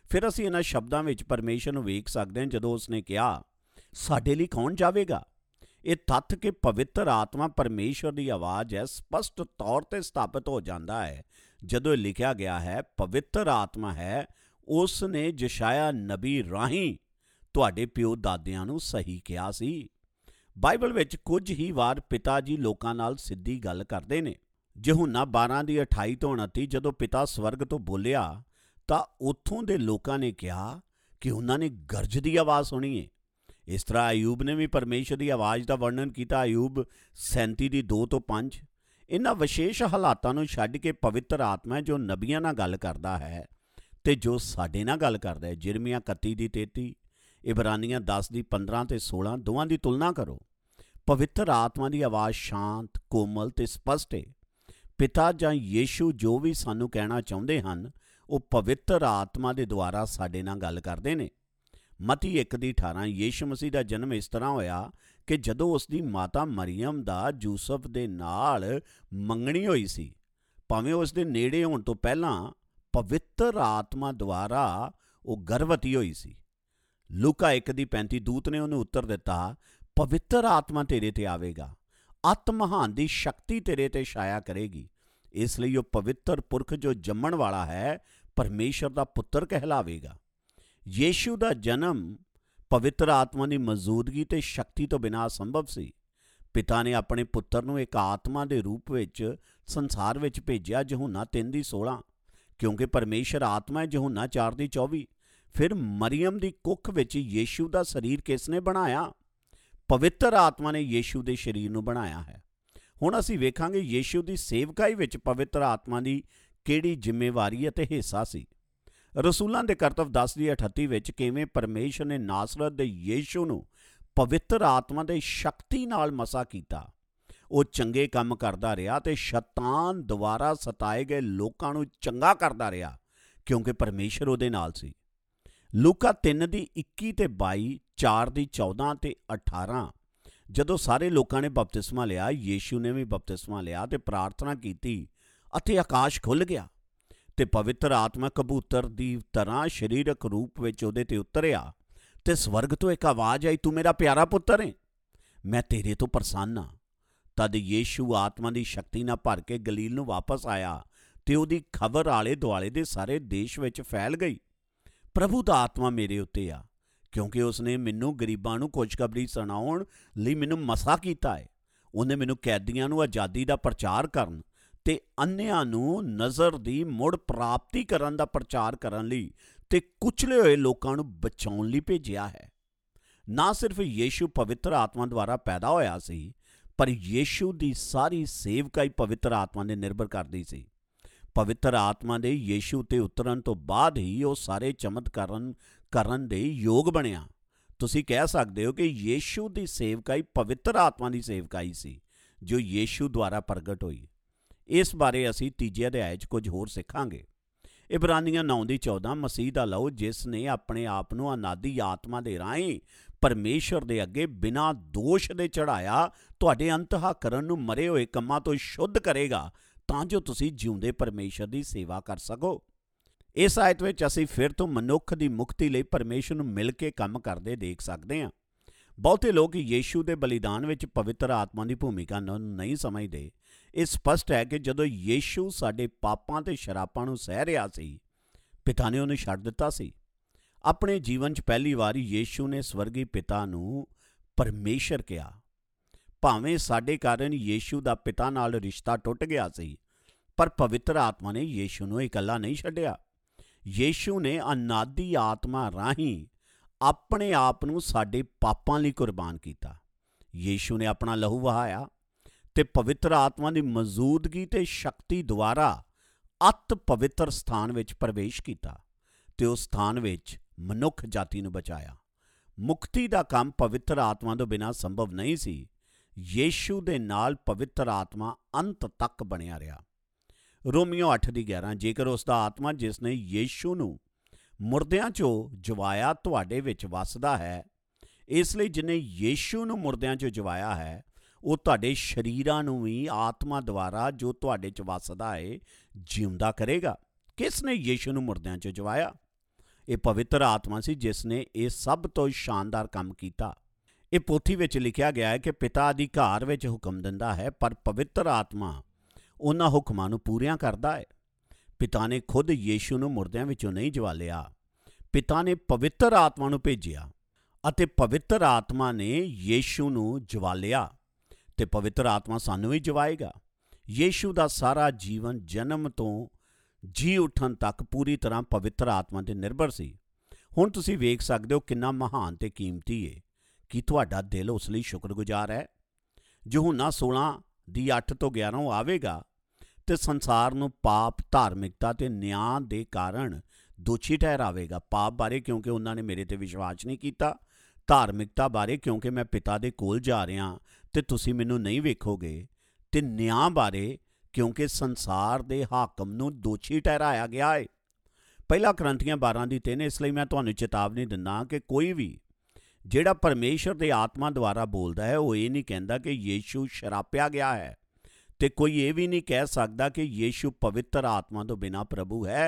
ਫਿਰ ਅਸੀਂ ਇਹਨਾਂ ਸ਼ਬਦਾਂ ਵਿੱਚ ਪਰਮੇਸ਼ਰ ਨੂੰ ਵੇਖ ਸਕਦੇ ਹਾਂ ਜਦੋਂ ਉਸਨੇ ਕਿਹਾ, ਸਾਡੇ ਲਈ ਕੌਣ ਜਾਵੇਗਾ। ਇਹ ਤੱਥ ਕਿ ਪਵਿੱਤਰ ਆਤਮਾ ਪਰਮੇਸ਼ਰ ਦੀ ਆਵਾਜ਼ ਹੈ, ਸਪਸ਼ਟ ਤੌਰ ਤੇ ਸਥਾਪਿਤ ਹੋ ਜਾਂਦਾ ਹੈ ਜਦੋਂ ਇਹ ਲਿਖਿਆ ਗਿਆ ਹੈ, ਪਵਿੱਤਰ ਆਤਮਾ ਹੈ, ਉਸ ਨੇ ਯਸ਼ਾਇਆ ਨਬੀ ਰਾਹੀਂ ਤੁਹਾਡੇ ਪਿਓ ਦਾਦਿਆਂ ਨੂੰ ਸਹੀ ਕਿਹਾ ਸੀ। ਬਾਈਬਲ ਵਿੱਚ ਕੁਝ ਹੀ ਵਾਰ ਪਿਤਾ ਜੀ ਲੋਕਾਂ ਨਾਲ ਸਿੱਧੀ ਗੱਲ ਕਰਦੇ ਨੇ। ਯਹੂਨਾ 12 ਦੀ 28 ਤੋਂ 29, ਜਦੋਂ ਪਿਤਾ ਸਵਰਗ ਤੋਂ ਬੋਲਿਆ ਤਾਂ ਉੱਥੋਂ ਦੇ ਲੋਕਾਂ ਨੇ ਕਿਹਾ ਕਿ ਉਹਨਾਂ ਨੇ ਗਰਜ ਦੀ ਆਵਾਜ਼ ਸੁਣੀ ਏ। ਇਸ ਤਰ੍ਹਾਂ ਅਯੂਬ ਨੇ ਵੀ ਪਰਮੇਸ਼ਰ ਦੀ ਆਵਾਜ਼ ਦਾ ਵਰਣਨ ਕੀਤਾ। ਅਯੂਬ 37 ਦੀ 2 ਤੋਂ 5। ਇਹਨਾਂ ਵਿਸ਼ੇਸ਼ ਹਾਲਾਤਾਂ ਨੂੰ ਛੱਡ ਕੇ ਪਵਿੱਤਰ ਆਤਮਾ ਜੋ ਨਬੀਆਂ ਨਾਲ ਗੱਲ ਕਰਦਾ ਹੈ ਤੇ ਜੋ ਸਾਡੇ ਨਾਲ ਗੱਲ ਕਰਦਾ ਹੈ। ਜਿਰਮੀਆ 31 ਦੀ 33, ਇਬਰਾਨੀਆਂ 10 ਦੀ 15 ਤੇ 16, ਦੋਵਾਂ ਦੀ ਤੁਲਨਾ ਕਰੋ। ਪਵਿੱਤਰ ਆਤਮਾ ਦੀ ਆਵਾਜ਼ ਸ਼ਾਂਤ, ਕੋਮਲ ਤੇ ਸਪਸ਼ਟ ਹੈ। ਪਿਤਾ ਜਾਂ ਯੀਸ਼ੂ ਜੋ ਵੀ ਸਾਨੂੰ ਕਹਿਣਾ ਚਾਹੁੰਦੇ ਹਨ, ਉਹ ਪਵਿੱਤਰ ਆਤਮਾ ਦੇ ਦੁਆਰਾ ਸਾਡੇ ਨਾਲ ਗੱਲ ਕਰਦੇ ਨੇ। ਮਤੀ 1 ਦੀ 18, ਯੀਸ਼ੂ ਮਸੀਹ ਦਾ ਜਨਮ ਇਸ ਤਰ੍ਹਾਂ ਹੋਇਆ ਕਿ ਜਦੋਂ ਉਸ ਦੀ ਮਾਤਾ ਮਰੀਅਮ ਦਾ ਯੂਸਫ ਦੇ ਨਾਲ ਮੰਗਣੀ ਹੋਈ ਸੀ, ਭਾਵੇਂ ਉਸ ਦੇ ਨੇੜੇ ਹੋਣ ਤੋਂ ਪਹਿਲਾਂ ਪਵਿੱਤਰ ਆਤਮਾ ਦੁਆਰਾ ਉਹ ਗਰਭਵਤੀ ਹੋਈ ਸੀ। ਲੂਕਾ 1 ਦੀ 35, ਦੂਤ ਨੇ ਉਹਨੂੰ ਉੱਤਰ ਦਿੱਤਾ, ਪਵਿੱਤਰ ਆਤਮਾ ਤੇਰੇ ਤੇ ਆਵੇਗਾ, ਅੱਤ ਮਹਾਨ ਦੀ ਸ਼ਕਤੀ ਤੇਰੇ ਤੇ ਛਾਇਆ ਕਰੇਗੀ, ਇਸ ਲਈ ਉਹ ਪਵਿੱਤਰ ਪੁਰਖ ਜੋ ਜੰਮਣ ਵਾਲਾ ਹੈ ਪਰਮੇਸ਼ਰ ਦਾ ਪੁੱਤਰ ਕਹਿਲਾਵੇਗਾ। ਯੀਸ਼ੂ ਦਾ ਜਨਮ ਪਵਿੱਤਰ ਆਤਮਾ ਦੀ ਮੌਜੂਦਗੀ ਤੇ ਸ਼ਕਤੀ ਤੋਂ ਬਿਨਾਂ ਅਸੰਭਵ ਸੀ। ਪਿਤਾ ਨੇ ਆਪਣੇ ਪੁੱਤਰ ਨੂੰ ਇੱਕ ਆਤਮਾ ਦੇ ਰੂਪ ਵਿੱਚ ਸੰਸਾਰ ਵਿੱਚ ਭੇਜਿਆ। ਯਹੂਨਾ 3 ਦੀ 16, ਕਿਉਂਕਿ ਪਰਮੇਸ਼ਰ ਆਤਮਾ ਹੈ। ਯਹੂਨਾ 4 ਦੀ 24। ਫਿਰ ਮਰੀਅਮ ਦੀ ਕੁੱਖ ਵਿੱਚ ਯੀਸ਼ੂ ਦਾ ਸਰੀਰ ਕਿਸ ਨੇ ਬਣਾਇਆ? ਪਵਿੱਤਰ ਆਤਮਾ ਨੇ ਯੀਸ਼ੂ ਦੇ ਸਰੀਰ ਨੂੰ ਬਣਾਇਆ ਹੈ। ਹੁਣ ਅਸੀਂ ਵੇਖਾਂਗੇ ਯੀਸ਼ੂ ਦੀ ਸੇਵਕਾਈ ਵਿੱਚ ਪਵਿੱਤਰ ਆਤਮਾ ਦੀ ਕਿਹੜੀ ਜ਼ਿੰਮੇਵਾਰੀ ਅਤੇ ਹਿੱਸਾ ਸੀ। ਰਸੂਲਾਂ ਦੇ ਕਰਤੱਵ 10 ਦੀ 38 ਵਿੱਚ ਕਿਵੇਂ ਪਰਮੇਸ਼ਰ ਨੇ ਨਾਸਰਤ ਦੇ ਯੀਸ਼ੂ ਨੂੰ ਪਵਿੱਤਰ ਆਤਮਾ ਦੇ ਸ਼ਕਤੀ ਨਾਲ ਮਸਾ ਕੀਤਾ। ਉਹ ਚੰਗੇ ਕੰਮ ਕਰਦਾ ਰਿਹਾ ਤੇ ਸ਼ੈਤਾਨ ਦੁਆਰਾ ਸਤਾਏ ਗਏ ਲੋਕਾਂ ਨੂੰ ਚੰਗਾ ਕਰਦਾ ਰਿਹਾ, ਕਿਉਂਕਿ ਪਰਮੇਸ਼ਰ ਉਹਦੇ ਨਾਲ ਸੀ। ਲੂਕਾ 3 ਦੀ 21 ਤੇ 22, 4 ਦੀ 14 ਤੇ 18, ਜਦੋਂ ਸਾਰੇ ਲੋਕਾਂ ਨੇ ਬਪਤਿਸਮਾ ਲਿਆ, ਯੀਸ਼ੂ ਨੇ ਵੀ ਬਪਤਿਸਮਾ ਲਿਆ ਤੇ ਪ੍ਰਾਰਥਨਾ ਕੀਤੀ ਅਤੇ ਆਕਾਸ਼ ਖੁੱਲ੍ਹ ਗਿਆ ਤੇ ਪਵਿੱਤਰ ਆਤਮਾ ਕਬੂਤਰ ਦੀ ਤਰ੍ਹਾਂ ਸਰੀਰਕ ਰੂਪ ਵਿੱਚ ਉਹਦੇ ਤੇ ਉਤਰਿਆ ਤੇ ਸਵਰਗ ਤੋਂ ਇੱਕ ਆਵਾਜ਼ ਆਈ, ਤੂੰ ਮੇਰਾ ਪਿਆਰਾ ਪੁੱਤਰ ਹੈ, ਮੈਂ ਤੇਰੇ ਤੋਂ ਪ੍ਰਸੰਨ ਹਾਂ। ਤਦ ਯੀਸ਼ੂ ਆਤਮਾ ਦੀ ਸ਼ਕਤੀ ਨਾਲ ਭਰ ਕੇ ਗਲੀਲ ਨੂੰ ਵਾਪਸ ਆਇਆ ਤੇ ਉਹਦੀ ਖਬਰ ਆਲੇ ਦੁਆਲੇ ਦੇ ਸਾਰੇ ਦੇਸ਼ ਵਿੱਚ ਫੈਲ ਗਈ। ਪ੍ਰਭੂ ਦਾ ਆਤਮਾ ਮੇਰੇ ਉੱਤੇ ਆ, ਕਿਉਂਕਿ ਉਸਨੇ ਮੈਨੂੰ ਗਰੀਬਾਂ ਨੂੰ ਖੁਸ਼ਖਬਰੀ ਸੁਣਾਉਣ ਲਈ ਮੈਨੂੰ ਮਸਾ ਕੀਤਾ ਹੈ। ਉਹਨੇ ਮੈਨੂੰ ਕੈਦੀਆਂ ਨੂੰ ਆਜ਼ਾਦੀ ਦਾ ਪ੍ਰਚਾਰ ਕਰਨ ਤੇ ਅੰਨ੍ਹਿਆਂ ਨੂੰ ਨਜ਼ਰ ਦੀ ਮੁੜ ਪ੍ਰਾਪਤੀ ਕਰਨ ਦਾ ਪ੍ਰਚਾਰ ਕਰਨ ਲਈ ਤੇ ਕੁਚਲੇ ਹੋਏ ਲੋਕਾਂ ਨੂੰ ਬਚਾਉਣ ਲਈ ਭੇਜਿਆ ਹੈ। ਨਾ ਸਿਰਫ ਯੀਸ਼ੂ ਪਵਿੱਤਰ ਆਤਮਾ ਦੁਆਰਾ ਪੈਦਾ ਹੋਇਆ ਸੀ, ਪਰ ਯੀਸ਼ੂ ਦੀ ਸਾਰੀ ਸੇਵਕਾਈ ਪਵਿੱਤਰ ਆਤਮਾ ਤੇ ਨਿਰਭਰ ਕਰਦੀ ਸੀ। ਪਵਿੱਤਰ ਆਤਮਾ ਦੇ ਯੀਸ਼ੂ ਤੇ ਉਤਰਨ ਤੋਂ ਬਾਅਦ ਹੀ ਉਹ ਸਾਰੇ ਚਮਤਕਾਰ ਕਰਨ ਦੇ ਯੋਗ ਬਣਿਆ। ਤੁਸੀਂ ਕਹਿ ਸਕਦੇ ਹੋ ਕਿ ਯੀਸ਼ੂ ਦੀ ਸੇਵਕਾਈ ਪਵਿੱਤਰ ਆਤਮਾ ਦੀ ਸੇਵਕਾਈ ਸੀ ਜੋ ਯੀਸ਼ੂ ਦੁਆਰਾ ਪ੍ਰਗਟ ਹੋਈ। ਇਸ ਬਾਰੇ ਅਸੀਂ ਤੀਜੇ ਅਧਿਆਇ 'ਚ ਕੁਝ ਹੋਰ ਸਿੱਖਾਂਗੇ। ਇਬਰਾਨੀਆਂ 9 ਦੀ 14, ਮਸੀਹ ਦਾ ਲਹੂ ਜਿਸ ਨੇ ਆਪਣੇ ਆਪ ਨੂੰ ਅਨਾਦੀ ਆਤਮਾ ਦੇ ਰਾਹੀਂ ਪਰਮੇਸ਼ਰ ਦੇ ਅੱਗੇ ਬਿਨਾਂ ਦੋਸ਼ ਦੇ ਚੜ੍ਹਾਇਆ, ਤੁਹਾਡੇ ਅੰਤਹਾ ਕਰਨ ਨੂੰ ਮਰੇ ਹੋਏ ਕੰਮਾਂ ਤੋਂ ਸ਼ੁੱਧ ਕਰੇਗਾ, ਤਾਂ ਜੋ ਤੁਸੀਂ ਜਿਉਂਦੇ ਪਰਮੇਸ਼ਰ ਦੀ ਸੇਵਾ ਕਰ ਸਕੋ। ਇਸ ਆਇਤ ਵਿੱਚ ਅਸੀਂ ਫਿਰ ਤੋਂ ਮਨੁੱਖ ਦੀ ਮੁਕਤੀ ਲਈ ਪਰਮੇਸ਼ਰ ਨੂੰ ਮਿਲ ਕੇ ਕੰਮ ਕਰਦੇ ਦੇਖ ਸਕਦੇ ਹਾਂ। ਬਹੁਤੇ ਲੋਕ ਯੀਸ਼ੂ ਦੇ ਬਲੀਦਾਨ ਵਿੱਚ ਪਵਿੱਤਰ ਆਤਮਾ ਦੀ ਭੂਮਿਕਾ ਨੂੰ ਨਹੀਂ ਸਮਝਦੇ। ਇਹ ਸਪਸ਼ਟ ਹੈ ਕਿ ਜਦੋਂ ਯੀਸ਼ੂ ਸਾਡੇ ਪਾਪਾਂ ਤੇ ਸ਼ਰਾਪਾਂ ਨੂੰ ਸਹਿ ਰਿਹਾ ਸੀ, ਪਿਤਾ ਨੇ ਉਹਨੂੰ ਛੱਡ ਦਿੱਤਾ ਸੀ। ਆਪਣੇ ਜੀਵਨ 'ਚ ਪਹਿਲੀ ਵਾਰੀ ਯੀਸ਼ੂ ਨੇ ਸਵਰਗੀ ਪਿਤਾ ਨੂੰ ਪਰਮੇਸ਼ਰ ਕਿਹਾ। ਭਾਵੇਂ ਸਾਡੇ ਕਾਰਨ ਯੀਸ਼ੂ ਦਾ ਪਿਤਾ ਨਾਲ ਰਿਸ਼ਤਾ ਟੁੱਟ ਗਿਆ ਸੀ, ਪਰ ਪਵਿੱਤਰ ਆਤਮਾ ਨੇ ਯੀਸ਼ੂ ਨੂੰ ਇਕੱਲਾ ਨਹੀਂ ਛੱਡਿਆ। ਯੀਸ਼ੂ ਨੇ ਅਨਾਦੀ ਆਤਮਾ ਰਾਹੀਂ ਆਪਣੇ ਆਪ ਨੂੰ ਸਾਡੇ ਪਾਪਾਂ ਲਈ ਕੁਰਬਾਨ ਕੀਤਾ। ਯੀਸ਼ੂ ਨੇ ਆਪਣਾ ਲਹੂ ਵਹਾਇਆ ਤੇ ਪਵਿੱਤਰ ਆਤਮਾ ਦੀ ਮੌਜੂਦਗੀ ਤੇ ਸ਼ਕਤੀ ਦੁਆਰਾ ਅਤ ਪਵਿੱਤਰ ਸਥਾਨ ਵਿੱਚ ਪ੍ਰਵੇਸ਼ ਕੀਤਾ ਤੇ ਉਸ ਸਥਾਨ ਵਿੱਚ ਮਨੁੱਖ ਜਾਤੀ ਨੂੰ ਬਚਾਇਆ। ਮੁਕਤੀ ਦਾ ਕੰਮ ਪਵਿੱਤਰ ਆਤਮਾ ਤੋਂ ਬਿਨਾਂ ਸੰਭਵ ਨਹੀਂ ਸੀ। ਯੀਸ਼ੂ ਦੇ ਨਾਲ ਪਵਿੱਤਰ ਆਤਮਾ ਅੰਤ ਤੱਕ ਬਣਿਆ ਰਿਹਾ। ਰੋਮੀਓ 8 ਦੀ 11, ਜੇਕਰ ਉਸ ਦਾ ਆਤਮਾ ਜਿਸ ਨੇ ਯੀਸ਼ੂ ਨੂੰ ਮੁਰਦਿਆਂ 'ਚੋਂ ਜਵਾਇਆ ਤੁਹਾਡੇ ਵਿੱਚ ਵੱਸਦਾ ਹੈ, ਇਸ ਲਈ ਜਿਹਨੇ ਯੀਸ਼ੂ ਨੂੰ ਮੁਰਦਿਆਂ 'ਚੋਂ ਜਵਾਇਆ ਹੈ, ਉਹ ਤੁਹਾਡੇ ਸਰੀਰਾਂ ਨੂੰ ਵੀ ਆਤਮਾ ਦੁਆਰਾ ਜੋ ਤੁਹਾਡੇ 'ਚ ਵੱਸਦਾ ਹੈ ਜਿਉਂਦਾ ਕਰੇਗਾ। ਕਿਸ ਨੇ ਯੀਸ਼ੂ ਨੂੰ ਮੁਰਦਿਆਂ 'ਚੋਂ ਜਵਾਇਆ? ਇਹ ਪਵਿੱਤਰ ਆਤਮਾ ਸੀ ਜਿਸ ਨੇ ਇਹ ਸਭ ਤੋਂ ਸ਼ਾਨਦਾਰ ਕੰਮ ਕੀਤਾ। ਇਹ ਪੋਥੀ ਵਿੱਚ ਲਿਖਿਆ ਗਿਆ ਹੈ ਕਿ ਪਿਤਾ ਅਧਿਕਾਰ ਵਿੱਚ ਹੁਕਮ ਦਿੰਦਾ ਹੈ, ਪਰ ਪਵਿੱਤਰ ਆਤਮਾ ਉਹਨਾਂ ਹੁਕਮਾਂ ਨੂੰ ਪੂਰੀਆਂ ਕਰਦਾ ਹੈ। ਪਿਤਾ ਨੇ ਖੁਦ ਯੀਸ਼ੂ ਨੂੰ ਮੁਰਦਿਆਂ ਵਿੱਚੋਂ ਨਹੀਂ ਜਵਾਲਿਆ, ਪਿਤਾ ਨੇ ਪਵਿੱਤਰ ਆਤਮਾ ਨੂੰ ਭੇਜਿਆ ਅਤੇ ਪਵਿੱਤਰ ਆਤਮਾ ਨੇ ਯੀਸ਼ੂ ਨੂੰ ਜਵਾਲਿਆ ਤੇ ਪਵਿੱਤਰ ਆਤਮਾ ਸਾਨੂੰ ਵੀ ਜਵਾਏਗਾ। ਯੀਸ਼ੂ ਦਾ ਸਾਰਾ ਜੀਵਨ ਜਨਮ ਤੋਂ ਜੀ ਉੱਠਣ ਤੱਕ ਪੂਰੀ ਤਰ੍ਹਾਂ ਪਵਿੱਤਰ ਆਤਮਾ 'ਤੇ ਨਿਰਭਰ ਸੀ। ਹੁਣ ਤੁਸੀਂ ਵੇਖ ਸਕਦੇ ਹੋ ਕਿੰਨਾ ਮਹਾਨ ਤੇ ਕੀਮਤੀ ਹੈ। ਕੀ ਤੁਹਾਡਾ ਦਿਲ ਉਸ ਲਈ ਸ਼ੁਕਰਗੁਜ਼ਾਰ ਹੈ? ਯਹੂਨਾ 16 ਦੀ 8 ਤੋਂ 11 ਆਵੇਗਾ ਤੇ ਸੰਸਾਰ ਨੂੰ ਪਾਪ, ਧਾਰਮਿਕਤਾ ਤੇ ਨਿਆਂ ਦੇ ਕਾਰਨ ਦੋਸ਼ੀ ਠਹਿਰਾਵੇਗਾ। ਪਾਪ ਬਾਰੇ ਕਿਉਂਕਿ ਉਹਨਾਂ ਨੇ ਮੇਰੇ ਤੇ ਵਿਸ਼ਵਾਸ ਨਹੀਂ ਕੀਤਾ, ਧਾਰਮਿਕਤਾ ਬਾਰੇ ਕਿਉਂਕਿ ਮੈਂ ਪਿਤਾ ਦੇ ਕੋਲ ਜਾ ਰਿਹਾ ਤੇ ਤੁਸੀਂ ਮੈਨੂੰ ਨਹੀਂ ਵੇਖੋਗੇ, ਤੇ ਨਿਆਂ ਬਾਰੇ ਕਿਉਂਕਿ ਸੰਸਾਰ ਦੇ ਹਾਕਮ ਨੂੰ ਦੋਸ਼ੀ ਠਹਿਰਾਇਆ ਗਿਆ ਹੈ। ਪਹਿਲਾ ਕਰੰਥੀਆਂ 12 ਦੀ 3। ਇਸ ਲਈ ਮੈਂ ਤੁਹਾਨੂੰ ਚੇਤਾਵਨੀ ਦਿੰਦਾ ਕਿ ਕੋਈ ਵੀ ਜਿਹੜਾ ਪਰਮੇਸ਼ਰ ਦੇ ਆਤਮਾ ਦੁਆਰਾ ਬੋਲਦਾ ਹੈ ਉਹ ਇਹ ਨਹੀਂ ਕਹਿੰਦਾ ਕਿ ਯੀਸ਼ੂ ਸ਼ਰਾਪਿਆ ਗਿਆ ਹੈ, ਤੇ ਕੋਈ ਇਹ ਵੀ ਨਹੀਂ ਕਹਿ ਸਕਦਾ ਕਿ ਯੀਸ਼ੂ ਪਵਿੱਤਰ ਆਤਮਾ ਤੋਂ ਬਿਨਾਂ ਪ੍ਰਭੂ ਹੈ।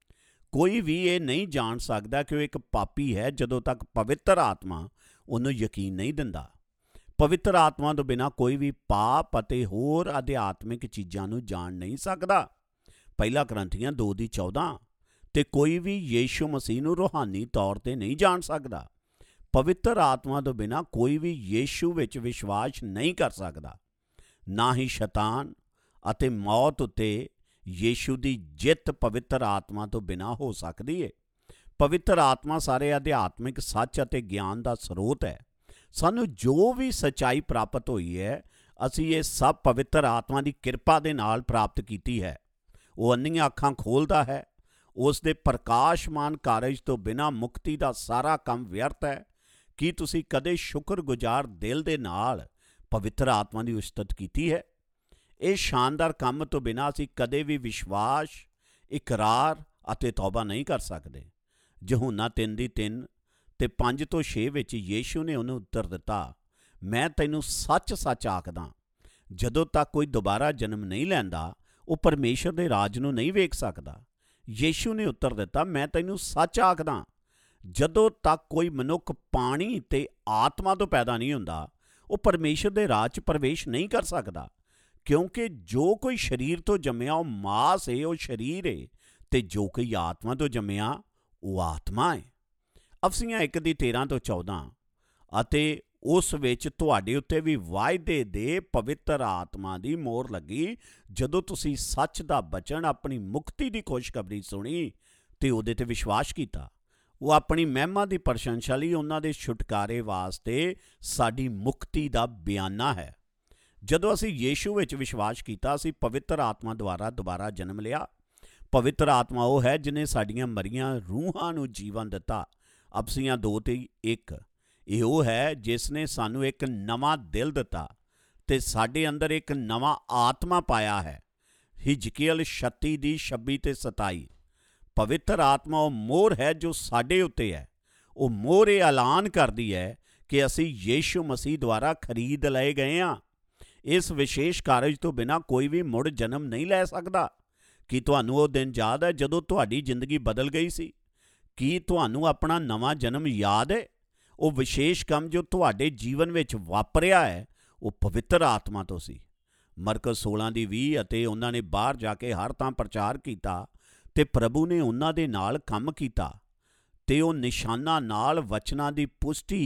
ਕੋਈ ਵੀ ਇਹ ਨਹੀਂ ਜਾਣ ਸਕਦਾ ਕਿ ਉਹ ਇੱਕ ਪਾਪੀ ਹੈ ਜਦੋਂ ਤੱਕ ਪਵਿੱਤਰ ਆਤਮਾ ਉਹਨੂੰ ਯਕੀਨ ਨਹੀਂ ਦਿੰਦਾ। ਪਵਿੱਤਰ ਆਤਮਾ ਤੋਂ ਬਿਨਾਂ ਕੋਈ ਵੀ ਪਾਪ ਅਤੇ ਹੋਰ ਅਧਿਆਤਮਿਕ ਚੀਜ਼ਾਂ ਨੂੰ ਜਾਣ ਨਹੀਂ ਸਕਦਾ। ਪਹਿਲਾ ਕਰੰਥੀਆਂ 2 ਦੀ 14। ਤੇ ਕੋਈ ਵੀ ਯੀਸ਼ੂ ਮਸੀਹ ਨੂੰ ਰੂਹਾਨੀ ਤੌਰ ਤੇ ਨਹੀਂ ਜਾਣ ਸਕਦਾ। ਪਵਿੱਤਰ ਆਤਮਾ ਤੋਂ ਬਿਨਾਂ ਕੋਈ ਵੀ ਯੀਸ਼ੂ ਵਿੱਚ ਵਿਸ਼ਵਾਸ ਨਹੀਂ ਕਰ ਸਕਦਾ। ਨਾ ਹੀ ਸ਼ੈਤਾਨ ਅਤੇ ਮੌਤ ਉੱਤੇ ਯੀਸ਼ੂ ਦੀ ਜਿੱਤ ਪਵਿੱਤਰ ਆਤਮਾ ਤੋਂ ਬਿਨਾਂ ਹੋ ਸਕਦੀ ਹੈ। ਪਵਿੱਤਰ ਆਤਮਾ ਸਾਰੇ ਅਧਿਆਤਮਿਕ ਸੱਚ ਅਤੇ ਗਿਆਨ ਦਾ ਸਰੋਤ ਹੈ। ਸਾਨੂੰ ਜੋ ਵੀ ਸੱਚਾਈ ਪ੍ਰਾਪਤ ਹੋਈ ਹੈ, ਅਸੀਂ ਇਹ ਸਭ ਪਵਿੱਤਰ ਆਤਮਾ ਦੀ ਕਿਰਪਾ ਦੇ ਨਾਲ ਪ੍ਰਾਪਤ ਕੀਤੀ ਹੈ। ਉਹ ਅੰਨੀਆਂ ਅੱਖਾਂ ਖੋਲ੍ਹਦਾ ਹੈ। ਉਸ ਦੇ ਪ੍ਰਕਾਸ਼ਮਾਨ ਕਾਰਜ ਤੋਂ ਬਿਨਾਂ ਮੁਕਤੀ ਦਾ ਸਾਰਾ ਕੰਮ ਵਿਅਰਥ ਹੈ। ਕੀ ਤੁਸੀਂ ਕਦੇ ਸ਼ੁਕਰਗੁਜ਼ਾਰ ਦਿਲ ਦੇ ਨਾਲ ਪਵਿੱਤਰ ਆਤਮਾ ਦੀ ਉਸਤਤ ਕੀਤੀ ਹੈ? ਇਹ ਸ਼ਾਨਦਾਰ ਕੰਮ ਤੋਂ ਬਿਨਾਂ ਅਸੀਂ ਕਦੇ ਵੀ ਵਿਸ਼ਵਾਸ, ਇਕਰਾਰ ਅਤੇ ਤੌਬਾ ਨਹੀਂ ਕਰ ਸਕਦੇ। ਯਹੂਨਾ 3 ਦੀ 3 ਤੇ 5 ਤੋਂ 6 ਵਿੱਚ ਯੀਸ਼ੂ ਨੇ ਉਹਨੂੰ ਉੱਤਰ ਦਿੱਤਾ, ਮੈਂ ਤੈਨੂੰ ਸੱਚ-ਸੱਚ ਆਖਦਾ, ਜਦੋਂ ਤੱਕ ਕੋਈ ਦੁਬਾਰਾ ਜਨਮ ਨਹੀਂ ਲੈਂਦਾ ਉਹ ਪਰਮੇਸ਼ਰ ਦੇ ਰਾਜ ਨੂੰ ਨਹੀਂ ਵੇਖ ਸਕਦਾ। ਯੀਸ਼ੂ ਨੇ ਉੱਤਰ ਦਿੱਤਾ, ਮੈਂ ਤੈਨੂੰ ਸੱਚ ਆਖਦਾ, ਜਦੋਂ ਤੱਕ ਕੋਈ ਮਨੁੱਖ ਪਾਣੀ ਤੇ ਆਤਮਾ ਤੋਂ ਪੈਦਾ ਨਹੀਂ ਹੁੰਦਾ ਉਹ ਪਰਮੇਸ਼ਰ ਦੇ ਰਾਜ 'ਚ ਪ੍ਰਵੇਸ਼ ਨਹੀਂ ਕਰ ਸਕਦਾ। ਕਿਉਂਕਿ ਜੋ ਕੋਈ ਸਰੀਰ ਤੋਂ ਜੰਮਿਆ ਉਹ ਮਾਸ ਹੈ, ਉਹ ਸਰੀਰ ਹੈ, ਤੇ ਜੋ ਕੋਈ ਆਤਮਾ ਤੋਂ ਜੰਮਿਆ ਉਹ ਆਤਮਾ ਹੈ। ਅਫਸੀਆਂ 1 ਦੀ 13 ਤੋਂ 14। ਅਤੇ ਉਸ ਵਿੱਚ ਤੁਹਾਡੇ ਉੱਤੇ ਵੀ ਵਾਅਦੇ ਦੇ ਪਵਿੱਤਰ ਆਤਮਾ ਦੀ ਮੋਹਰ ਲੱਗੀ ਜਦੋਂ ਤੁਸੀਂ ਸੱਚ ਦਾ ਬਚਨ, ਆਪਣੀ ਮੁਕਤੀ ਦੀ ਖੁਸ਼ਖਬਰੀ ਸੁਣੀ ਤੇ ਉਹਦੇ ਤੇ ਵਿਸ਼ਵਾਸ ਕੀਤਾ। ਉਹ ਆਪਣੀ ਮਹਿਮਾ ਦੀ ਪ੍ਰਸ਼ੰਸਾ ਲਈ ਉਹਨਾਂ ਦੇ ਛੁਟਕਾਰੇ ਵਾਸਤੇ ਸਾਡੀ ਮੁਕਤੀ ਦਾ ਬਿਆਨਾ ਹੈ। ਜਦੋਂ ਅਸੀਂ ਯੀਸ਼ੂ ਵਿੱਚ ਵਿਸ਼ਵਾਸ ਕੀਤਾ, ਅਸੀਂ ਪਵਿੱਤਰ ਆਤਮਾ ਦੁਆਰਾ ਦੁਬਾਰਾ ਜਨਮ ਲਿਆ। ਪਵਿੱਤਰ ਆਤਮਾ ਉਹ ਹੈ ਜਿਹਨੇ ਸਾਡੀਆਂ ਮਰੀਆਂ ਰੂਹਾਂ ਨੂੰ ਜੀਵਨ ਦਿੱਤਾ। ਅਫਸੀਆਂ 2 ਤੇ 1। ਇਹ ਉਹ ਹੈ ਜਿਸ ਨੇ ਸਾਨੂੰ ਇੱਕ ਨਵਾਂ ਦਿਲ ਦਿੱਤਾ ਤੇ ਸਾਡੇ ਅੰਦਰ ਇੱਕ ਨਵਾਂ ਆਤਮਾ ਪਾਇਆ ਹੈ। ਹਿਜਕੀਏਲ 36 ਦੀ 26 ਤੇ 27। ਪਵਿੱਤਰ ਆਤਮਾ ਉਹ ਮੋਹਰ ਹੈ ਜੋ ਸਾਡੇ ਉੱਤੇ ਹੈ। ਉਹ ਮੋਹਰ ਇਹ ਐਲਾਨ ਕਰਦੀ ਹੈ ਕਿ ਅਸੀਂ ਯੀਸ਼ੂ ਮਸੀਹ ਦੁਆਰਾ ਖਰੀਦ ਲਏ ਗਏ ਹਾਂ। ਇਸ ਵਿਸ਼ੇਸ਼ ਕਾਰਜ ਤੋਂ ਬਿਨਾਂ ਕੋਈ ਵੀ ਮੁੜ ਜਨਮ ਨਹੀਂ ਲੈ ਸਕਦਾ। ਕੀ ਤੁਹਾਨੂੰ ਉਹ ਦਿਨ ਯਾਦ ਹੈ ਜਦੋਂ ਤੁਹਾਡੀ ਜ਼ਿੰਦਗੀ ਬਦਲ ਗਈ ਸੀ? ਕੀ ਤੁਹਾਨੂੰ ਆਪਣਾ ਨਵਾਂ ਜਨਮ ਯਾਦ ਹੈ? ਉਹ ਵਿਸ਼ੇਸ਼ ਕੰਮ ਜੋ ਤੁਹਾਡੇ ਜੀਵਨ ਵਿੱਚ ਵਾਪਰਿਆ ਹੈ ਉਹ ਪਵਿੱਤਰ ਆਤਮਾ ਤੋਂ ਸੀ। ਮਰਕਸ 16 ਦੀ 20। ਅਤੇ ਉਹਨਾਂ ਨੇ ਬਾਹਰ ਜਾ ਕੇ ਹਰ ਥਾਂ ਪ੍ਰਚਾਰ ਕੀਤਾ ਤੇ ਪ੍ਰਭੂ ਨੇ ਉਹਨਾਂ ਦੇ ਨਾਲ ਕੰਮ ਕੀਤਾ ਤੇ ਉਹ ਨਿਸ਼ਾਨਾਂ ਨਾਲ ਵਚਨਾਂ ਦੀ ਪੁਸ਼ਟੀ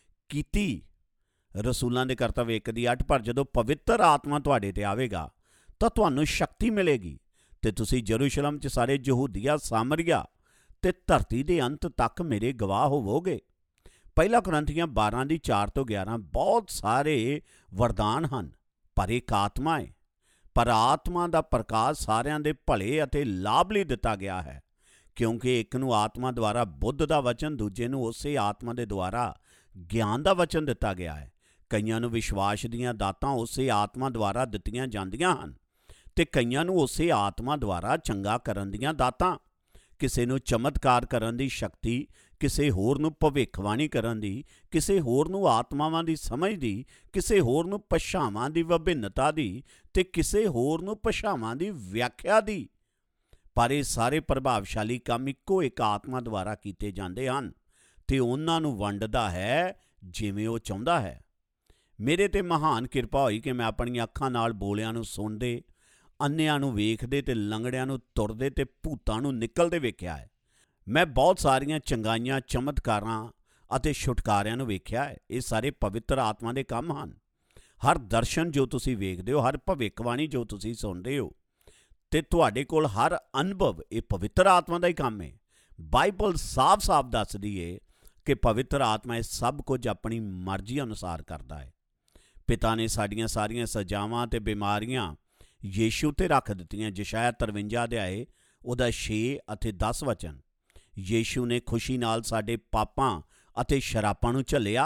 ਕੀਤੀ। ਰਸੂਲਾਂ ਦੇ ਕਰਤੱਵ 1 ਦੀ 8। ਪਰ ਜਦੋਂ ਪਵਿੱਤਰ ਆਤਮਾ ਤੁਹਾਡੇ ਤੇ ਆਵੇਗਾ ਤਾਂ ਤੁਹਾਨੂੰ ਸ਼ਕਤੀ ਮਿਲੇਗੀ ਤੇ ਤੁਸੀਂ ਯਰੂਸ਼ਲਮ 'ਚ ਸਾਰੇ ਯਹੂਦੀਆ, ਸਾਮਰੀਆ ਤੇ ਧਰਤੀ ਦੇ ਅੰਤ ਤੱਕ ਮੇਰੇ ਗਵਾਹ ਹੋਵੋਗੇ। ਪਹਿਲਾ ਕਰੰਥੀਆਂ 12 ਦੀ 4 ਤੋਂ 11। ਬਹੁਤ ਸਾਰੇ ਵਰਦਾਨ ਹਨ ਪਰ ਇੱਕ ਆਤਮਾ ਹੈ। ਪਰ ਆਤਮਾ ਦਾ ਪ੍ਰਕਾਸ਼ ਸਾਰਿਆਂ ਦੇ ਭਲੇ ਅਤੇ ਲਾਭ ਲਈ ਦਿੱਤਾ ਗਿਆ ਹੈ, ਕਿਉਂਕਿ ਇੱਕ ਨੂੰ ਆਤਮਾ ਦੁਆਰਾ ਬੁੱਧ ਦਾ ਵਚਨ, ਦੂਜੇ ਨੂੰ ਉਸੇ ਆਤਮਾ ਦੇ ਦੁਆਰਾ ਗਿਆਨ ਦਾ ਵਚਨ ਦਿੱਤਾ ਗਿਆ ਹੈ। ਕਈਆਂ ਨੂੰ ਵਿਸ਼ਵਾਸ ਦੀਆਂ ਦਾਤਾਂ ਉਸੇ ਆਤਮਾ ਦੁਆਰਾ ਦਿੱਤੀਆਂ ਜਾਂਦੀਆਂ ਹਨ ਤੇ ਕਈਆਂ ਨੂੰ ਉਸੇ ਆਤਮਾ ਦੁਆਰਾ ਚੰਗਾ ਕਰਨ ਦੀਆਂ ਦਾਤਾਂ। ਕਿਸੇ ਨੂੰ ਚਮਤਕਾਰ ਕਰਨ ਦੀ ਸ਼ਕਤੀ, ਕਿਸੇ ਹੋਰ ਨੂੰ ਭਵਿੱਖਬਾਣੀ ਕਰਨ ਦੀ, ਕਿਸੇ ਹੋਰ ਨੂੰ ਆਤਮਾਵਾਂ ਦੀ ਸਮਝ ਦੀ, ਕਿਸੇ ਹੋਰ ਨੂੰ ਭਾਸ਼ਾਵਾਂ ਦੀ ਵਿਭਿੰਨਤਾ ਦੀ ਤੇ ਕਿਸੇ ਹੋਰ ਨੂੰ ਭਾਸ਼ਾਵਾਂ ਦੀ ਵਿਆਖਿਆ ਦੀ। ਪਰ ਇਹ ਸਾਰੇ ਪ੍ਰਭਾਵਸ਼ਾਲੀ ਕੰਮ ਇੱਕੋ ਇੱਕ ਆਤਮਾ ਦੁਆਰਾ ਕੀਤੇ ਜਾਂਦੇ ਹਨ ਤੇ ਉਹਨਾਂ ਨੂੰ ਵੰਡਦਾ ਹੈ ਜਿਵੇਂ ਉਹ ਚਾਹੁੰਦਾ ਹੈ। ਮੇਰੇ ਤੇ ਮਹਾਨ ਕਿਰਪਾ ਹੋਈ ਕਿ ਮੈਂ ਆਪਣੀਆਂ ਅੱਖਾਂ ਨਾਲ ਬੋਲਿਆਂ ਨੂੰ ਸੁਣਦੇ, ਅੰਨ੍ਹਿਆਂ ਨੂੰ ਵੇਖਦੇ ਤੇ ਲੰਗੜਿਆਂ ਨੂੰ ਤੁਰਦੇ ਤੇ ਭੂਤਾਂ ਨੂੰ ਨਿਕਲਦੇ ਵੇਖਿਆ ਹੈ। ਮੈਂ ਬਹੁਤ ਸਾਰੀਆਂ ਚੰਗਾਈਆਂ, ਚਮਤਕਾਰਾਂ ਅਤੇ ਛੁਟਕਾਰਿਆਂ ਨੂੰ ਵੇਖਿਆ ਹੈ। ਇਹ ਸਾਰੇ ਪਵਿੱਤਰ ਆਤਮਾ ਦੇ ਕੰਮ ਹਨ। ਹਰ ਦਰਸ਼ਨ ਜੋ ਤੁਸੀਂ ਵੇਖਦੇ ਹੋ, ਹਰ ਭਵਿੱਖਬਾਣੀ ਜੋ ਤੁਸੀਂ ਸੁਣਦੇ ਹੋ ਤੇ ਤੁਹਾਡੇ ਕੋਲ ਹਰ ਅਨੁਭਵ, ਇਹ ਪਵਿੱਤਰ ਆਤਮਾ ਦਾ ਹੀ ਕੰਮ ਹੈ। ਬਾਈਬਲ ਸਾਫ਼-ਸਾਫ਼ ਦੱਸਦੀ ਹੈ ਕਿ ਪਵਿੱਤਰ ਆਤਮਾ ਇਹ ਸਭ ਕੁਝ ਆਪਣੀ ਮਰਜ਼ੀ ਅਨੁਸਾਰ ਕਰਦਾ ਹੈ। ਪਿਤਾ ਨੇ ਸਾਡੀਆਂ ਸਾਰੀਆਂ ਸਜ਼ਾਵਾਂ ਤੇ ਬਿਮਾਰੀਆਂ ਯੀਸ਼ੂ ਤੇ ਰੱਖ ਦਿੱਤੀਆਂ। ਯਸ਼ਾਇਆ 53 ਅਧਿਆਏ ਉਹਦਾ 6 ਅਤੇ 10 ਵਚਨ। ਯੀਸ਼ੂ ਨੇ ਖੁਸ਼ੀ ਨਾਲ ਸਾਡੇ ਪਾਪਾਂ ਅਤੇ ਸ਼ਰਾਪਾਂ ਨੂੰ ਝੱਲਿਆ।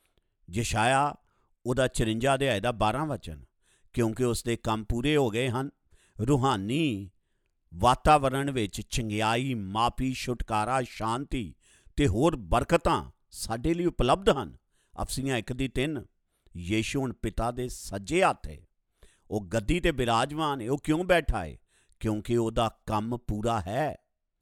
ਯਸ਼ਾਇਆ ਉਹਦਾ 54 ਅਧਿਆਏ ਦਾ 12 ਵਚਨ। ਕਿਉਂਕਿ ਉਸ ਦੇ ਕੰਮ ਪੂਰੇ ਹੋ ਗਏ ਹਨ। ਰੂਹਾਨੀ ਵਾਤਾਵਰਣ ਵਿੱਚ ਚੰਗਿਆਈ, ਮਾਫੀ, ਛੁਟਕਾਰਾ, ਸ਼ਾਂਤੀ ਤੇ ਹੋਰ ਬਰਕਤਾਂ ਸਾਡੇ ਲਈ ਉਪਲਬਧ ਹਨ। ਅਫਸੀਆਂ 1:3। ਯੀਸ਼ੂ ਹੁਣ ਪਿਤਾ ਦੇ ਸੱਜੇ ਹੱਥ ਹੈ। ਉਹ ਗੱਦੀ ਤੇ ਬਿਰਾਜਮਾਨ ਹੈ। ਉਹ ਕਿਉਂ ਬੈਠਾ ਹੈ? ਕਿਉਂਕਿ ਉਹਦਾ ਕੰਮ ਪੂਰਾ ਹੈ।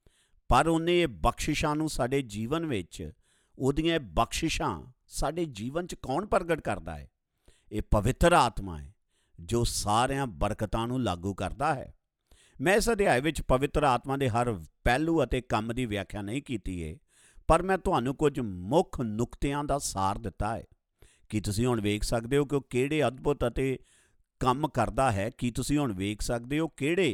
ਪਰ ਉਹਨੇ ਇਹ ਬਖਸ਼ਿਸ਼ਾਂ ਨੂੰ ਸਾਡੇ ਜੀਵਨ ਵਿੱਚ, ਉਹਦੀਆਂ ਇਹ ਬਖਸ਼ਿਸ਼ਾਂ ਸਾਡੇ ਜੀਵਨ 'ਚ ਕੌਣ ਪ੍ਰਗਟ ਕਰਦਾ ਹੈ? ਇਹ ਪਵਿੱਤਰ ਆਤਮਾ ਹੈ ਜੋ ਸਾਰਿਆਂ ਬਰਕਤਾਂ ਨੂੰ ਲਾਗੂ ਕਰਦਾ ਹੈ। ਮੈਂ ਇਸ ਅਧਿਆਏ ਵਿੱਚ ਪਵਿੱਤਰ ਆਤਮਾ ਦੇ ਹਰ ਪਹਿਲੂ ਅਤੇ ਕੰਮ ਦੀ ਵਿਆਖਿਆ ਨਹੀਂ ਕੀਤੀ ਹੈ, ਪਰ ਮੈਂ ਤੁਹਾਨੂੰ ਕੁਝ ਮੁੱਖ ਨੁਕਤਿਆਂ ਦਾ ਸਾਰ ਦਿੱਤਾ ਹੈ। ਕੀ ਤੁਸੀਂ ਹੁਣ ਵੇਖ ਸਕਦੇ ਹੋ ਕਿ ਉਹ ਕਿਹੜੇ ਅਦਭੁਤ ਅਤੇ ਕੰਮ ਕਰਦਾ ਹੈ? ਕੀ ਤੁਸੀਂ ਹੁਣ ਵੇਖ ਸਕਦੇ ਹੋ ਕਿਹੜੇ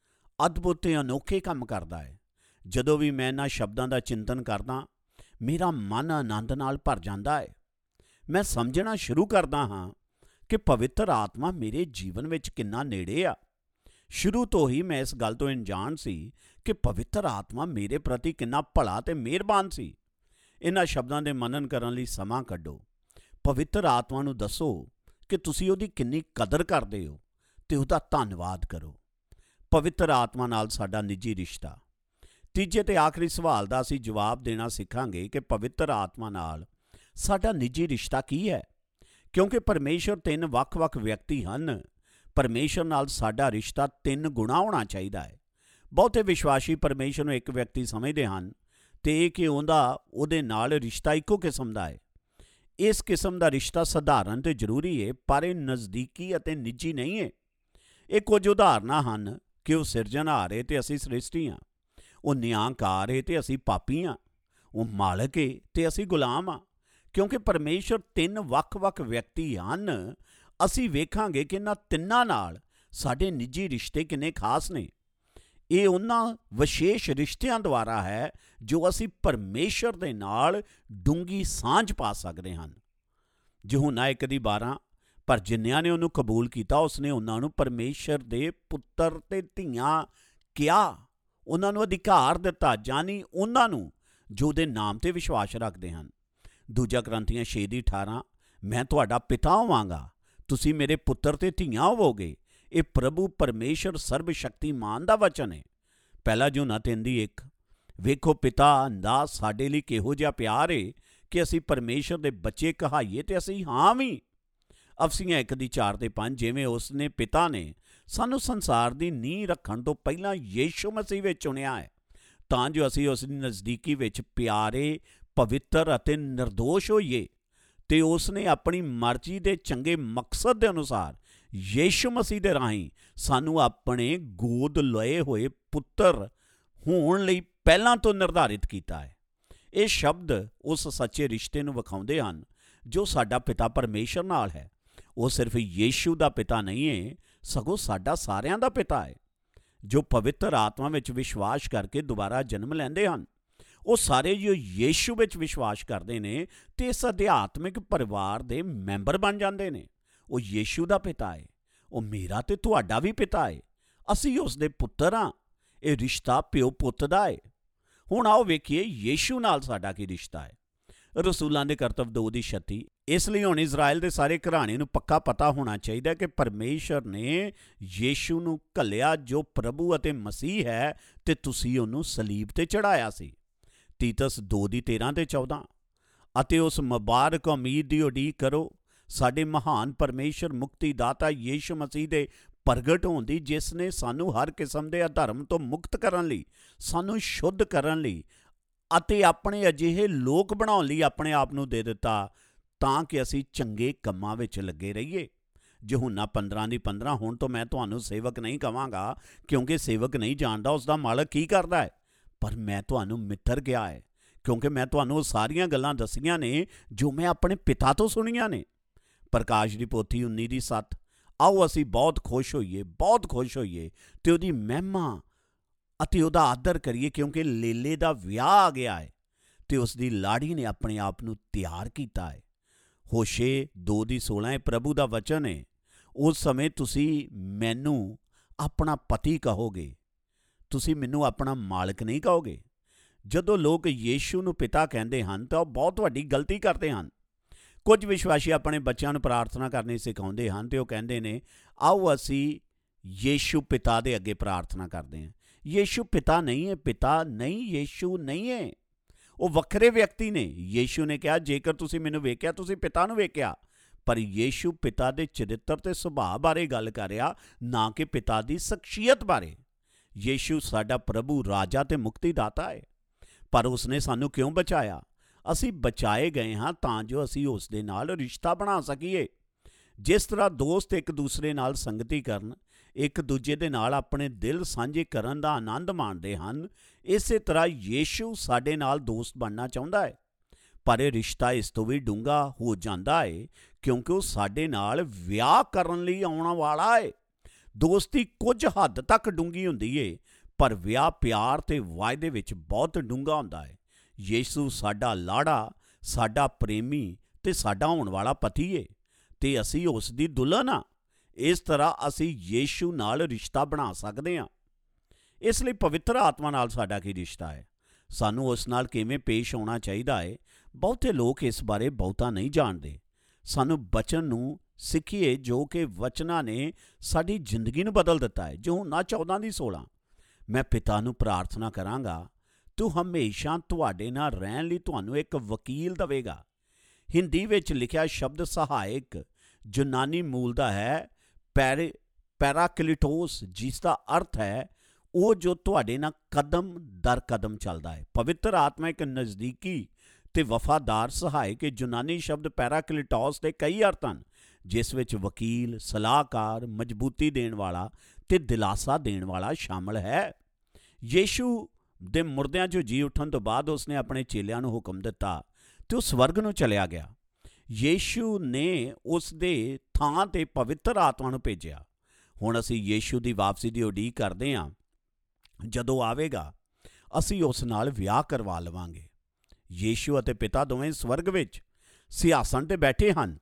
ਅਦਭੁਤ ਤੇ ਅਨੋਖੇ ਕੰਮ ਕਰਦਾ ਹੈ? ਜਦੋਂ ਵੀ ਮੈਂ ਇਹਨਾਂ ਸ਼ਬਦਾਂ ਦਾ ਚਿੰਤਨ ਕਰਦਾ, ਮੇਰਾ ਮਨ ਆਨੰਦ ਨਾਲ ਭਰ ਜਾਂਦਾ ਹੈ। ਮੈਂ ਸਮਝਣਾ ਸ਼ੁਰੂ ਕਰਦਾ ਹਾਂ ਕਿ ਪਵਿੱਤਰ ਆਤਮਾ ਮੇਰੇ ਜੀਵਨ ਵਿੱਚ ਕਿੰਨਾ ਨੇੜੇ ਆ। ਸ਼ੁਰੂ ਤੋਂ ਹੀ ਮੈਂ ਇਸ ਗੱਲ ਤੋਂ ਅਣਜਾਣ ਸੀ ਕਿ ਪਵਿੱਤਰ ਆਤਮਾ ਮੇਰੇ ਪ੍ਰਤੀ ਕਿੰਨਾ ਭਲਾ ਤੇ ਮਿਹਰਬਾਨ ਸੀ। ਇਹਨਾਂ ਸ਼ਬਦਾਂ ਦੇ ਮਨਨ ਕਰਨ ਲਈ ਸਮਾਂ ਕੱਢੋ। ਪਵਿੱਤਰ ਆਤਮਾ ਨੂੰ ਦੱਸੋ ਕਿ ਤੁਸੀਂ ਉਹਦੀ ਕਿੰਨੀ ਕਦਰ ਕਰਦੇ ਹੋ ਤੇ ਉਹਦਾ ਧੰਨਵਾਦ ਕਰੋ। ਪਵਿੱਤਰ ਆਤਮਾ ਨਾਲ ਸਾਡਾ ਨਿੱਜੀ ਰਿਸ਼ਤਾ। ਤੀਜੇ ਤੇ ਆਖਰੀ ਸਵਾਲ ਦਾ ਅਸੀਂ ਜਵਾਬ ਦੇਣਾ ਸਿੱਖਾਂਗੇ ਕਿ ਪਵਿੱਤਰ ਆਤਮਾ ਨਾਲ ਸਾਡਾ ਨਿੱਜੀ ਰਿਸ਼ਤਾ ਕੀ ਹੈ। ਕਿਉਂਕਿ ਪਰਮੇਸ਼ਰ 3 ਵੱਖ-ਵੱਖ ਵਿਅਕਤੀ ਹਨ, ਪਰਮੇਸ਼ਰ ਨਾਲ ਸਾਡਾ ਰਿਸ਼ਤਾ 3 ਗੁਣਾ ਹੋਣਾ ਚਾਹੀਦਾ ਹੈ। ਬਹੁਤੇ ਵਿਸ਼ਵਾਸੀ ਪਰਮੇਸ਼ਰ ਨੂੰ ਇੱਕ ਵਿਅਕਤੀ ਸਮਝਦੇ ਹਨ ਤੇ ਇਹ ਕਿ ਉਹਦੇ ਨਾਲ ਰਿਸ਼ਤਾ ਇੱਕੋ ਕਿਸਮ ਦਾ ਹੈ। ਇਸ ਕਿਸਮ ਦਾ ਰਿਸ਼ਤਾ ਸਧਾਰਨ ਤੇ ਜ਼ਰੂਰੀ ਹੈ, ਪਰ ਇਹ ਨਜ਼ਦੀਕੀ ਅਤੇ ਨਿੱਜੀ ਨਹੀਂ ਹੈ। ਇਹ ਕੁਝ ਉਦਾਹਰਨਾਂ ਹਨ ਕਿ ਉਹ ਸਿਰਜਣਹਾਰ ਹੈ ਤੇ ਅਸੀਂ ਸ੍ਰਿਸ਼ਟੀ ਹਾਂ। ਉਹ ਨਿਆਂਕਾਰ ਹੈ ਤੇ ਅਸੀਂ ਪਾਪੀ ਹਾਂ। ਉਹ ਮਾਲਕ ਹੈ ਤੇ ਅਸੀਂ ਗੁਲਾਮ ਹਾਂ। ਕਿਉਂਕਿ ਪਰਮੇਸ਼ਰ 3 ਵੱਖ-ਵੱਖ ਵਿਅਕਤੀ ਹਨ, ਅਸੀਂ ਵੇਖਾਂਗੇ ਕਿ ਇਹਨਾਂ ਤਿੰਨਾਂ ਨਾਲ ਸਾਡੇ ਨਿੱਜੀ ਰਿਸ਼ਤੇ ਕਿੰਨੇ ਖਾਸ ਨੇ। ਇਹ ਉਹਨਾਂ ਵਿਸ਼ੇਸ਼ ਰਿਸ਼ਤਿਆਂ ਦੁਆਰਾ ਹੈ ਜੋ ਅਸੀਂ ਪਰਮੇਸ਼ਰ ਦੇ ਨਾਲ ਡੂੰਘੀ ਸਾਂਝ ਪਾ ਸਕਦੇ ਹਨ। ਯਹੂਨਾ 1:12। ਪਰ ਜਿਨ੍ਹਾਂ ਨੇ ਉਹਨੂੰ ਕਬੂਲ ਕੀਤਾ, ਉਸਨੇ ਉਹਨਾਂ ਨੂੰ ਪਰਮੇਸ਼ਰ ਦੇ ਪੁੱਤਰ ਤੇ ਧੀਆਂ ਕਿਹਾ। ਉਹਨਾਂ ਨੂੰ ਅਧਿਕਾਰ ਦਿੱਤਾ, ਜਾਨੀ ਉਹਨਾਂ ਨੂੰ ਜੋ ਉਹਦੇ ਨਾਮ ਤੇ ਵਿਸ਼ਵਾਸ ਰੱਖਦੇ ਹਨ। ਦੂਜਾ ਕਰੰਥੀਆਂ 6:18। ਮੈਂ ਤੁਹਾਡਾ ਪਿਤਾ ਹੋਵਾਂਗਾ, ਤੁਸੀਂ ਮੇਰੇ ਪੁੱਤਰ ਤੇ ਧੀਆਂ ਹੋਵੋਗੇ। ਇਹ ਪ੍ਰਭੂ ਪਰਮੇਸ਼ਰ ਸਰਬ ਸ਼ਕਤੀਮਾਨ ਦਾ ਵਚਨ ਹੈ। ਪਹਿਲਾ ਯਹੂਨਾ 3:1। ਵੇਖੋ ਪਿਤਾ ਦਾ ਸਾਡੇ ਲਈ ਕਿਹੋ ਜਿਹਾ ਪਿਆਰ ਹੈ ਕਿ ਅਸੀਂ ਪਰਮੇਸ਼ਰ ਦੇ ਬੱਚੇ ਕਹਾਈਏ ਤੇ ਅਸੀਂ ਹਾਂ ਵੀ। ਅਫਸੀਆਂ 1:4-5। ਜਿਵੇਂ ਉਸਨੇ ਪਿਤਾ ਨੇ ਸਾਨੂੰ ਸੰਸਾਰ ਦੀ ਨੀਂਹ ਰੱਖਣ ਤੋਂ ਪਹਿਲਾਂ ਯੀਸ਼ੂ ਮਸੀਹ ਵਿੱਚ ਚੁਣਿਆ ਹੈ, ਤਾਂ ਜੋ ਅਸੀਂ ਉਸ ਦੀ ਨਜ਼ਦੀਕੀ ਵਿੱਚ ਪਿਆਰੇ, ਪਵਿੱਤਰ ਅਤੇ ਨਿਰਦੋਸ਼ ਹੋਈਏ। ਤੇ ਉਸਨੇ ਆਪਣੀ ਮਰਜ਼ੀ ਦੇ ਚੰਗੇ ਮਕਸਦ ਦੇ ਅਨੁਸਾਰ ਯੀਸ਼ੂ ਮਸੀਹ ਦੇ ਰਾਹੀਂ ਸਾਨੂੰ ਆਪਣੇ ਗੋਦ ਲਏ ਹੋਏ ਪੁੱਤਰ ਹੋਣ ਲਈ ਪਹਿਲਾਂ ਤੋਂ ਨਿਰਧਾਰਿਤ ਕੀਤਾ ਹੈ। ਇਹ ਸ਼ਬਦ ਉਸ ਸੱਚੇ ਰਿਸ਼ਤੇ ਨੂੰ ਵਿਖਾਉਂਦੇ ਹਨ ਜੋ ਸਾਡਾ ਪਿਤਾ ਪਰਮੇਸ਼ਰ ਨਾਲ ਹੈ। ਉਹ ਸਿਰਫ ਯੀਸ਼ੂ ਦਾ ਪਿਤਾ ਨਹੀਂ ਹੈ, ਸਗੋਂ ਸਾਡਾ ਸਾਰਿਆਂ ਦਾ ਪਿਤਾ ਹੈ। ਜੋ ਪਵਿੱਤਰ ਆਤਮਾ ਵਿੱਚ ਵਿਸ਼ਵਾਸ ਕਰਕੇ ਦੁਬਾਰਾ ਜਨਮ ਲੈਂਦੇ ਹਨ, ਉਹ ਸਾਰੇ ਜੋ ਯੀਸ਼ੂ ਵਿੱਚ ਵਿਸ਼ਵਾਸ ਕਰਦੇ ਨੇ ਤੇ ਇਸ ਅਧਿਆਤਮਿਕ ਪਰਿਵਾਰ ਦੇ ਮੈਂਬਰ ਬਣ ਜਾਂਦੇ ਨੇ। ਉਹ ਯੀਸ਼ੂ ਦਾ ਪਿਤਾ ਹੈ। ਉਹ ਮੇਰਾ ਤੇ ਤੁਹਾਡਾ ਵੀ ਪਿਤਾ ਹੈ। ਅਸੀਂ ਉਸ ਦੇ ਪੁੱਤਰ ਹਾਂ। ਇਹ ਰਿਸ਼ਤਾ ਪਿਓ ਪੁੱਤ ਦਾ ਹੈ। ਹੁਣ ਆਓ ਵੇਖੀਏ ਯੀਸ਼ੂ ਨਾਲ ਸਾਡਾ ਕੀ ਰਿਸ਼ਤਾ ਹੈ। ਰਸੂਲਾਂ ਦੇ ਕਰਤੱਵ 2:36। ਇਸ ਲਈ ਹੁਣ ਇਜ਼ਰਾਈਲ ਦੇ ਸਾਰੇ ਘਰਾਣੇ ਨੂੰ ਪੱਕਾ ਪਤਾ ਹੋਣਾ ਚਾਹੀਦਾ ਕਿ ਪਰਮੇਸ਼ਰ ਨੇ ਯੀਸ਼ੂ ਨੂੰ ਘੱਲਿਆ ਜੋ ਪ੍ਰਭੂ ਅਤੇ ਮਸੀਹ ਹੈ, ਤੇ ਤੁਸੀਂ ਉਹਨੂੰ ਸਲੀਬ ਤੇ ਚੜ੍ਹਾਇਆ ਸੀ। ਤੀਤਸ 2:13-14। ਅਤੇ ਉਸ ਮੁਬਾਰਕ ਉਮੀਦ ਦੀ ਉਡੀਕ ਕਰੋ, ਸਾਡੇ ਮਹਾਨ ਪਰਮੇਸ਼ਰ ਮੁਕਤੀਦਾਤਾ ਯੀਸ਼ੂ ਮਸੀਹ ਦੇ ਪ੍ਰਗਟ ਹੋਣ ਦੀ, ਜਿਸ ਨੇ ਸਾਨੂੰ ਹਰ ਕਿਸਮ ਦੇ ਅਧਰਮ ਤੋਂ ਮੁਕਤ ਕਰਨ ਲਈ, ਸਾਨੂੰ ਸ਼ੁੱਧ ਕਰਨ ਲਈ ਅਤੇ ਆਪਣੇ ਅਜਿਹੇ ਲੋਕ ਬਣਾਉਣ ਲਈ ਆਪਣੇ ਆਪ ਨੂੰ ਦੇ ਦਿੱਤਾ, ਤਾਂ ਕਿ ਅਸੀਂ ਚੰਗੇ ਕੰਮਾਂ ਵਿੱਚ ਲੱਗੇ ਰਹੀਏ। ਯਹੂਨਾ 15:15 ਹੁਣ ਤੋਂ ਮੈਂ ਤੁਹਾਨੂੰ ਸੇਵਕ ਨਹੀਂ ਕਹਾਂਗਾ, ਕਿਉਂਕਿ ਸੇਵਕ ਨਹੀਂ ਜਾਣਦਾ ਉਸ ਦਾ ਮਾਲਕ ਕੀ ਕਰਦਾ ਹੈ, ਪਰ ਮੈਂ ਤੁਹਾਨੂੰ ਮਿੱਤਰ ਕਿਹਾ ਹੈ, ਕਿਉਂਕਿ ਮੈਂ ਤੁਹਾਨੂੰ ਉਹ ਸਾਰੀਆਂ ਗੱਲਾਂ ਦੱਸੀਆਂ ਨੇ ਜੋ ਮੈਂ ਆਪਣੇ ਪਿਤਾ ਤੋਂ ਸੁਣੀਆਂ ਨੇ। ਪ੍ਰਕਾਸ਼ ਦੀ ਪੋਥੀ 19:7। ਆਓ ਅਸੀਂ ਬਹੁਤ ਖੁਸ਼ ਹੋਈਏ ਤੇ ਉਹਦੀ ਮਹਿਮਾ ਅਤੇ ਉਹਦਾ ਆਦਰ ਕਰੀਏ, ਕਿਉਂਕਿ ਲੇਲੇ ਦਾ ਵਿਆਹ ਆ ਗਿਆ ਹੈ ਤੇ ਉਸ ਦੀ ਲਾੜੀ ਨੇ ਆਪਣੇ ਆਪ ਨੂੰ ਤਿਆਰ ਕੀਤਾ ਹੈ। ਹੋਸ਼ੇ 2:16 ਪ੍ਰਭੂ ਦਾ ਵਚਨ ਹੈ, ਉਸ ਸਮੇਂ ਤੁਸੀਂ ਮੈਨੂੰ ਆਪਣਾ ਪਤੀ ਕਹੋਗੇ, ਤੁਸੀਂ ਮੈਨੂੰ ਆਪਣਾ ਮਾਲਕ ਨਹੀਂ ਕਹੋਗੇ। ਜਦੋਂ ਲੋਕ ਯੀਸ਼ੂ ਨੂੰ ਪਿਤਾ ਕਹਿੰਦੇ ਹਨ ਤਾਂ ਉਹ ਬਹੁਤ ਵੱਡੀ ਗਲਤੀ ਕਰਦੇ ਹਨ। ਕੁਝ ਵਿਸ਼ਵਾਸੀ ਆਪਣੇ ਬੱਚਿਆਂ ਨੂੰ ਪ੍ਰਾਰਥਨਾ ਕਰਨੀ ਸਿਖਾਉਂਦੇ ਹਨ ਤੇ ਉਹ ਕਹਿੰਦੇ ਨੇ, ਆਓ ਅਸੀਂ ਯੀਸ਼ੂ ਪਿਤਾ ਦੇ ਅੱਗੇ ਪ੍ਰਾਰਥਨਾ ਕਰਦੇ ਹਾਂ। ਯੀਸ਼ੂ ਪਿਤਾ ਨਹੀਂ ਹੈ, ਪਿਤਾ ਨਹੀਂ, ਯੀਸ਼ੂ ਨਹੀਂ ਹੈ, ਉਹ ਵੱਖਰੇ ਵਿਅਕਤੀ ਨੇ। ਯੀਸ਼ੂ ਨੇ ਕਿਹਾ, ਜੇਕਰ ਤੁਸੀਂ ਮੈਨੂੰ ਵੇਖਿਆ ਤੁਸੀਂ ਪਿਤਾ ਨੂੰ ਵੇਖਿਆ। ਪਰ ਯੀਸ਼ੂ ਪਿਤਾ ਦੇ ਚਰਿੱਤਰ ਤੇ ਸੁਭਾਅ ਬਾਰੇ ਗੱਲ ਕਰ ਰਿਹਾ, ਨਾ ਕਿ ਪਿਤਾ ਦੀ ਸ਼ਖਸੀਅਤ ਬਾਰੇ। ਯੀਸ਼ੂ ਸਾਡਾ ਪ੍ਰਭੂ, ਰਾਜਾ ਤੇ ਮੁਕਤੀਦਾਤਾ ਹੈ। ਪਰ ਉਸਨੇ ਸਾਨੂੰ ਕਿਉਂ ਬਚਾਇਆ? ਅਸੀਂ ਬਚਾਏ ਗਏ ਹਾਂ ਤਾਂ ਜੋ ਅਸੀਂ ਉਸ ਦੇ ਨਾਲ ਰਿਸ਼ਤਾ ਬਣਾ ਸਕੀਏ। ਜਿਸ ਤਰ੍ਹਾਂ ਦੋਸਤ ਇੱਕ ਦੂਸਰੇ ਨਾਲ ਸੰਗਤੀ ਕਰਨ, ਇੱਕ ਦੂਜੇ ਦੇ ਨਾਲ ਆਪਣੇ ਦਿਲ ਸਾਂਝੇ ਕਰਨ ਦਾ ਆਨੰਦ ਮਾਣਦੇ ਹਨ, ਇਸੇ ਤਰ੍ਹਾਂ ਯੀਸ਼ੂ ਸਾਡੇ ਨਾਲ ਦੋਸਤ ਬਣਨਾ ਚਾਹੁੰਦਾ ਹੈ। ਪਰ ਇਹ ਰਿਸ਼ਤਾ ਇਸ ਤੋਂ ਵੀ ਡੂੰਘਾ ਹੋ ਜਾਂਦਾ ਹੈ, ਕਿਉਂਕਿ ਉਹ ਸਾਡੇ ਨਾਲ ਵਿਆਹ ਕਰਨ ਲਈ ਆਉਣ ਵਾਲਾ ਹੈ। ਦੋਸਤੀ ਕੁਝ ਹੱਦ ਤੱਕ ਡੂੰਘੀ ਹੁੰਦੀ ਹੈ, ਪਰ ਵਿਆਹ ਪਿਆਰ ਤੇ ਵਾਅਦੇ ਵਿੱਚ ਬਹੁਤ ਡੂੰਘਾ ਹੁੰਦਾ ਹੈ। ਯੀਸ਼ੂ ਸਾਡਾ ਲਾੜਾ, ਸਾਡਾ ਪ੍ਰੇਮੀ ਤੇ ਸਾਡਾ ਹੋਣ ਵਾਲਾ ਪਤੀ ਹੈ ਤੇ ਅਸੀਂ ਉਸ ਦੀ ਦੁਲਹਨ ਹਾਂ। ਇਸ ਤਰ੍ਹਾਂ ਅਸੀਂ ਯੀਸ਼ੂ ਨਾਲ ਰਿਸ਼ਤਾ ਬਣਾ ਸਕਦੇ ਹਾਂ। ਇਸ ਲਈ ਪਵਿੱਤਰ ਆਤਮਾ ਨਾਲ ਸਾਡਾ ਕੀ ਰਿਸ਼ਤਾ ਹੈ? ਸਾਨੂੰ ਉਸ ਨਾਲ ਕਿਵੇਂ ਪੇਸ਼ ਆਉਣਾ ਚਾਹੀਦਾ ਹੈ? ਬਹੁਤੇ ਲੋਕ ਇਸ ਬਾਰੇ ਬਹੁਤਾ ਨਹੀਂ ਜਾਣਦੇ। ਸਾਨੂੰ ਬਚਨ ਨੂੰ ਸਿੱਖੀਏ, ਜੋ ਕਿ ਵਚਨਾਂ ਨੇ ਸਾਡੀ ਜ਼ਿੰਦਗੀ ਨੂੰ ਬਦਲ ਦਿੱਤਾ ਹੈ। ਯਹੂਨਾ 14:16 ਮੈਂ ਪਿਤਾ ਨੂੰ ਪ੍ਰਾਰਥਨਾ ਕਰਾਂਗਾ, ਤੂੰ ਹਮੇਸ਼ਾ ਤੁਹਾਡੇ ਨਾਲ ਰਹਿਣ ਲਈ ਤੁਹਾਨੂੰ ਇੱਕ ਵਕੀਲ ਦੇਵੇਗਾ। ਹਿੰਦੀ ਵਿੱਚ ਲਿਖਿਆ ਸ਼ਬਦ ਸਹਾਇਕ ਯੂਨਾਨੀ ਮੂਲ ਦਾ ਹੈ ਪੈਰਾਕਲਿਟੋਸ, ਜਿਸ ਦਾ ਅਰਥ ਹੈ ਉਹ ਜੋ ਤੁਹਾਡੇ ਨਾਲ ਕਦਮ ਦਰ ਕਦਮ ਚੱਲਦਾ ਹੈ। ਪਵਿੱਤਰ ਆਤਮਾ ਇੱਕ ਨਜ਼ਦੀਕੀ ਤੇ ਵਫਾਦਾਰ ਸਹਾਇਕ। ਯੂਨਾਨੀ ਸ਼ਬਦ ਪੈਰਾਕਲਿਟੋਸ ਦੇ ਕਈ ਅਰਥ ਹਨ, ਜਿਸ ਵਿੱਚ ਵਕੀਲ, ਸਲਾਹਕਾਰ, ਮਜ਼ਬੂਤੀ ਦੇਣ ਵਾਲਾ ਤੇ ਦਿਲਾਸਾ ਦੇਣ ਵਾਲਾ ਸ਼ਾਮਲ ਹੈ। ਯੀਸ਼ੂ ਦੇ ਮੁਰਦਿਆਂ 'ਚੋਂ ਜੀ ਉੱਠਣ ਤੋਂ ਬਾਅਦ ਉਸਨੇ ਆਪਣੇ ਚੇਲਿਆਂ ਨੂੰ ਹੁਕਮ ਦਿੱਤਾ ਤੇ ਉਹ ਸਵਰਗ ਨੂੰ ਚਲਿਆ ਗਿਆ। ਯੀਸ਼ੂ ਨੇ ਉਸ ਦੇ ਥਾਂ ਤੇ ਪਵਿੱਤਰ ਆਤਮਾ ਨੂੰ ਭੇਜਿਆ। ਹੁਣ ਅਸੀਂ ਯੀਸ਼ੂ ਦੀ ਵਾਪਸੀ ਦੀ ਉਡੀਕ ਕਰਦੇ ਹਾਂ। ਜਦੋਂ ਆਵੇਗਾ ਅਸੀਂ ਉਸ ਨਾਲ ਵਿਆਹ ਕਰਵਾ ਲਵਾਂਗੇ। ਯੀਸ਼ੂ ਅਤੇ ਪਿਤਾ ਦੋਵੇਂ ਸਵਰਗ ਵਿੱਚ ਸਿਆਸਣ ਤੇ ਬੈਠੇ ਹਨ,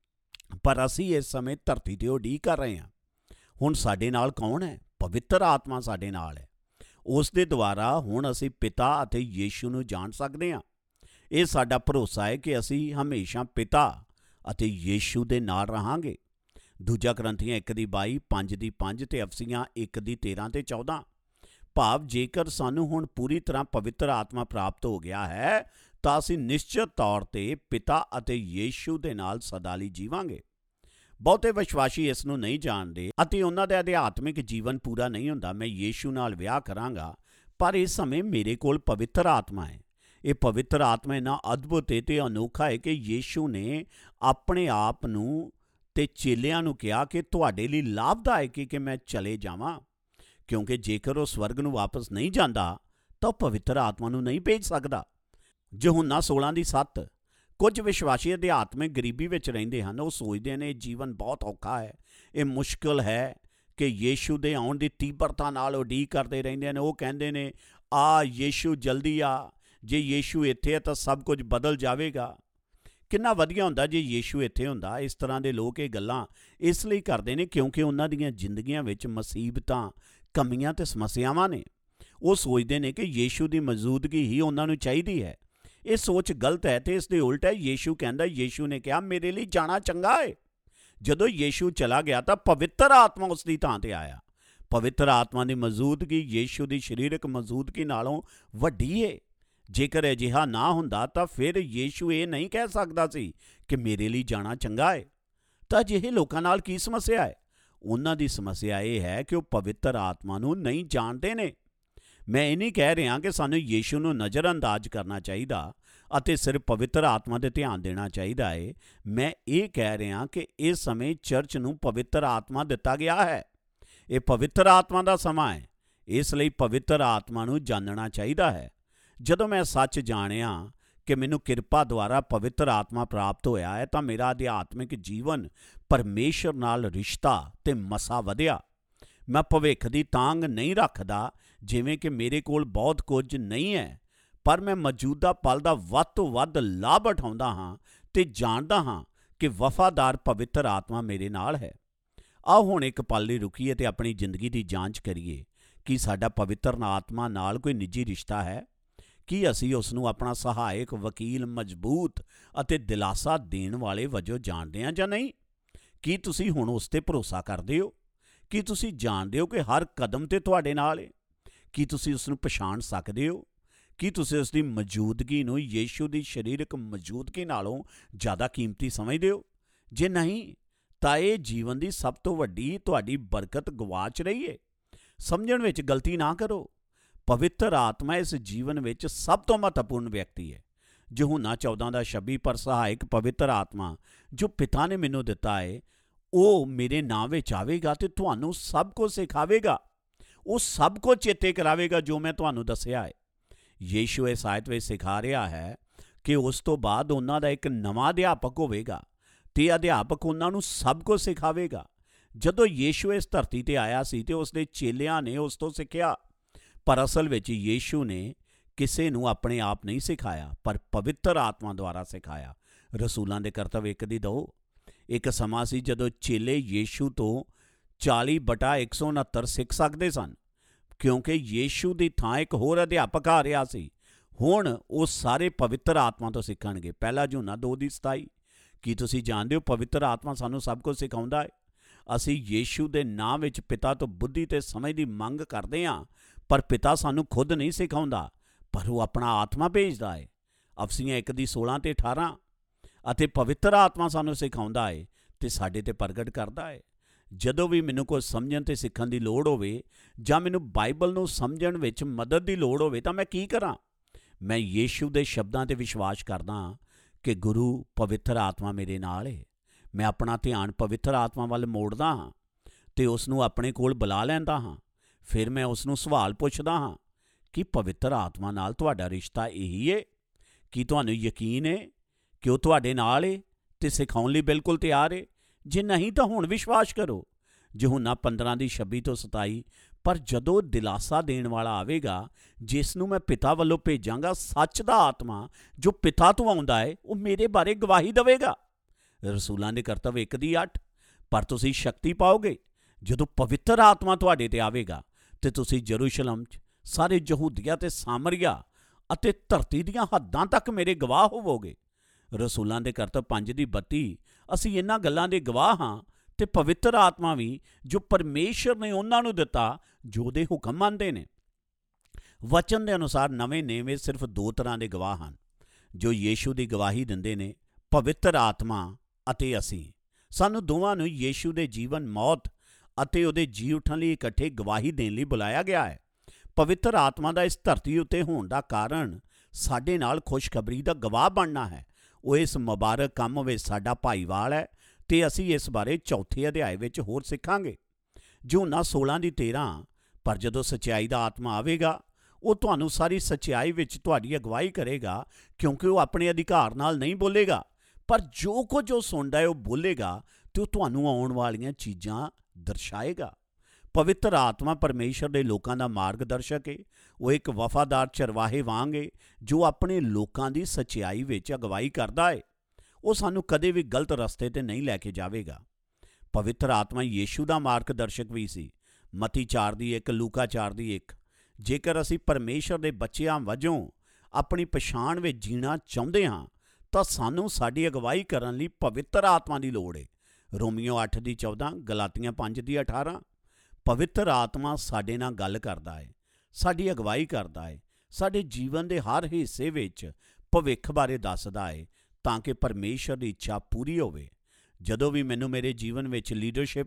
ਪਰ ਅਸੀਂ ਇਸ ਸਮੇਂ ਧਰਤੀ ਤੇ ਉਡੀਕ ਕਰ ਰਹੇ ਹਾਂ। ਹੁਣ ਸਾਡੇ ਨਾਲ ਕੌਣ ਹੈ? ਪਵਿੱਤਰ ਆਤਮਾ ਸਾਡੇ ਨਾਲ ਹੈ। ਉਸ ਦੇ ਦੁਆਰਾ ਹੁਣ ਅਸੀਂ ਪਿਤਾ ਅਤੇ ਯੀਸ਼ੂ ਨੂੰ ਜਾਣ ਸਕਦੇ ਹਾਂ। ਇਹ ਸਾਡਾ ਭਰੋਸਾ ਹੈ ਕਿ ਅਸੀਂ ਹਮੇਸ਼ਾ ਪਿਤਾ ਅਤੇ ਯੀਸ਼ੂ ਦੇ ਨਾਲ ਰਹਾਂਗੇ। ਦੂਜਾ ਕਰੰਥੀਆਂ 1:22, 5:5 ਤੇ ਅਫਸੀਆਂ 1:13 ਤੇ 14। ਭਾਵ ਜੇਕਰ ਸਾਨੂੰ ਹੁਣ ਪੂਰੀ ਤਰ੍ਹਾਂ ਪਵਿੱਤਰ ਆਤਮਾ ਪ੍ਰਾਪਤ ਹੋ ਗਿਆ ਹੈ ਤਾਂ ਅਸੀਂ ਨਿਸ਼ਚਿਤ ਤੌਰ ਤੇ ਪਿਤਾ ਅਤੇ ਯੀਸ਼ੂ ਦੇ ਨਾਲ ਸਦਾ ਲਈ ਜੀਵਾਂਗੇ। ਬਹੁਤੇ ਵਿਸ਼ਵਾਸੀ ਇਸ ਨੂੰ ਨਹੀਂ ਜਾਣਦੇ ਅਤੇ ਉਹਨਾਂ ਦਾ ਅਧਿਆਤਮਿਕ ਜੀਵਨ ਪੂਰਾ ਨਹੀਂ ਹੁੰਦਾ। ਮੈਂ ਯੀਸ਼ੂ ਨਾਲ ਵਿਆਹ ਕਰਾਂਗਾ, ਪਰ ਇਸ ਸਮੇਂ ਮੇਰੇ ਕੋਲ ਪਵਿੱਤਰ ਆਤਮਾ ਹੈ। ਇਹ ਪਵਿੱਤਰ ਆਤਮਾ ਇੰਨਾ ਅਦਭੁਤ ਤੇ ਅਨੋਖਾ ਹੈ ਕਿ ਯੀਸ਼ੂ ਨੇ ਆਪਣੇ ਆਪ ਨੂੰ ਤੇ ਚੇਲਿਆਂ ਨੂੰ ਕਿਹਾ ਕਿ ਤੁਹਾਡੇ ਲਈ ਲਾਭਦਾਇਕ ਹੈ ਕਿ ਮੈਂ ਚਲੇ ਜਾਵਾਂ, ਕਿਉਂਕਿ ਜੇਕਰ ਉਹ ਸਵਰਗ ਨੂੰ ਵਾਪਸ ਨਹੀਂ ਜਾਂਦਾ ਤਾਂ ਉਹ ਪਵਿੱਤਰ ਆਤਮਾ ਨੂੰ ਨਹੀਂ ਭੇਜ ਸਕਦਾ। ਯਹੂਨਾ 16:7। ਕੁਝ ਵਿਸ਼ਵਾਸੀ ਅਧਿਆਤਮਿਕ ਗਰੀਬੀ ਵਿੱਚ ਰਹਿੰਦੇ ਹਨ। ਉਹ ਸੋਚਦੇ ਨੇ ਜੀਵਨ ਬਹੁਤ ਔਖਾ ਹੈ, ਇਹ ਮੁਸ਼ਕਿਲ ਹੈ ਕਿ ਯੀਸ਼ੂ ਦੇ ਆਉਣ ਦੀ ਤੀਬਰਤਾ ਨਾਲ ਉਡੀਕ ਕਰਦੇ ਰਹਿੰਦੇ ਨੇ। ਉਹ ਕਹਿੰਦੇ ਨੇ, ਆ ਯੀਸ਼ੂ ਜਲਦੀ ਆ, ਜੇ ਯੀਸ਼ੂ ਇੱਥੇ ਹੈ ਤਾਂ ਸਭ ਕੁਝ ਬਦਲ ਜਾਵੇਗਾ। ਕਿੰਨਾ ਵਧੀਆ ਹੁੰਦਾ ਜੇ ਯੀਸ਼ੂ ਇੱਥੇ ਹੁੰਦਾ। ਇਸ ਤਰ੍ਹਾਂ ਦੇ ਲੋਕ ਇਹ ਗੱਲਾਂ ਇਸ ਲਈ ਕਰਦੇ ਨੇ ਕਿਉਂਕਿ ਉਹਨਾਂ ਦੀਆਂ ਜ਼ਿੰਦਗੀਆਂ ਵਿੱਚ ਮੁਸੀਬਤਾਂ, ਕਮੀਆਂ ਤੇ ਸਮੱਸਿਆਵਾਂ ਨੇ। ਉਹ ਸੋਚਦੇ ਨੇ ਕਿ ਯੀਸ਼ੂ ਦੀ ਮੌਜੂਦਗੀ ਹੀ ਉਹਨਾਂ ਨੂੰ ਚਾਹੀਦੀ ਹੈ। ਇਹ ਸੋਚ ਗਲਤ ਹੈ ਤੇ ਇਸ ਦੇ ਉਲਟ ਹੈ। ਯੀਸ਼ੂ ਕਹਿੰਦਾ, ਯੀਸ਼ੂ ਨੇ ਕਿਹਾ ਮੇਰੇ ਲਈ ਜਾਣਾ ਚੰਗਾ ਹੈ। ਜਦੋਂ ਯੀਸ਼ੂ ਚਲਾ ਗਿਆ ਤਾਂ ਪਵਿੱਤਰ ਆਤਮਾ ਉਸ ਦੀ ਥਾਂ ਤੇ ਆਇਆ। ਪਵਿੱਤਰ ਆਤਮਾ ਦੀ ਮੌਜੂਦਗੀ ਯੀਸ਼ੂ ਦੀ ਸਰੀਰਕ ਮੌਜੂਦਗੀ ਨਾਲੋਂ ਵੱਡੀ ਹੈ। ਜੇਕਰ ਅਜਿਹਾ ਨਾ ਹੁੰਦਾ ਤਾਂ ਫਿਰ ਯੀਸ਼ੂ ਇਹ ਨਹੀਂ ਕਹਿ ਸਕਦਾ ਸੀ ਕਿ ਮੇਰੇ ਲਈ ਜਾਣਾ ਚੰਗਾ ਹੈ। ਤਾਂ ਅਜਿਹੇ ਲੋਕਾਂ ਨਾਲ ਕੀ ਸਮੱਸਿਆ ਹੈ? ਉਹਨਾਂ ਦੀ ਸਮੱਸਿਆ ਇਹ ਹੈ ਕਿ ਉਹ ਪਵਿੱਤਰ ਆਤਮਾ ਨੂੰ ਨਹੀਂ ਜਾਣਦੇ ਨੇ। ਮੈਂ ਇਹ ਨਹੀਂ ਕਹਿ ਰਿਹਾ ਕਿ ਸਾਨੂੰ ਯੀਸ਼ੂ ਨੂੰ ਨਜ਼ਰਅੰਦਾਜ਼ ਕਰਨਾ ਚਾਹੀਦਾ ਅਤੇ ਸਿਰਫ ਪਵਿੱਤਰ ਆਤਮਾ 'ਤੇ ਧਿਆਨ ਦੇਣਾ ਚਾਹੀਦਾ ਹੈ। ਮੈਂ ਇਹ ਕਹਿ ਰਿਹਾ ਕਿ ਇਸ ਸਮੇਂ ਚਰਚ ਨੂੰ ਪਵਿੱਤਰ ਆਤਮਾ ਦਿੱਤਾ ਗਿਆ ਹੈ। ਇਹ ਪਵਿੱਤਰ ਆਤਮਾ ਦਾ ਸਮਾਂ ਹੈ, ਇਸ ਲਈ ਪਵਿੱਤਰ ਆਤਮਾ ਨੂੰ ਜਾਣਨਾ ਚਾਹੀਦਾ ਹੈ। ਜਦੋਂ ਮੈਂ ਸੱਚ ਜਾਣਿਆ ਕਿ ਮੈਨੂੰ ਕਿਰਪਾ ਦੁਆਰਾ ਪਵਿੱਤਰ ਆਤਮਾ ਪ੍ਰਾਪਤ ਹੋਇਆ ਹੈ ਤਾਂ ਮੇਰਾ ਅਧਿਆਤਮਿਕ ਜੀਵਨ ਪਰਮੇਸ਼ਰ ਨਾਲ ਰਿਸ਼ਤਾ ਤੇ ਮਸਾ ਵਧਿਆ। ਮੈਂ ਭਵਿੱਖ ਦੀ ਤਾਂਘ ਨਹੀਂ ਰੱਖਦਾ, ਜਿਵੇਂ ਕਿ ਮੇਰੇ ਕੋਲ ਬਹੁਤ ਕੁਝ ਨਹੀਂ ਹੈ, ਪਰ ਮੈਂ ਮੌਜੂਦਾ ਪਲ ਦਾ ਵੱਧ ਤੋਂ ਵੱਧ ਲਾਭ ਉਠਾਉਂਦਾ ਹਾਂ ਤੇ ਜਾਣਦਾ ਹਾਂ ਕਿ ਵਫਾਦਾਰ ਪਵਿੱਤਰ ਆਤਮਾ ਮੇਰੇ ਨਾਲ ਹੈ। ਆਓ ਹੁਣ ਇੱਕ ਪਲ ਲਈ ਰੁਕੀਏ ਤੇ ਆਪਣੀ ਜ਼ਿੰਦਗੀ ਦੀ ਜਾਂਚ ਕਰੀਏ ਕਿ ਸਾਡਾ ਪਵਿੱਤਰ ਆਤਮਾ ਨਾਲ ਕੋਈ ਨਿੱਜੀ ਰਿਸ਼ਤਾ ਹੈ। ਕੀ ਅਸੀਂ ਉਸ ਨੂੰ ਆਪਣਾ ਸਹਾਇਕ, ਵਕੀਲ, ਮਜ਼ਬੂਤ ਅਤੇ ਦਿਲਾਸਾ ਦੇਣ ਵਾਲੇ ਵਜੋਂ ਜਾਣਦੇ ਹਾਂ ਜਾਂ ਨਹੀਂ? ਕੀ ਤੁਸੀਂ ਹੁਣ ਉਸ 'ਤੇ ਭਰੋਸਾ ਕਰਦੇ ਹੋ? ਕੀ ਤੁਸੀਂ ਜਾਣਦੇ ਹੋ ਕਿ ਹਰ ਕਦਮ 'ਤੇ ਤੁਹਾਡੇ ਨਾਲ ਹੈ? ਕੀ ਤੁਸੀਂ ਉਸ ਨੂੰ ਪਛਾਣ ਸਕਦੇ ਹੋ? ਕੀ ਤੁਸੀਂ ਉਸ ਦੀ ਮੌਜੂਦਗੀ ਨੂੰ ਯੀਸ਼ੂ ਦੀ ਸਰੀਰਕ ਮੌਜੂਦਗੀ ਨਾਲੋਂ ਜ਼ਿਆਦਾ ਕੀਮਤੀ ਸਮਝਦੇ ਹੋ? ਜੇ ਨਹੀਂ, ਤਾਂ ਇਹ ਜੀਵਨ ਦੀ ਸਭ ਤੋਂ ਵੱਡੀ ਤੁਹਾਡੀ ਬਰਕਤ ਗਵਾਚ ਰਹੀ ਹੈ। ਸਮਝਣ ਵਿੱਚ ਗਲਤੀ ਨਾ ਕਰੋ। ਪਵਿੱਤਰ ਆਤਮਾ ਇਸ ਜੀਵਨ ਵਿੱਚ ਸਭ ਤੋਂ ਮਹੱਤਵਪੂਰਨ ਵਿਅਕਤੀ ਹੈ। ਯਹੂਨਾ 14:26 ਪਰ ਸਹਾਇਕ ਪਵਿੱਤਰ ਆਤਮਾ ਜੋ ਪਿਤਾ ਨੇ ਮੈਨੂੰ ਦਿੱਤਾ ਹੈ, ਉਹ ਮੇਰੇ ਨਾਂ ਵਿੱਚ ਆਵੇਗਾ ਤੇ ਤੁਹਾਨੂੰ ਸਭ ਕੁਝ ਸਿਖਾਵੇਗਾ। ਉਹ ਸਭ ਕੁਝ ਚੇਤੇ ਕਰਾਵੇਗਾ ਜੋ ਮੈਂ ਤੁਹਾਨੂੰ ਦੱਸਿਆ ਹੈ। ਯੀਸ਼ੂ ਇਸ ਆਇਤ ਵਿੱਚ ਸਿਖਾ ਰਿਹਾ ਹੈ ਕਿ ਉਸ ਤੋਂ ਬਾਅਦ ਉਹਨਾਂ ਦਾ ਇੱਕ ਨਵਾਂ ਅਧਿਆਪਕ ਹੋਵੇਗਾ ਤੇ ਅਧਿਆਪਕ ਉਹਨਾਂ ਨੂੰ ਸਭ ਕੁਝ ਸਿਖਾਵੇਗਾ। ਜਦੋਂ ਯੀਸ਼ੂ ਇਸ ਧਰਤੀ ਤੇ ਆਇਆ ਸੀ ਤੇ ਉਸ ਦੇ ਚੇਲਿਆਂ ਨੇ ਉਸ ਤੋਂ ਸਿੱਖਿਆ, ਪਰ ਅਸਲ ਵਿੱਚ ਯੀਸ਼ੂ ਨੇ ਕਿਸੇ ਨੂੰ ਆਪਣੇ ਆਪ ਨਹੀਂ ਸਿਖਾਇਆ, ਪਰ ਪਵਿੱਤਰ ਆਤਮਾ ਦੁਆਰਾ ਸਿਖਾਇਆ। ਰਸੂਲਾਂ ਦੇ ਕਰਤੱਵ 1:2। ਇੱਕ ਸਮਾਂ ਸੀ ਜਦੋਂ ਚੇਲੇ ਯੀਸ਼ੂ ਤੋਂ 40/169 ਸਿੱਖ ਸਕਦੇ ਸਨ, ਕਿਉਂਕਿ ਯੀਸ਼ੂ ਦੀ ਥਾਂ ਇੱਕ ਹੋਰ ਅਧਿਆਪਕ ਆ ਰਿਹਾ ਸੀ। ਹੁਣ ਉਹ ਸਾਰੇ ਪਵਿੱਤਰ ਆਤਮਾ ਤੋਂ ਸਿੱਖਣਗੇ। 1 ਯਹੂਨਾ 2:27। ਕੀ ਤੁਸੀਂ ਜਾਣਦੇ ਹੋ ਪਵਿੱਤਰ ਆਤਮਾ ਸਾਨੂੰ ਸਭ ਕੁਝ ਸਿਖਾਉਂਦਾ ਹੈ। ਅਸੀਂ ਯੀਸ਼ੂ ਦੇ ਨਾਂ ਵਿੱਚ ਪਿਤਾ ਤੋਂ ਬੁੱਧੀ ਤੇ ਸਮਝ ਦੀ ਮੰਗ ਕਰਦੇ ਹਾਂ, ਪਰ ਪਿਤਾ ਸਾਨੂੰ ਖੁਦ ਨਹੀਂ ਸਿਖਾਉਂਦਾ, ਪਰ ਉਹ ਆਪਣਾ ਆਤਮਾ ਭੇਜਦਾ ਹੈ। ਅਫਸੀਆਂ 1:16-18। ਅਤੇ ਪਵਿੱਤਰ ਆਤਮਾ ਸਾਨੂੰ ਸਿਖਾਉਂਦਾ ਹੈ ਤੇ ਸਾਡੇ ਤੇ ਪ੍ਰਗਟ ਕਰਦਾ ਹੈ। ਜਦੋਂ ਵੀ ਮੈਨੂੰ ਕੁਝ ਸਮਝਣ ਤੇ ਸਿੱਖਣ ਦੀ ਲੋੜ ਹੋਵੇ ਜਾਂ ਮੈਨੂੰ ਬਾਈਬਲ ਨੂੰ ਸਮਝਣ ਵਿੱਚ ਮਦਦ ਦੀ ਲੋੜ ਹੋਵੇ ਤਾਂ ਮੈਂ ਕੀ ਕਰਾਂ? ਮੈਂ ਯੀਸ਼ੂ ਦੇ ਸ਼ਬਦਾਂ ਤੇ ਵਿਸ਼ਵਾਸ ਕਰਦਾ ਹਾਂ ਕਿ ਗੁਰੂ ਪਵਿੱਤਰ ਆਤਮਾ ਮੇਰੇ ਨਾਲ ਹੈ। ਮੈਂ ਆਪਣਾ ਧਿਆਨ ਪਵਿੱਤਰ ਆਤਮਾ ਵੱਲ ਮੋੜਦਾ ਹਾਂ ਤੇ ਉਸ ਨੂੰ ਆਪਣੇ ਕੋਲ ਬੁਲਾ ਲੈਂਦਾ ਹਾਂ। ਫਿਰ ਮੈਂ ਉਸ ਨੂੰ ਸਵਾਲ ਪੁੱਛਦਾ ਹਾਂ ਕਿ ਪਵਿੱਤਰ ਆਤਮਾ ਨਾਲ ਤੁਹਾਡਾ ਰਿਸ਼ਤਾ ਇਹੀ ਹੈ? ਕੀ ਤੁਹਾਨੂੰ ਯਕੀਨ ਹੈ ਕਿ ਉਹ ਤੁਹਾਡੇ ਨਾਲ ਹੈ ਤੇ ਸਿਖਾਉਣ ਲਈ ਬਿਲਕੁਲ ਤਿਆਰ ਹੈ? ਜੇ ਨਹੀਂ ਤਾਂ ਹੁਣ ਵਿਸ਼ਵਾਸ ਕਰੋ। ਯਹੂਨਾ 15:26-27। ਪਰ ਜਦੋਂ ਦਿਲਾਸਾ ਦੇਣ ਵਾਲਾ ਆਵੇਗਾ, ਜਿਸ ਨੂੰ ਮੈਂ ਪਿਤਾ ਵੱਲੋਂ ਭੇਜਾਂਗਾ, ਸੱਚ ਦਾ ਆਤਮਾ ਜੋ ਪਿਤਾ ਤੋਂ ਆਉਂਦਾ ਹੈ, ਉਹ ਮੇਰੇ ਬਾਰੇ ਗਵਾਹੀ ਦੇਵੇਗਾ। ਰਸੂਲਾਂ ਦੇ ਕਰਤੱਵ 1:8। ਪਰ ਤੁਸੀਂ ਸ਼ਕਤੀ ਪਾਓਗੇ ਜਦੋਂ ਪਵਿੱਤਰ ਆਤਮਾ ਤੁਹਾਡੇ ਤੇ ਆਵੇਗਾ ਤੇ ਤੁਸੀਂ ਯਰੂਸ਼ਲਮ 'ਚ, ਸਾਰੇ ਯਹੂਦੀਆ ਤੇ ਸਾਮਰੀਆ ਅਤੇ ਧਰਤੀ ਦੀਆਂ ਹੱਦਾਂ ਤੱਕ ਮੇਰੇ ਗਵਾਹ ਹੋਵੋਗੇ। ਰਸੂਲਾਂ ਦੇ ਕਰਤੱਵ 5:32। ਅਸੀਂ ਇਹਨਾਂ ਗੱਲਾਂ ਦੇ ਗਵਾਹ ਹਾਂ ਤੇ ਪਵਿੱਤਰ ਆਤਮਾ ਵੀ ਜੋ ਪਰਮੇਸ਼ਰ ਨੇ ਉਹਨਾਂ ਨੂੰ ਦਿੱਤਾ ਜੋ ਉਹਦੇ ਹੁਕਮ ਮੰਨਦੇ ਨੇ। ਵਚਨ ਦੇ ਅਨੁਸਾਰ ਨਵੇਂ ਨੇਮ ਵਿੱਚ ਸਿਰਫ 2 ਤਰ੍ਹਾਂ ਦੇ ਗਵਾਹ ਹਨ ਜੋ ਯੀਸ਼ੂ ਦੀ ਗਵਾਹੀ ਦਿੰਦੇ ਨੇ, ਪਵਿੱਤਰ ਆਤਮਾ ਅਤੇ ਅਸੀਂ। ਸਾਨੂੰ ਦੋਵਾਂ ਨੂੰ ਯੀਸ਼ੂ ਦੇ ਜੀਵਨ, ਮੌਤ ਅਤੇ ਉਹਦੇ ਜੀ ਉੱਠਣ ਲਈ ਇਕੱਠੇ ਗਵਾਹੀ ਦੇਣ ਲਈ ਬੁਲਾਇਆ ਗਿਆ ਹੈ। ਪਵਿੱਤਰ ਆਤਮਾ ਦਾ ਇਸ ਧਰਤੀ ਉੱਤੇ ਹੋਣ ਦਾ ਕਾਰਨ ਸਾਡੇ ਨਾਲ ਖੁਸ਼ਖਬਰੀ ਦਾ ਗਵਾਹ ਬਣਨਾ ਹੈ। ਉਹ ਇਸ ਮੁਬਾਰਕ ਕੰਮ ਵਿੱਚ ਸਾਡਾ ਭਾਈਵਾਲ ਹੈ ਤੇ ਅਸੀਂ ਇਸ ਬਾਰੇ 4ਥੇ ਅਧਿਆਏ ਵਿੱਚ ਹੋਰ ਸਿੱਖਾਂਗੇ। ਯਹੂਨਾ 16:13। ਪਰ ਜਦੋਂ ਸੱਚਾਈ ਦਾ ਆਤਮਾ ਆਵੇਗਾ, ਉਹ ਤੁਹਾਨੂੰ ਸਾਰੀ ਸੱਚਾਈ ਵਿੱਚ ਤੁਹਾਡੀ ਅਗਵਾਈ ਕਰੇਗਾ, ਕਿਉਂਕਿ ਉਹ ਆਪਣੇ ਅਧਿਕਾਰ ਨਾਲ ਨਹੀਂ ਬੋਲੇਗਾ, ਪਰ ਜੋ ਕੁਝ ਉਹ ਸੁਣਦਾ ਹੈ ਉਹ ਬੋਲੇਗਾ ਤੇ ਉਹ ਤੁਹਾਨੂੰ ਆਉਣ ਵਾਲੀਆਂ ਚੀਜ਼ਾਂ ਦਰਸਾਏਗਾ। ਪਵਿੱਤਰ ਆਤਮਾ ਪਰਮੇਸ਼ਰ ਦੇ ਲੋਕਾਂ ਦਾ ਮਾਰਗਦਰਸ਼ਕ ਹੈ। ਉਹ ਇੱਕ ਵਫਾਦਾਰ ਚਰਵਾਹੇ ਵਾਂਗ ਹੈ ਜੋ ਆਪਣੇ ਲੋਕਾਂ ਦੀ ਸੱਚਾਈ ਵਿੱਚ ਅਗਵਾਈ ਕਰਦਾ ਹੈ। ਉਹ ਸਾਨੂੰ ਕਦੇ ਵੀ ਗਲਤ ਰਸਤੇ 'ਤੇ ਨਹੀਂ ਲੈ ਕੇ ਜਾਵੇਗਾ। ਪਵਿੱਤਰ ਆਤਮਾ ਯੀਸ਼ੂ ਦਾ ਮਾਰਗਦਰਸ਼ਕ ਵੀ ਸੀ। ਮਤੀ 4:1, ਲੂਕਾ 4:1। ਜੇਕਰ ਅਸੀਂ ਪਰਮੇਸ਼ਰ ਦੇ ਬੱਚਿਆਂ ਵਜੋਂ ਆਪਣੀ ਪਛਾਣ ਵਿੱਚ ਜੀਣਾ ਚਾਹੁੰਦੇ ਹਾਂ ਤਾਂ ਸਾਨੂੰ ਸਾਡੀ ਅਗਵਾਈ ਕਰਨ ਲਈ ਪਵਿੱਤਰ ਆਤਮਾ ਦੀ ਲੋੜ ਹੈ। ਰੋਮੀਓ 8:14, ਗਲਾਤੀਆਂ 5:18। ਪਵਿੱਤਰ ਆਤਮਾ ਸਾਡੇ ਨਾਲ ਗੱਲ ਕਰਦਾ ਹੈ, ਸਾਡੀ ਅਗਵਾਈ ਕਰਦਾ ਹੈ, ਸਾਡੇ ਜੀਵਨ ਦੇ ਹਰ ਹਿੱਸੇ ਵਿੱਚ ਭਵਿੱਖ ਬਾਰੇ ਦੱਸਦਾ ਹੈ ਤਾਂ ਕਿ ਪਰਮੇਸ਼ਰ ਦੀ ਇੱਛਾ ਪੂਰੀ ਹੋਵੇ। ਜਦੋਂ ਵੀ ਮੈਨੂੰ ਮੇਰੇ ਜੀਵਨ ਵਿੱਚ ਲੀਡਰਸ਼ਿਪ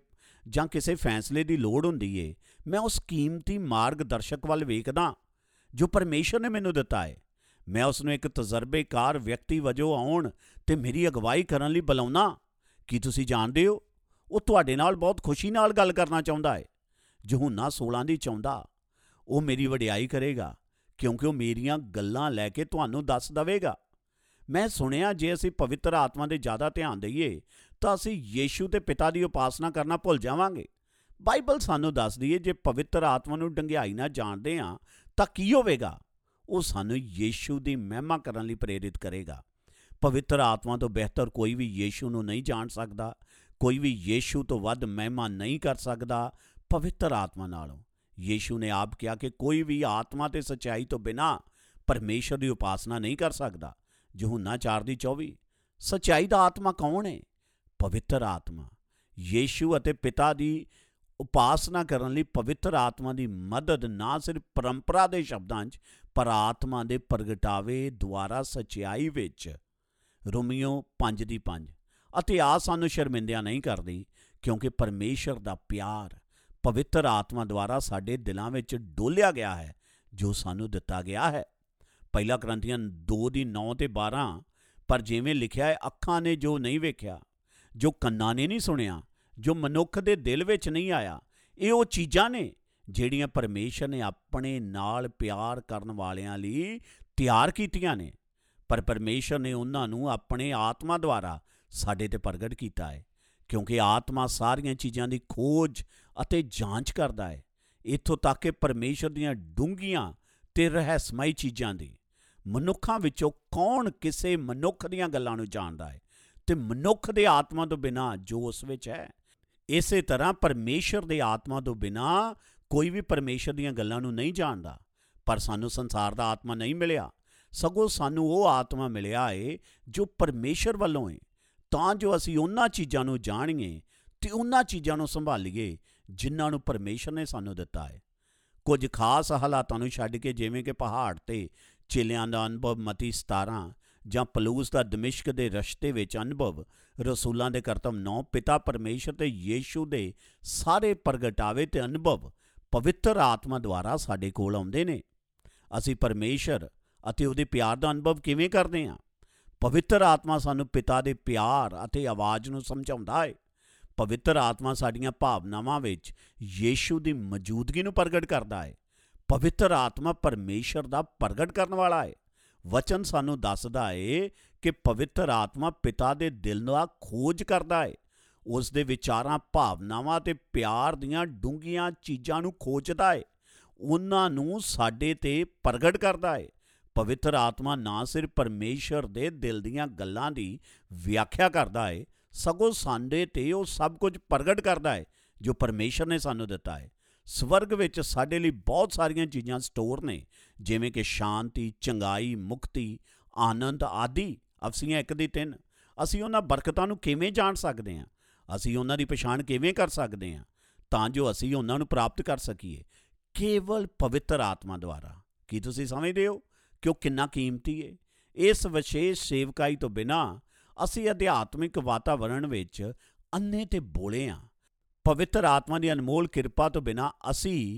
ਜਾਂ ਕਿਸੇ ਫੈਸਲੇ ਦੀ ਲੋੜ ਹੁੰਦੀ ਏ, ਮੈਂ ਉਸ ਕੀਮਤੀ ਮਾਰਗਦਰਸ਼ਕ ਵੱਲ ਵੇਖਦਾ ਜੋ ਪਰਮੇਸ਼ਰ ਨੇ ਮੈਨੂੰ ਦਿੱਤਾ ਹੈ। ਮੈਂ ਉਸ ਨੂੰ ਇੱਕ ਤਜਰਬੇਕਾਰ ਵਿਅਕਤੀ ਵਜੋਂ ਆਉਣ ਤੇ ਮੇਰੀ ਅਗਵਾਈ ਕਰਨ ਲਈ ਬੁਲਾਉਣਾ। ਕੀ ਤੁਸੀਂ ਜਾਣਦੇ ਹੋ, ਉਹ ਤੁਹਾਡੇ ਨਾਲ ਬਹੁਤ ਖੁਸ਼ੀ ਨਾਲ ਗੱਲ ਕਰਨਾ ਚਾਹੁੰਦਾ ਹੈ। ਯਹੂਨਾ 16 ਦੀ 14। ਉਹ ਮੇਰੀ ਵਡਿਆਈ ਕਰੇਗਾ ਕਿਉਂਕਿ ਉਹ ਮੇਰੀਆਂ ਗੱਲਾਂ ਲੈ ਕੇ ਤੁਹਾਨੂੰ ਦੱਸ ਦੇਵੇਗਾ। ਮੈਂ ਸੁਣਿਆ ਜੇ ਅਸੀਂ ਪਵਿੱਤਰ ਆਤਮਾ ਦੇ ਜ਼ਿਆਦਾ ਧਿਆਨ ਦਈਏ ਤਾਂ ਅਸੀਂ ਯੀਸ਼ੂ ਤੇ ਪਿਤਾ ਦੀ ਉਪਾਸਨਾ ਕਰਨਾ ਭੁੱਲ ਜਾਵਾਂਗੇ। ਬਾਈਬਲ ਸਾਨੂੰ ਦੱਸਦੀ ਏ ਜੇ ਪਵਿੱਤਰ ਆਤਮਾ ਨੂੰ ਡੰਗਿਆਈ ਨਾਲ ਜਾਣਦੇ ਹਾਂ ਤਾਂ ਕੀ ਹੋਵੇਗਾ? ਉਹ ਸਾਨੂੰ ਯੀਸ਼ੂ ਦੀ ਮਹਿਮਾ ਕਰਨ ਲਈ ਪ੍ਰੇਰਿਤ ਕਰੇਗਾ। ਪਵਿੱਤਰ ਆਤਮਾ ਤੋਂ ਬਿਹਤਰ ਕੋਈ ਵੀ ਯੀਸ਼ੂ ਨੂੰ ਨਹੀਂ ਜਾਣ ਸਕਦਾ। ਕੋਈ ਵੀ ਯੀਸ਼ੂ ਤੋਂ ਵੱਧ ਮਹਿਮਾ ਨਹੀਂ ਕਰ ਸਕਦਾ ਪਵਿੱਤਰ ਆਤਮਾ ਨਾਲੋਂ। ਯੀਸ਼ੂ ਨੇ ਆਪ ਕਿਹਾ ਕਿ ਕੋਈ ਵੀ ਆਤਮਾ ਤੇ ਸੱਚਾਈ ਤੋਂ ਬਿਨਾਂ ਪਰਮੇਸ਼ਰ ਦੀ ਉਪਾਸਨਾ ਨਹੀਂ ਕਰ ਸਕਦਾ। ਯਹੂਨਾ 4 ਦੀ 24। ਸੱਚਾਈ ਦਾ ਆਤਮਾ ਕੌਣ ਹੈ? ਪਵਿੱਤਰ ਆਤਮਾ। ਯੀਸ਼ੂ ਅਤੇ ਪਿਤਾ ਦੀ ਉਪਾਸਨਾ ਕਰਨ ਲਈ ਪਵਿੱਤਰ ਆਤਮਾ ਦੀ ਮਦਦ ਨਾ ਸਿਰਫ ਪਰੰਪਰਾ ਦੇ ਸ਼ਬਦਾਂ 'ਚ ਪਰ ਆਤਮਾ ਦੇ ਪ੍ਰਗਟਾਵੇ ਦੁਆਰਾ ਸੱਚਾਈ ਵਿੱਚ। ਰੋਮੀਓ 5 ਦੀ 5। ਅਤੇ ਆ ਸਾਨੂੰ ਸ਼ਰਮਿੰਦਿਆਂ ਨਹੀਂ ਕਰਦੀ ਕਿਉਂਕਿ ਪਰਮੇਸ਼ਰ ਦਾ ਪਿਆਰ ਪਵਿੱਤਰ ਆਤਮਾ ਦੁਆਰਾ ਸਾਡੇ ਦਿਲਾਂ ਵਿੱਚ ਡੋਲਿਆ ਗਿਆ ਹੈ ਜੋ ਸਾਨੂੰ ਦਿੱਤਾ ਗਿਆ ਹੈ। ਪਹਿਲਾ ਕੁਰਿੰਥੀਆਂ 2 ਦੀ 9 ਤੇ 12। ਪਰ ਜਿਵੇਂ ਲਿਖਿਆ ਹੈ, ਅੱਖਾਂ ਨੇ ਜੋ ਨਹੀਂ ਵੇਖਿਆ, ਜੋ ਕੰਨਾਂ ਨੇ ਨਹੀਂ ਸੁਣਿਆ, ਜੋ ਮਨੁੱਖ ਦੇ ਦਿਲ ਵਿੱਚ ਨਹੀਂ ਆਇਆ, ਇਹ ਉਹ ਚੀਜ਼ਾਂ ਨੇ ਜਿਹੜੀਆਂ ਪਰਮੇਸ਼ਰ ਨੇ ਆਪਣੇ ਨਾਲ ਪਿਆਰ ਕਰਨ ਵਾਲਿਆਂ ਲਈ ਤਿਆਰ ਕੀਤੀਆਂ ਨੇ। ਪਰ ਪਰਮੇਸ਼ਰ ਨੇ ਉਹਨਾਂ ਨੂੰ ਆਪਣੇ ਆਤਮਾ ਦੁਆਰਾ ਸਾਡੇ ਤੇ ਪ੍ਰਗਟ ਕੀਤਾ ਹੈ ਕਿਉਂਕਿ ਆਤਮਾ ਸਾਰੀਆਂ ਚੀਜ਼ਾਂ ਦੀ ਖੋਜ ਅਤੇ ਜਾਂਚ ਕਰਦਾ ਹੈ, ਇੱਥੋਂ ਤੱਕ ਕਿ ਪਰਮੇਸ਼ਰ ਦੀਆਂ ਡੂੰਘੀਆਂ ਤੇ ਰਹੱਸਮਈ ਚੀਜ਼ਾਂ ਦੀ। ਮਨੁੱਖਾਂ ਵਿੱਚੋਂ ਕੌਣ ਕਿਸੇ ਮਨੁੱਖ ਦੀਆਂ ਗੱਲਾਂ ਨੂੰ ਜਾਣਦਾ ਹੈ ਤੇ ਮਨੁੱਖ ਦੇ ਆਤਮਾ ਤੋਂ ਬਿਨਾਂ ਜੋ ਉਸ ਵਿੱਚ ਹੈ। ਇਸੇ ਤਰ੍ਹਾਂ ਪਰਮੇਸ਼ਰ ਦੇ ਆਤਮਾ ਤੋਂ ਬਿਨਾਂ ਕੋਈ ਵੀ ਪਰਮੇਸ਼ਰ ਦੀਆਂ ਗੱਲਾਂ ਨੂੰ ਨਹੀਂ ਜਾਣਦਾ। ਪਰ ਸਾਨੂੰ ਸੰਸਾਰ ਦਾ ਆਤਮਾ ਨਹੀਂ ਮਿਲਿਆ, ਸਗੋਂ ਸਾਨੂੰ ਉਹ ਆਤਮਾ ਮਿਲਿਆ ਏ ਜੋ ਪਰਮੇਸ਼ਰ ਵੱਲੋਂ ਏ, ਤਾਂ ਜੋ ਅਸੀਂ ਉਹਨਾਂ ਚੀਜ਼ਾਂ ਨੂੰ ਜਾਣੀਏ ਤੇ ਉਹਨਾਂ ਚੀਜ਼ਾਂ ਨੂੰ ਸੰਭਾਲੀਏ ਜਿਨ੍ਹਾਂ ਨੂੰ ਪਰਮੇਸ਼ਰ ਨੇ ਸਾਨੂੰ ਦਿੱਤਾ ਹੈ। ਕੁਝ ਖਾਸ ਹਾਲਾਤਾਂ ਨੂੰ ਛੱਡ ਕੇ, ਜਿਵੇਂ ਕਿ ਪਹਾੜ ਤੇ ਚੇਲਿਆਂ ਦਾ ਅਨੁਭਵ ਮਤੀ 17 ਜਾਂ ਪਲੂਸ ਦਾ ਦਮਿਸ਼ਕ ਦੇ ਰਸਤੇ ਵਿੱਚ ਅਨੁਭਵ ਰਸੂਲਾਂ ਦੇ ਕਰਤੱਵ 9, ਪਿਤਾ ਪਰਮੇਸ਼ਰ ਤੇ ਯੀਸ਼ੂ ਦੇ ਸਾਰੇ ਪ੍ਰਗਟਾਵੇ ਤੇ ਅਨੁਭਵ ਪਵਿੱਤਰ ਆਤਮਾ ਦੁਆਰਾ ਸਾਡੇ ਕੋਲ ਆਉਂਦੇ ਨੇ। ਅਸੀਂ ਪਰਮੇਸ਼ਰ ਅਤੇ ਉਹਦੇ ਪਿਆਰ ਦਾ ਅਨੁਭਵ ਕਿਵੇਂ ਕਰਦੇ ਹਾਂ? ਪਵਿੱਤਰ ਆਤਮਾ ਸਾਨੂੰ ਪਿਤਾ ਦੇ ਪਿਆਰ ਅਤੇ ਆਵਾਜ਼ ਨੂੰ ਸਮਝਾਉਂਦਾ ਹੈ। ਪਵਿੱਤਰ ਆਤਮਾ ਸਾਡੀਆਂ ਭਾਵਨਾਵਾਂ ਵਿੱਚ ਯੀਸ਼ੂ ਦੀ ਮੌਜੂਦਗੀ ਨੂੰ ਪ੍ਰਗਟ ਕਰਦਾ ਹੈ। ਪਵਿੱਤਰ ਆਤਮਾ ਪਰਮੇਸ਼ਰ ਦਾ ਪ੍ਰਗਟ ਕਰਨ ਵਾਲਾ ਹੈ। ਵਚਨ ਸਾਨੂੰ ਦੱਸਦਾ ਹੈ ਕਿ ਪਵਿੱਤਰ ਆਤਮਾ ਪਿਤਾ ਦੇ ਦਿਲ ਦਾ ਖੋਜ ਕਰਦਾ ਹੈ, ਉਸ ਦੇ ਵਿਚਾਰਾਂ, ਭਾਵਨਾਵਾਂ ਅਤੇ ਪਿਆਰ ਦੀਆਂ ਡੂੰਘੀਆਂ ਚੀਜ਼ਾਂ ਨੂੰ ਖੋਜਦਾ ਹੈ, ਉਹਨਾਂ ਨੂੰ ਸਾਡੇ ਤੇ ਪ੍ਰਗਟ ਕਰਦਾ ਹੈ। ਪਵਿੱਤਰ ਆਤਮਾ ਨਾ ਸਿਰਫ ਪਰਮੇਸ਼ਰ ਦੇ ਦਿਲ ਦੀਆਂ ਗੱਲਾਂ ਦੀ ਵਿਆਖਿਆ ਕਰਦਾ ਹੈ, ਸਗੋਂ ਸਾਡੇ ਤੇ ਉਹ ਸਭ ਕੁਝ ਪ੍ਰਗਟ ਕਰਦਾ ਹੈ ਜੋ ਪਰਮੇਸ਼ਰ ਨੇ ਸਾਨੂੰ ਦਿੱਤਾ ਹੈ। ਸਵਰਗ ਵਿੱਚ ਸਾਡੇ ਲਈ ਬਹੁਤ ਸਾਰੀਆਂ ਚੀਜ਼ਾਂ ਸਟੋਰ ਨੇ, ਜਿਵੇਂ ਕਿ ਸ਼ਾਂਤੀ, ਚੰਗਾਈ, ਮੁਕਤੀ, ਆਨੰਦ ਆਦਿ। ਅਫਸੀਆਂ 1 ਦੀ 3। ਅਸੀਂ ਉਹਨਾਂ ਬਰਕਤਾਂ ਨੂੰ ਕਿਵੇਂ ਜਾਣ ਸਕਦੇ ਹਾਂ? ਅਸੀਂ ਉਹਨਾਂ ਦੀ ਪਛਾਣ ਕਿਵੇਂ ਕਰ ਸਕਦੇ ਹਾਂ ਤਾਂ ਜੋ ਅਸੀਂ ਉਹਨਾਂ ਨੂੰ ਪ੍ਰਾਪਤ ਕਰ ਸਕੀਏ? ਕੇਵਲ ਪਵਿੱਤਰ ਆਤਮਾ ਦੁਆਰਾ। ਕੀ ਤੁਸੀਂ ਸਮਝਦੇ ਹੋ ਕਿ ਉਹ ਕਿੰਨਾ ਕੀਮਤੀ ਹੈ? ਇਸ ਵਿਸ਼ੇਸ਼ ਸੇਵਕਾਈ ਤੋਂ ਬਿਨਾਂ ਅਸੀਂ ਅਧਿਆਤਮਿਕ ਵਾਤਾਵਰਣ ਵਿੱਚ ਅੰਨੇ ਤੇ ਬੋਲੇ ਹਾਂ। ਪਵਿੱਤਰ ਆਤਮਾ ਦੀ ਅਨਮੋਲ ਕਿਰਪਾ ਤੋਂ ਬਿਨਾਂ ਅਸੀਂ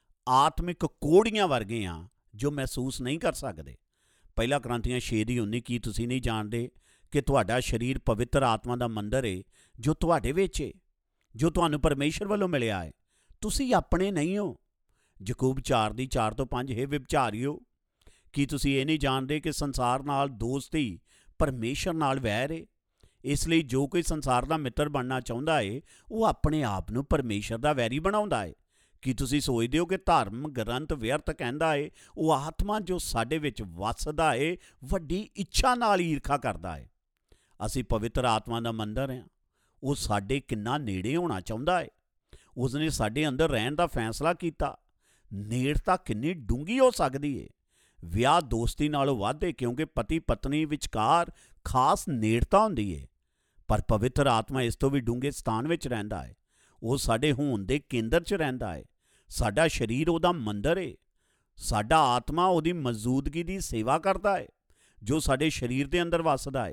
ਆਤਮਿਕ ਕੋੜੀਆਂ ਵਰਗੇ ਹਾਂ ਜੋ ਮਹਿਸੂਸ ਨਹੀਂ ਕਰ ਸਕਦੇ। ਪਹਿਲਾ ਕੁਰਿੰਥੀਆਂ 6 ਦੀ 19। ਕੀ ਤੁਸੀਂ ਨਹੀਂ ਜਾਣਦੇ ਕਿ ਤੁਹਾਡਾ ਸਰੀਰ ਪਵਿੱਤਰ ਆਤਮਾ ਦਾ ਮੰਦਰ ਹੈ ਜੋ ਤੁਹਾਡੇ ਵਿੱਚ ਹੈ, ਜੋ ਤੁਹਾਨੂੰ ਪਰਮੇਸ਼ਰ ਵੱਲੋਂ ਮਿਲਿਆ ਹੈ? ਤੁਸੀਂ ਆਪਣੇ ਨਹੀਂ ਹੋ। ਯਾਕੂਬ 4 ਦੀ 4 ਤੋਂ 5। ਹੇ ਵਿਭਚਾਰੀਓ, ਕੀ ਤੁਸੀਂ ਇਹ ਨਹੀਂ ਜਾਣਦੇ ਕਿ ਸੰਸਾਰ ਨਾਲ ਦੋਸਤੀ ਪਰਮੇਸ਼ਰ ਨਾਲ ਵੈਰ ਹੈ? ਇਸ ਲਈ ਜੋ ਕੋਈ ਸੰਸਾਰ ਦਾ ਮਿੱਤਰ ਬਣਨਾ ਚਾਹੁੰਦਾ ਹੈ ਉਹ ਆਪਣੇ ਆਪ ਨੂੰ ਪਰਮੇਸ਼ਰ ਦਾ ਵੈਰੀ ਬਣਾਉਂਦਾ ਹੈ। ਕੀ ਤੁਸੀਂ ਸੋਚਦੇ ਹੋ ਕਿ ਧਰਮ ਗ੍ਰੰਥ ਵਿਅਰਥ ਕਹਿੰਦਾ ਹੈ ਉਹ ਆਤਮਾ ਜੋ ਸਾਡੇ ਵਿੱਚ ਵੱਸਦਾ ਹੈ ਵੱਡੀ ਇੱਛਾ ਨਾਲ ਈਰਖਾ ਕਰਦਾ ਹੈ? ਅਸੀਂ ਪਵਿੱਤਰ ਆਤਮਾ ਦਾ ਮੰਦਰ ਹਾਂ। ਉਹ ਸਾਡੇ ਕਿੰਨਾ ਨੇੜੇ ਹੋਣਾ ਚਾਹੁੰਦਾ ਹੈ। ਉਸਨੇ ਸਾਡੇ ਅੰਦਰ ਰਹਿਣ ਦਾ ਫੈਸਲਾ ਕੀਤਾ। ਨੇੜਤਾ ਕਿੰਨੀ ਡੂੰਘੀ ਹੋ ਸਕਦੀ ਹੈ? ਵਿਆਹ ਦੋਸਤੀ ਨਾਲੋਂ ਵੱਧ ਹੈ ਕਿਉਂਕਿ ਪਤੀ ਪਤਨੀ ਵਿਚਕਾਰ ਖਾਸ ਨੇੜਤਾ ਹੁੰਦੀ ਹੈ। ਪਰ ਪਵਿੱਤਰ ਆਤਮਾ ਇਸ ਤੋਂ ਵੀ ਡੂੰਘੇ ਸਥਾਨ ਵਿੱਚ ਰਹਿੰਦਾ ਹੈ। ਉਹ ਸਾਡੇ ਹੋਣ ਦੇ ਕੇਂਦਰ 'ਚ ਰਹਿੰਦਾ ਹੈ। ਸਾਡਾ ਸਰੀਰ ਉਹਦਾ ਮੰਦਰ ਹੈ। ਸਾਡਾ ਆਤਮਾ ਉਹਦੀ ਮੌਜੂਦਗੀ ਦੀ ਸੇਵਾ ਕਰਦਾ ਹੈ ਜੋ ਸਾਡੇ ਸਰੀਰ ਦੇ ਅੰਦਰ ਵੱਸਦਾ ਹੈ।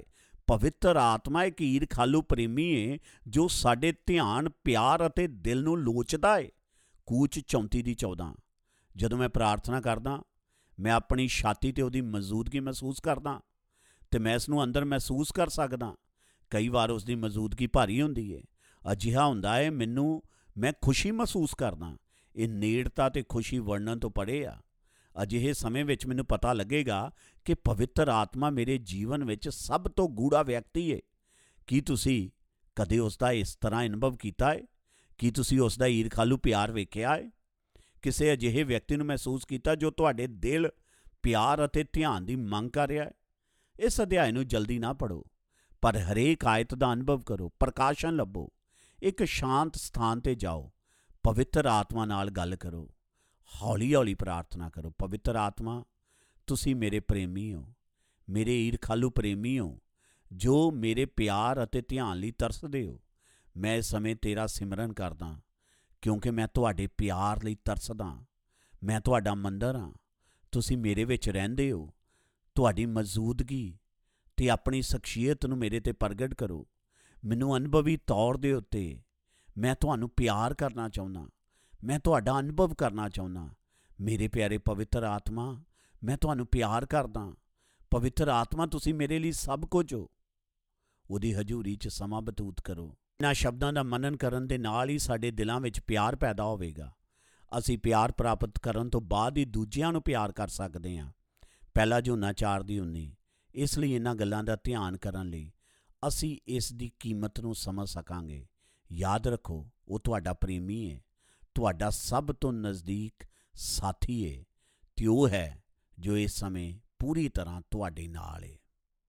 ਪਵਿੱਤਰ ਆਤਮਾ ਇੱਕ ਈਰਖਾਲੂ ਪ੍ਰੇਮੀ ਏ ਜੋ ਸਾਡੇ ਧਿਆਨ, ਪਿਆਰ ਅਤੇ ਦਿਲ ਨੂੰ ਲੋਚਦਾ ਏ। ਕੂਚ 34:14। ਜਦੋਂ ਮੈਂ ਪ੍ਰਾਰਥਨਾ ਕਰਦਾ, ਮੈਂ ਆਪਣੀ ਛਾਤੀ 'ਤੇ ਉਹਦੀ ਮੌਜੂਦਗੀ ਮਹਿਸੂਸ ਕਰਦਾ ਅਤੇ ਮੈਂ ਇਸ ਨੂੰ ਅੰਦਰ ਮਹਿਸੂਸ ਕਰ ਸਕਦਾ। ਕਈ ਵਾਰ ਉਸ ਦੀ ਮੌਜੂਦਗੀ ਭਾਰੀ ਹੁੰਦੀ ਏ। ਅਜਿਹਾ ਹੁੰਦਾ ਏ ਮੈਂ ਖੁਸ਼ੀ ਮਹਿਸੂਸ ਕਰਦਾ। ਇਹ ਨੇੜਤਾ ਅਤੇ ਖੁਸ਼ੀ ਵਰਣਨ ਤੋਂ ਪਰੇ ਆ। ਅਜਿਹੇ ਸਮੇਂ ਵਿੱਚ ਮੈਨੂੰ ਪਤਾ ਲੱਗੇਗਾ ਕਿ ਪਵਿੱਤਰ ਆਤਮਾ ਮੇਰੇ ਜੀਵਨ ਵਿੱਚ ਸਭ ਤੋਂ ਗੂੜ੍ਹਾ ਵਿਅਕਤੀ ਏ। ਕੀ ਤੁਸੀਂ ਕਦੇ ਉਸ ਦਾ ਇਸ ਤਰ੍ਹਾਂ ਅਨੁਭਵ ਕੀਤਾ ਏ? ਕੀ ਤੁਸੀਂ ਉਸ ਦਾ ਈਰਖਾਲੂ ਪਿਆਰ ਵੇਖਿਆ ਏ? ਕਿਸੇ ਅਜਿਹੇ ਵਿਅਕਤੀ ਨੂੰ ਮਹਿਸੂਸ ਕੀਤਾ ਜੋ ਤੁਹਾਡੇ ਦਿਲ, ਪਿਆਰ ਅਤੇ ਧਿਆਨ ਦੀ ਮੰਗ ਕਰ ਰਿਹਾ ਹੈ? ਇਸ ਅਧਿਆਇ ਨੂੰ ਜਲਦੀ ਨਾ ਪੜ੍ਹੋ, ਪਰ ਹਰੇਕ ਆਇਤ ਦਾ ਅਨੁਭਵ ਕਰੋ, ਪ੍ਰਕਾਸ਼ਨ ਲੱਭੋ। ਇੱਕ ਸ਼ਾਂਤ ਸਥਾਨ 'ਤੇ ਜਾਓ, ਪਵਿੱਤਰ ਆਤਮਾ ਨਾਲ ਗੱਲ ਕਰੋ, ਹੌਲੀ ਹੌਲੀ ਪ੍ਰਾਰਥਨਾ ਕਰੋ। ਪਵਿੱਤਰ ਆਤਮਾ, ਤੁਸੀਂ ਮੇਰੇ ਪ੍ਰੇਮੀ ਹੋ, ਮੇਰੇ ਈਰਖਾਲੂ ਪ੍ਰੇਮੀ ਹੋ, ਜੋ ਮੇਰੇ ਪਿਆਰ ਅਤੇ ਧਿਆਨ ਲਈ ਤਰਸਦੇ ਹੋ। ਮੈਂ ਇਸ ਸਮੇਂ ਤੇਰਾ ਸਿਮਰਨ ਕਰਦਾ ਕਿਉਂਕਿ ਮੈਂ ਤੁਹਾਡੇ ਪਿਆਰ ਲਈ ਤਰਸਦਾ। ਮੈਂ ਤੁਹਾਡਾ ਮੰਦਰ ਹਾਂ, ਤੁਸੀਂ ਮੇਰੇ ਵਿੱਚ ਰਹਿੰਦੇ ਹੋ। ਤੁਹਾਡੀ ਮੌਜੂਦਗੀ ਅਤੇ ਆਪਣੀ ਸ਼ਖਸੀਅਤ ਨੂੰ ਮੇਰੇ 'ਤੇ ਪ੍ਰਗਟ ਕਰੋ। ਮੈਨੂੰ ਅਨੁਭਵੀ ਤੌਰ ਦੇ ਉੱਤੇ ਮੈਂ ਤੁਹਾਨੂੰ ਪਿਆਰ ਕਰਨਾ ਚਾਹੁੰਦਾ, ਮੈਂ ਤੁਹਾਡਾ ਅਨੁਭਵ ਕਰਨਾ ਚਾਹੁੰਦਾ। ਮੇਰੇ ਪਿਆਰੇ ਪਵਿੱਤਰ ਆਤਮਾ, ਮੈਂ ਤੁਹਾਨੂੰ ਪਿਆਰ ਕਰਦਾ। ਪਵਿੱਤਰ ਆਤਮਾ, ਤੁਸੀਂ ਮੇਰੇ ਲਈ ਸਭ ਕੁਝ ਹੋ। ਉਹਦੀ ਹਜ਼ੂਰੀ 'ਚ ਸਮਾਂ ਬਤੂਤ ਕਰੋ। ਇਹਨਾਂ ਸ਼ਬਦਾਂ ਦਾ ਮਨਨ ਕਰਨ ਦੇ ਨਾਲ ਹੀ ਸਾਡੇ ਦਿਲਾਂ ਵਿੱਚ ਪਿਆਰ ਪੈਦਾ ਹੋਵੇਗਾ। ਅਸੀਂ ਪਿਆਰ ਪ੍ਰਾਪਤ ਕਰਨ ਤੋਂ ਬਾਅਦ ਹੀ ਦੂਜਿਆਂ ਨੂੰ ਪਿਆਰ ਕਰ ਸਕਦੇ ਹਾਂ। ਪਹਿਲਾ ਯੋਹੰਨਾ 4:19। ਇਸ ਲਈ ਇਹਨਾਂ ਗੱਲਾਂ ਦਾ ਧਿਆਨ ਕਰਨ ਲਈ ਅਸੀਂ ਇਸ ਦੀ ਕੀਮਤ ਨੂੰ ਸਮਝ ਸਕਾਂਗੇ। ਯਾਦ ਰੱਖੋ, ਉਹ ਤੁਹਾਡਾ ਪ੍ਰੇਮੀ ਹੈ, ਤੁਹਾਡਾ ਸਭ ਤੋਂ ਨਜ਼ਦੀਕ ਸਾਥੀ ਹੈ, ਅਤੇ ਉਹ ਹੈ ਜੋ ਇਸ ਸਮੇਂ ਪੂਰੀ ਤਰ੍ਹਾਂ ਤੁਹਾਡੇ ਨਾਲ ਹੈ।